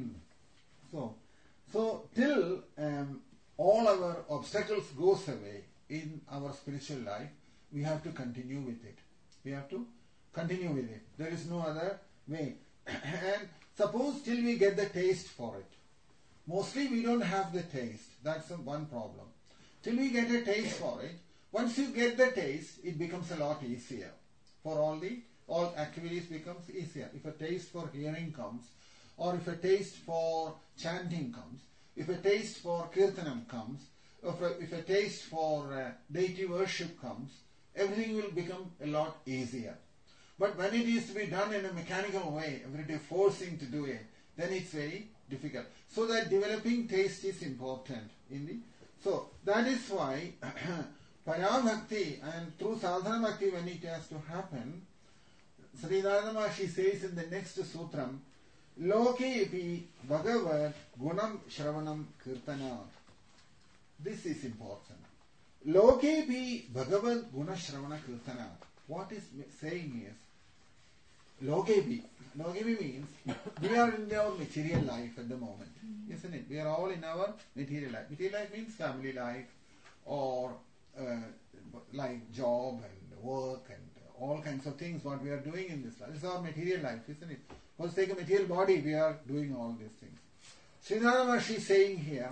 so, so till um, all our obstacles goes away in our spiritual life, we have to continue with it. We have to continue with it. There is no other way. And suppose till we get the taste for it. Mostly we don't have the taste. That's one problem. Till we get a taste for it, once you get the taste, it becomes a lot easier. For all the all activities becomes easier. If a taste for hearing comes, or if a taste for chanting comes, if a taste for kirtanam comes, if a, if a taste for uh, deity worship comes, everything will become a lot easier. But when it is to be done in a mechanical way, every day forcing to do it, then it's very difficult. So that developing taste is important in the so that is why Parabhakti and through Sadhana Bhakti when it has to happen, Sri Narada Maharshi says in the next sutram, Loke epi Bhagavad Gunam Shravanam Kirtana. This is important. Loke epi Bhagavad Guna Shravana Kirtana. What is saying is, Lokebi. Lokebi means we are in our material life at the moment, isn't it? We are all in our material life. Material life means family life or uh, like job and work and all kinds of things what we are doing in this life. This is our material life, isn't it? For the sake of material body, we are doing all these things. Sridhara Maharshi is saying here,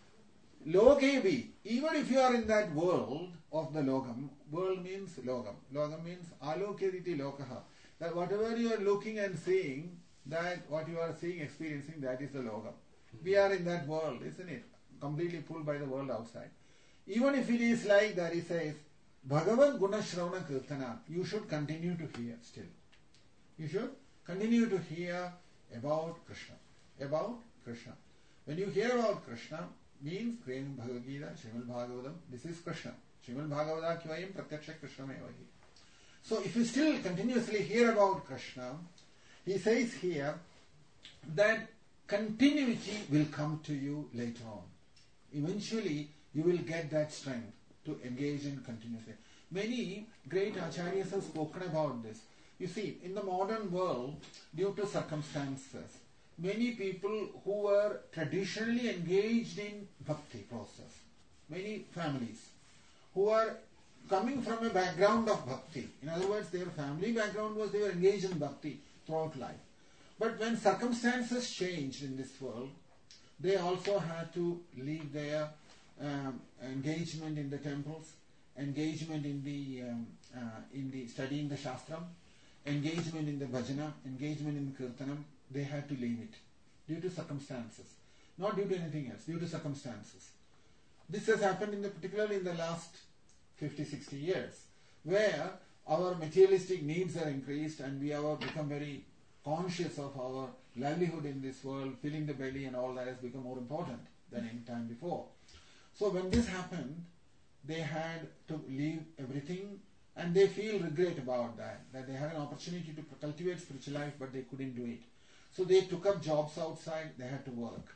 Lokebi, even if you are in that world of the Lokam, world means Lokam. Lokam means Alokiriti Lokaha. That whatever you are looking and seeing, that what you are seeing, experiencing, that is the Lokam. We are in that world, isn't it? Completely pulled by the world outside. Even if it is like that, he says, Bhagavad Guna Shravana Kirtana, you should continue to hear still. You should continue to hear about Krishna. About Krishna. When you hear about Krishna, means Kriyam Bhagavad Gita, Srimad Bhagavatam, this is Krishna. Srimad Bhagavata Kyavayam Pratyaksha Krishna Mevahi. So if you still continuously hear about Krishna, he says here, that continuity will come to you later on. Eventually, you will get that strength to engage in continuously. Many great acharyas have spoken about this. You see, in the modern world, due to circumstances, many people who were traditionally engaged in bhakti process, many families who are coming from a background of bhakti, in other words, their family background was they were engaged in bhakti throughout life. But when circumstances changed in this world, they also had to leave their um, engagement in the temples, engagement in the um, uh, in the studying the shastram, engagement in the bhajana, engagement in the kirtanam. They had to leave it due to circumstances, not due to anything else, due to circumstances. This has happened in the particularly in the last fifty, sixty years, where our materialistic needs are increased and we have become very conscious of our livelihood in this world, filling the belly and all that has become more important than any time before. So when this happened, they had to leave everything and they feel regret about that, that they had an opportunity to cultivate spiritual life but they couldn't do it. So they took up jobs outside, they had to work.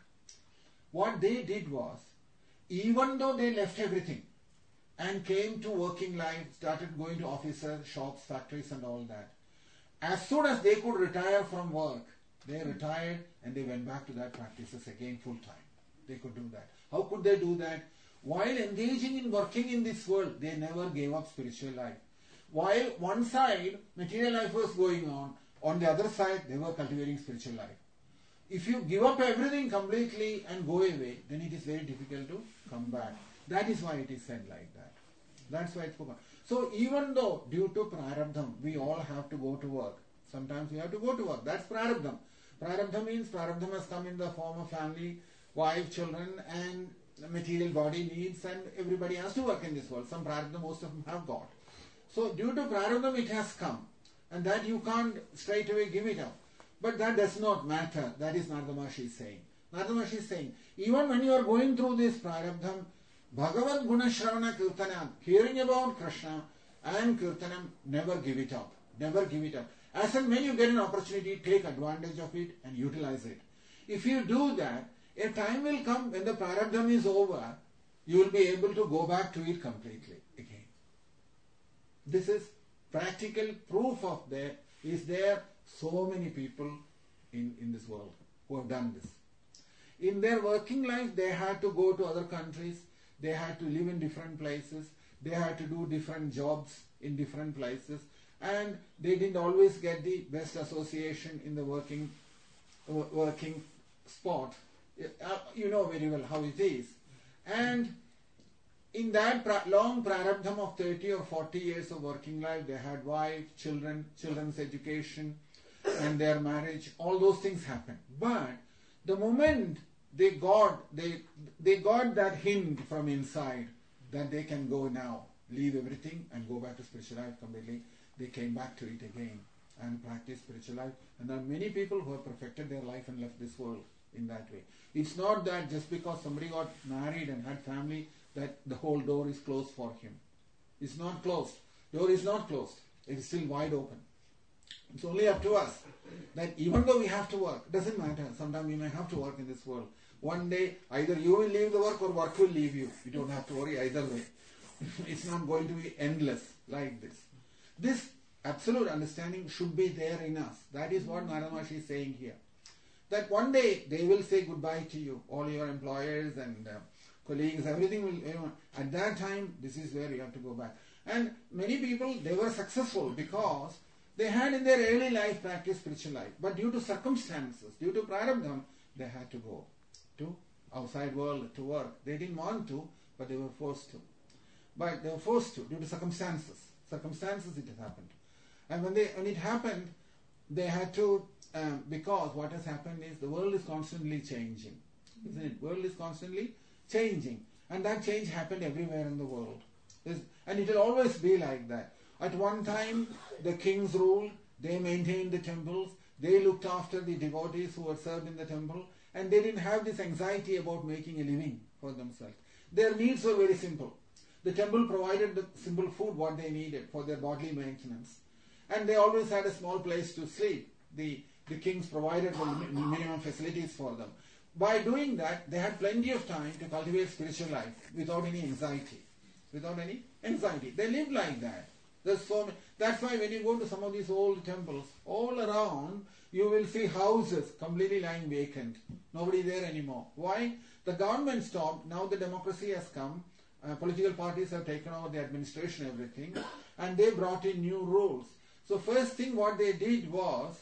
What they did was, even though they left everything and came to working life, started going to offices, shops, factories and all that, as soon as they could retire from work, they retired and they went back to their practices again full time. They could do that. How could they do that? While engaging in working in this world, they never gave up spiritual life. While one side, material life was going on, on the other side, they were cultivating spiritual life. If you give up everything completely and go away, then it is very difficult to come back. That is why it is said like that. That's why it's spoken. So even though due to prarabdham, we all have to go to work. Sometimes we have to go to work. That's prarabdham. Prarabdha means prarabdham has come in the form of family, wife, children and material body needs, and everybody has to work in this world. Some prarabdha most of them have got. So due to prarabdham it has come, and that you can't straight away give it up. But that does not matter. That is Narada Maharshi saying. Narada Maharshi is saying, even when you are going through this prarabdham, Bhagavad Guna Shravana Kirtanam, hearing about Krishna and Kirtanam, never give it up. Never give it up. As and when you get an opportunity, take advantage of it and utilize it. If you do that, a time will come when the prarabdham is over, you will be able to go back to it completely again. This is practical proof of that. Is there so many people in, in this world who have done this. In their working life, they had to go to other countries. They had to live in different places. They had to do different jobs in different places. And they didn't always get the best association in the working uh, working spot. Uh, you know very well how it is. And in that pra- long prarabdham of thirty or forty years of working life, they had wife, children, children's education, and their marriage. All those things happened. But the moment they got they they got that hint from inside that they can go now, leave everything and go back to spiritual life completely, they came back to it again and practiced spiritual life. And there are many people who have perfected their life and left this world in that way. It's not that just because somebody got married and had family that the whole door is closed for him. It's not closed. Door is not closed. It is still wide open. It's only up to us that even though we have to work, doesn't matter. Sometimes we may have to work in this world. One day, either you will leave the work or work will leave you. You don't have to worry either way. It's not going to be endless like this. This absolute understanding should be there in us. That is what Narada Maharshi is saying here. That one day they will say goodbye to you, all your employers and uh, colleagues, everything will, you know, at that time, this is where you have to go back. And many people, they were successful because they had in their early life practiced spiritual life. But due to circumstances, due to prarabdham, they had to go to outside world to work. They didn't want to, but they were forced to. But they were forced to due to circumstances. Circumstances it has happened. And when they when it happened, they had to, um, because what has happened is the world is constantly changing. Isn't it? World is constantly changing. And that change happened everywhere in the world. There's, and it will always be like that. At one time, the kings ruled, they maintained the temples, they looked after the devotees who were served in the temple, and they didn't have this anxiety about making a living for themselves. Their needs were very simple. The temple provided the simple food what they needed for their bodily maintenance. And they always had a small place to sleep. The the kings provided the minimum facilities for them. By doing that, they had plenty of time to cultivate spiritual life without any anxiety. Without any anxiety. They lived like that. There's so many, that's why when you go to some of these old temples, all around you will see houses completely lying vacant. Nobody there anymore. Why? The government stopped. Now the democracy has come. Uh, political parties have taken over the administration, everything, and they brought in new rules. So first thing what they did was,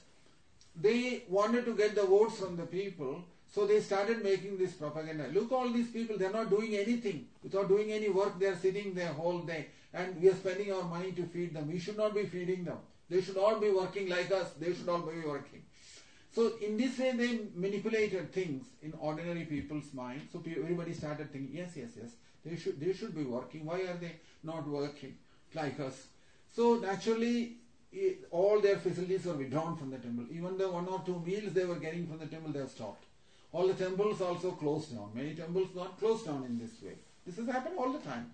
they wanted to get the votes from the people, so they started making this propaganda. Look, all these people, they're not doing anything. Without doing any work, they're sitting there whole day, and we are spending our money to feed them. We should not be feeding them. They should all be working like us. They should all be working. So in this way, they manipulated things in ordinary people's mind. So everybody started thinking, yes, yes, yes, they should, they should be working. Why are they not working like us? So naturally, it, all their facilities were withdrawn from the temple. Even the one or two meals they were getting from the temple, they have stopped. All the temples also closed down. Many temples got closed down in this way. This has happened all the time.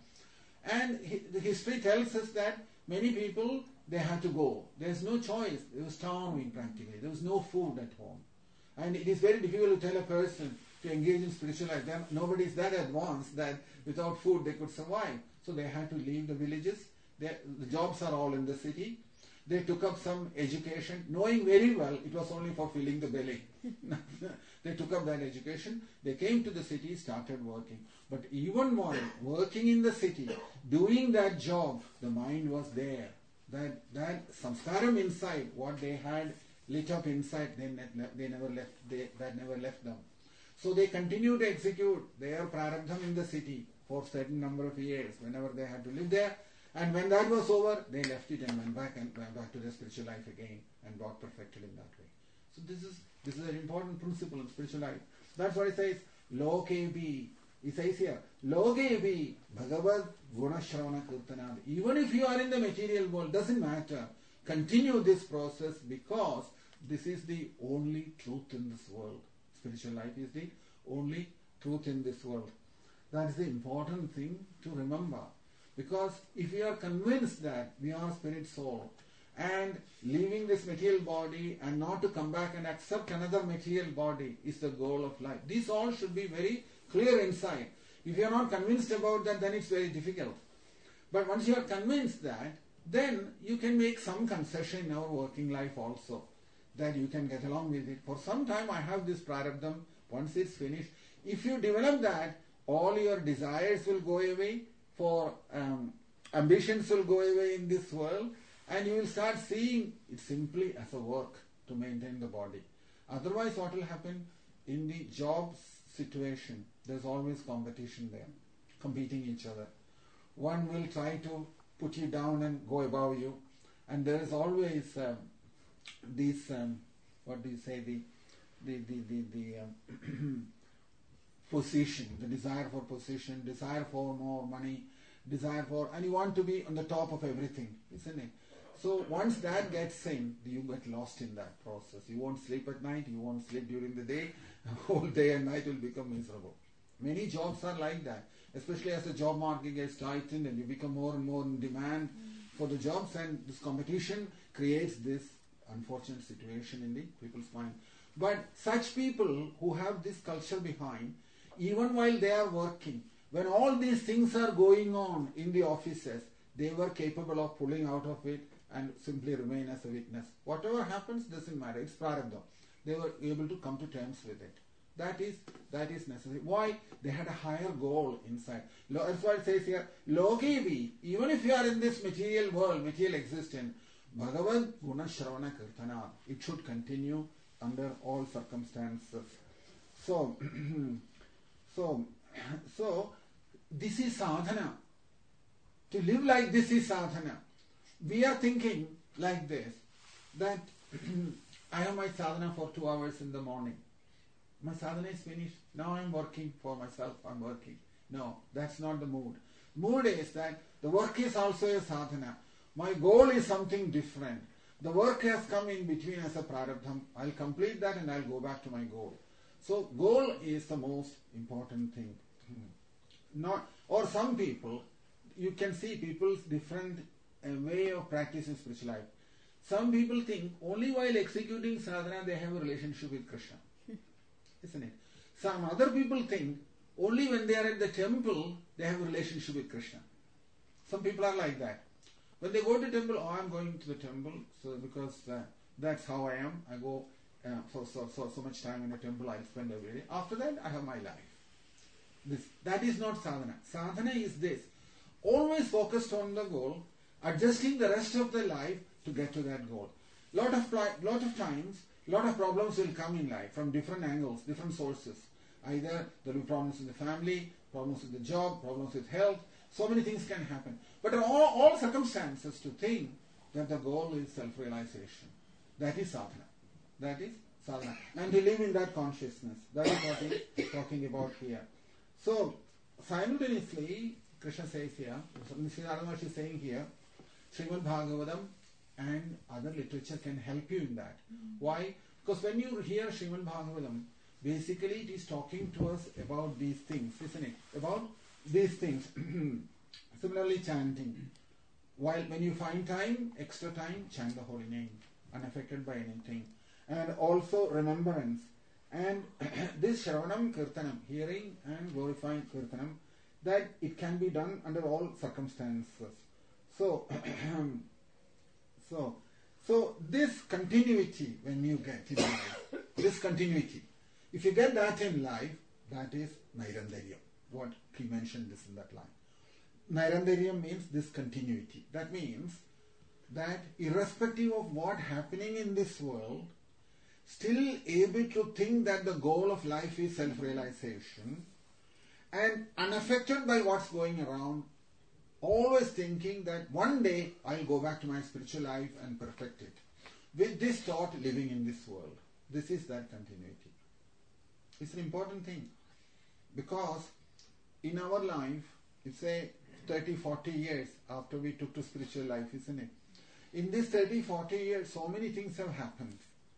And hi the history tells us that many people, they had to go. There's no choice. There was starving practically. There was no food at home. And it is very difficult to tell a person to engage in spiritual life. Then nobody is that advanced that without food they could survive. So they had to leave the villages. They, the jobs are all in the city. They took up some education, knowing very well it was only for filling the belly. They took up that education. They came to the city, started working. But even more, working in the city, doing that job, the mind was there. That that samskaram inside, what they had lit up inside, they, they never left. They, that never left them. So they continued to execute their prarabdham in the city for a certain number of years, whenever they had to live there. And when that was over, they left it and went back and went back to their spiritual life again and got perfected in that way. So this is this is an important principle in spiritual life. That's what it says, Loke bi. It says here, Loke bi Bhagavad Guna Shravana Kirtanad. Even if you are in the material world, doesn't matter. Continue this process, because this is the only truth in this world. Spiritual life is the only truth in this world. That is the important thing to remember. Because if we are convinced that we are spirit soul and leaving this material body and not to come back and accept another material body is the goal of life. These all should be very clear inside. If you are not convinced about that, then it's very difficult. But once you are convinced that, then you can make some concession in our working life also, that you can get along with it. For some time I have this prarabdham, once it's finished. If you develop that, all your desires will go away, for um, ambitions will go away in this world, and you will start seeing it simply as a work to maintain the body. Otherwise, what will happen in the job situation? There's always competition there, competing each other. One will try to put you down and go above you, and there is always um, this um, what do you say the the the the, the um, position, the desire for position, desire for more money, desire for, and you want to be on the top of everything, isn't it? So once that gets in, you get lost in that process. You won't sleep at night, you won't sleep during the day, whole day and night will become miserable. Many jobs are like that, especially as the job market gets tightened and you become more and more in demand for the jobs, and this competition creates this unfortunate situation in the people's mind. But such people who have this culture behind, even while they are working, when all these things are going on in the offices, they were capable of pulling out of it and simply remain as a witness. Whatever happens doesn't matter. It's prarabdha. They were able to come to terms with it. That is that is necessary. Why? They had a higher goal inside. That's why it says here, Lokevi, even if you are in this material world, material existence, Bhagavad Guna Shravana Kirtana, it should continue under all circumstances. So, so, so, this is sadhana. To live like this is sadhana. We are thinking like this, that I have my sadhana for two hours in the morning. My sadhana is finished. Now I am working for myself. I am working. No, that's not the mood. Mood is that the work is also a sadhana. My goal is something different. The work has come in between as a prarabdham. I'll complete that and I'll go back to my goal. So goal is the most important thing. Not, or some people, you can see people's different uh, way of practicing spiritual life. Some people think only while executing sadhana they have a relationship with Krishna. Isn't it? Some other people think only when they are at the temple they have a relationship with Krishna. Some people are like that. When they go to temple, oh, I'm going to the temple, so because uh, that's how I am. I go uh, for so, so so much time in the temple. I spend every day. After that, I have my life. This that is not sadhana. Sadhana is this: always focused on the goal, adjusting the rest of the life to get to that goal. Lot of lot of times, lot of problems will come in life from different angles, different sources. Either there will be problems in the family, problems with the job, problems with health. So many things can happen. But in all, all circumstances to think that the goal is self-realization. That is sadhana. That is sadhana. And to live in that consciousness. That is what he is talking about here. So, simultaneously, Krishna says here, Sri Narada is saying here, Srimad Bhagavatam and other literature can help you in that. Mm-hmm. Why? Because when you hear Srimad Bhagavatam, basically it is talking to us about these things, isn't it? About these things. Similarly, chanting. While when you find time, extra time, chant the holy name, unaffected by anything. And also remembrance. And this Shravanam Kirtanam, hearing and glorifying Kirtanam, that it can be done under all circumstances. So, so, so this continuity when you get in life, this continuity, if you get that in life, that is Nairandaryam. What he mentioned this in that line. Nairandaryam means this continuity. That means that irrespective of what happening in this world, still able to think that the goal of life is self-realization and unaffected by what's going around, always thinking that one day I'll go back to my spiritual life and perfect it. With this thought living in this world. This is that continuity. It's an important thing because in our life, it's a thirty, forty years after we took to spiritual life, isn't it? In this thirty, forty years, so many things have happened.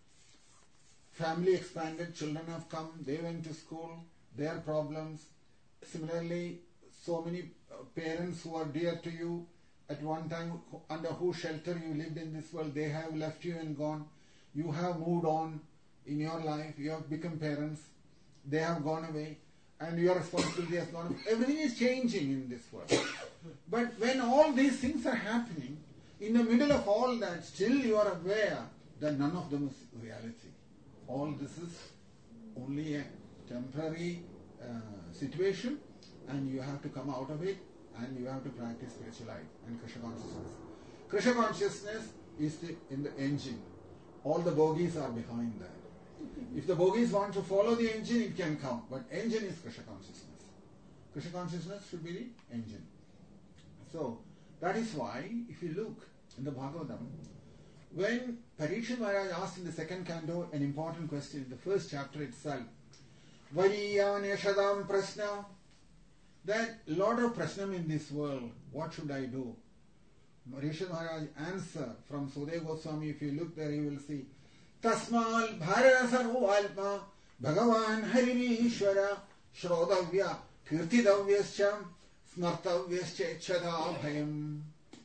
Family expanded, children have come, they went to school, their problems. Similarly, so many parents who are dear to you, at one time under whose shelter you lived in this world, they have left you and gone. You have moved on in your life, you have become parents, they have gone away, and your responsibility has gone away. Everything is changing in this world. But when all these things are happening, in the middle of all that, still you are aware that none of them is reality. All this is only a temporary uh, situation, and you have to come out of it, and you have to practice spiritual life and Krishna consciousness. Krishna consciousness is the, in the engine. All the bogies are behind that. If the bogies want to follow the engine, it can come. But engine is Krishna consciousness. Krishna consciousness should be the engine. So, that is why, if you look in the Bhagavatam, when Parikshit Maharaj asked in the second canto an important question in the first chapter itself, Variyan Yashadam Prasna, that lot of prasnam in this world, what should I do? Parikshit Maharaj answer from Sudeva Goswami, if you look there you will see, Tasmal Bharasarvo Alpa Bhagavan Haririshwara Shrodavya Kirtidavyascha Smartavyascha Chada Bhayam.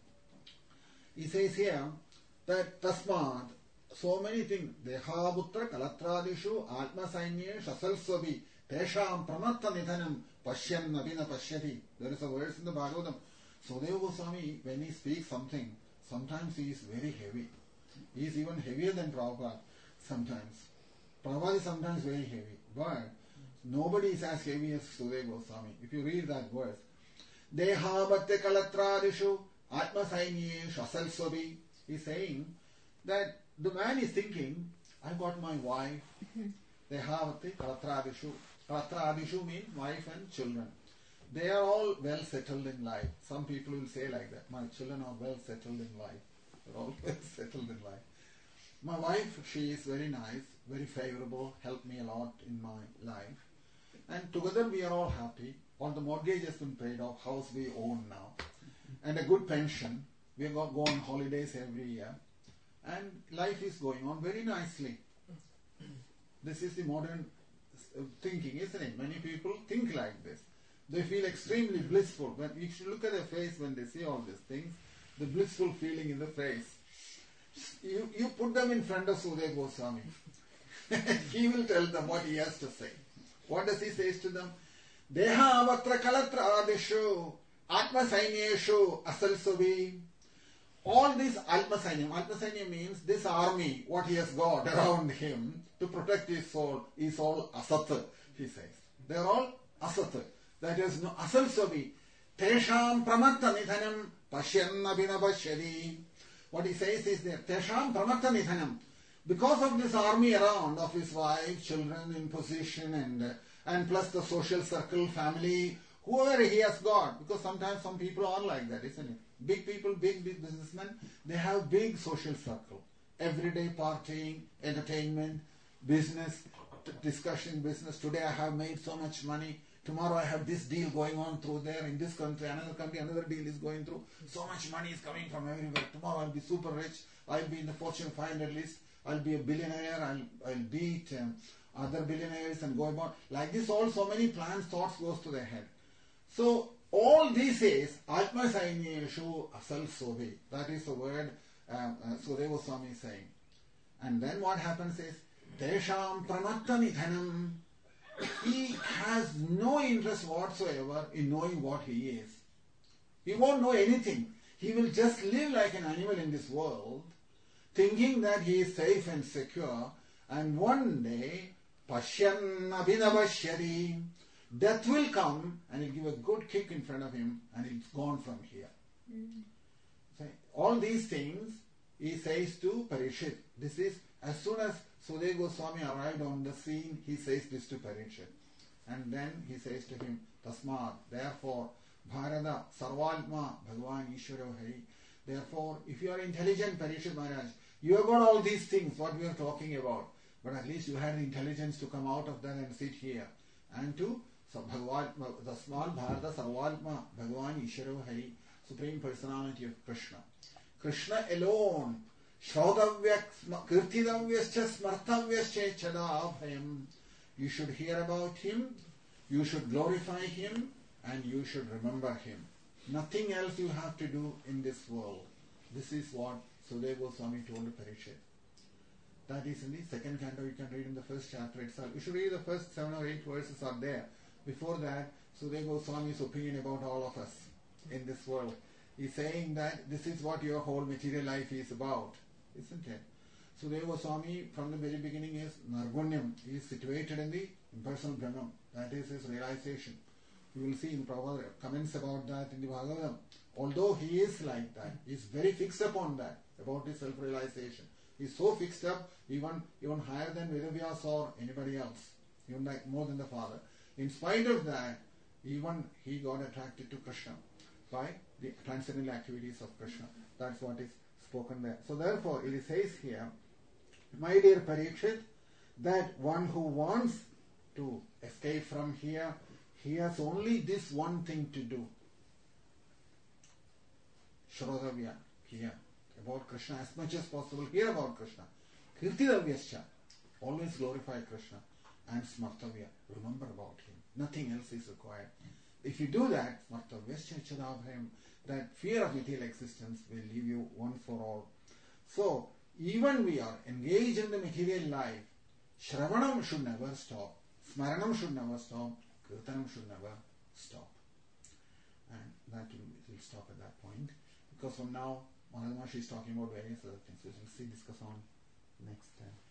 He says here that Tasmad, so many things, Dehabutra Kalatradishu Atma Sainya Shasalsvabi Tesham Pramatta Nidhanam Pashyan Nabina Pashyati. There is a verse in the Bhagavatam. Sudeva Goswami, when he speaks something, sometimes he is very heavy. He is even heavier than Prabhupada sometimes. Prabhupada is sometimes very heavy. But nobody is as heavy as Sudeva Goswami. If you read that verse, Deha Bhatte Kalatradishu Atma Sainye Shasal Swabi. He is saying that the man is thinking, I got my wife. Deha Bhatte Kalatradishu. Kalatradishu means wife and children. They are all well settled in life. Some people will say like that, my children are well settled in life. They're all well settled in life. My wife, she is very nice, very favorable, helped me a lot in my life. And together we are all happy. All the mortgage has been paid off, house we own now. And a good pension. We go, go on holidays every year. And life is going on very nicely. This is the modern thinking, isn't it? Many people think like this. They feel extremely blissful. When you should look at their face when they see all these things, the blissful feeling in the face. You, you put them in front of Sudeva Goswami. He will tell them what he has to say. What does he say to them? Deha avatra kalatra adeshu atma sainyeshu asalsuvi. All this Atma Sainyam, Atma Sainyam means this army, what he has got around him to protect his soul, is all asat, he says. They are all asat. That is no asal savi. Tesham pramatta nidhanam pashyanna vinabashyadi. What he says is that Tesham pramatta nidhanam. Because of this army around of his wife, children in position and, uh, and plus the social circle, family, whoever he has got. Because sometimes some people are like that, isn't it? Big people, big, big businessmen, they have big social circle. Everyday partying, entertainment, business, t- discussion, business. Today I have made so much money. Tomorrow I have this deal going on through there. In this country, another country, another deal is going through. So much money is coming from everywhere. Tomorrow I'll be super rich. I'll be in the Fortune five hundred list. I'll be a billionaire. I'll, I'll beat um, other billionaires and go about. Like this, all so many plans, thoughts goes to their head. So, all this is Atma Sainyeshu Asal Sobe. That is the word um, uh, Sudeva Goswami is saying. And then what happens is Tesham Pramatta Nidhanam. He has no interest whatsoever in knowing what he is. He won't know anything. He will just live like an animal in this world, thinking that he is safe and secure. And one day, Pashyan Abhinavashyari. Death will come and he'll give a good kick in front of him and he's gone from here. Mm. So all these things he says to Parikshit. This is, as soon as Sudeva Goswami arrived on the scene, he says this to Parikshit. And then he says to him, Tasmad, therefore, Bharata, Sarvalma, Bhagavan Ishwaro Hari. Therefore, if you are intelligent, Parikshit Maharaj, you have got all these things, what we are talking about. But at least you had the intelligence to come out of that and sit here. And to So Bhagavan, the small Bharata Sarvalma, Bhagavan Ishwaro Hari, Supreme Personality of Krishna. Krishna alone, Shraudavyak, Kirtidavyascha, Smartavyascha, Chadabhayam. You should hear about him, you should glorify him, and you should remember him. Nothing else you have to do in this world. This is what Sudeva Goswami told Parikshit. That is in the second canto, you can read in the first chapter itself. You should read the first seven or eight verses are there. Before that, Sudeva Goswami's opinion about all of us in this world. He's saying that this is what your whole material life is about, isn't it? Sudeva Goswami from the very beginning is Nargunyam. He is situated in the impersonal Brahman. That is his realization. You will see in Prabhupada comments about that in the Bhagavatam. Although he is like that, he is very fixed upon that, about his self-realization. He is so fixed up, even, even higher than Vedavyas or anybody else, even like more than the father. In spite of that, even he got attracted to Krishna by the transcendental activities of Krishna. That's what is spoken there. So therefore, it says here, my dear Parikshit, that one who wants to escape from here, he has only this one thing to do. Shrodavya, hear about Krishna as much as possible. Hear about Krishna. Kirtidavyascha, always glorify Krishna. And Smartavya, remember about him. Nothing else is required. If you do that, Smartavyascha Chadabhayam, that fear of material existence will leave you once for all. So, even we are engaged in the material life, Shravanam should never stop. Smaranam should never stop. Kirtanam should never stop. And that will, will stop at that point. Because from now, Maharaj Maharshi is talking about various other things. We will see, discuss on next time.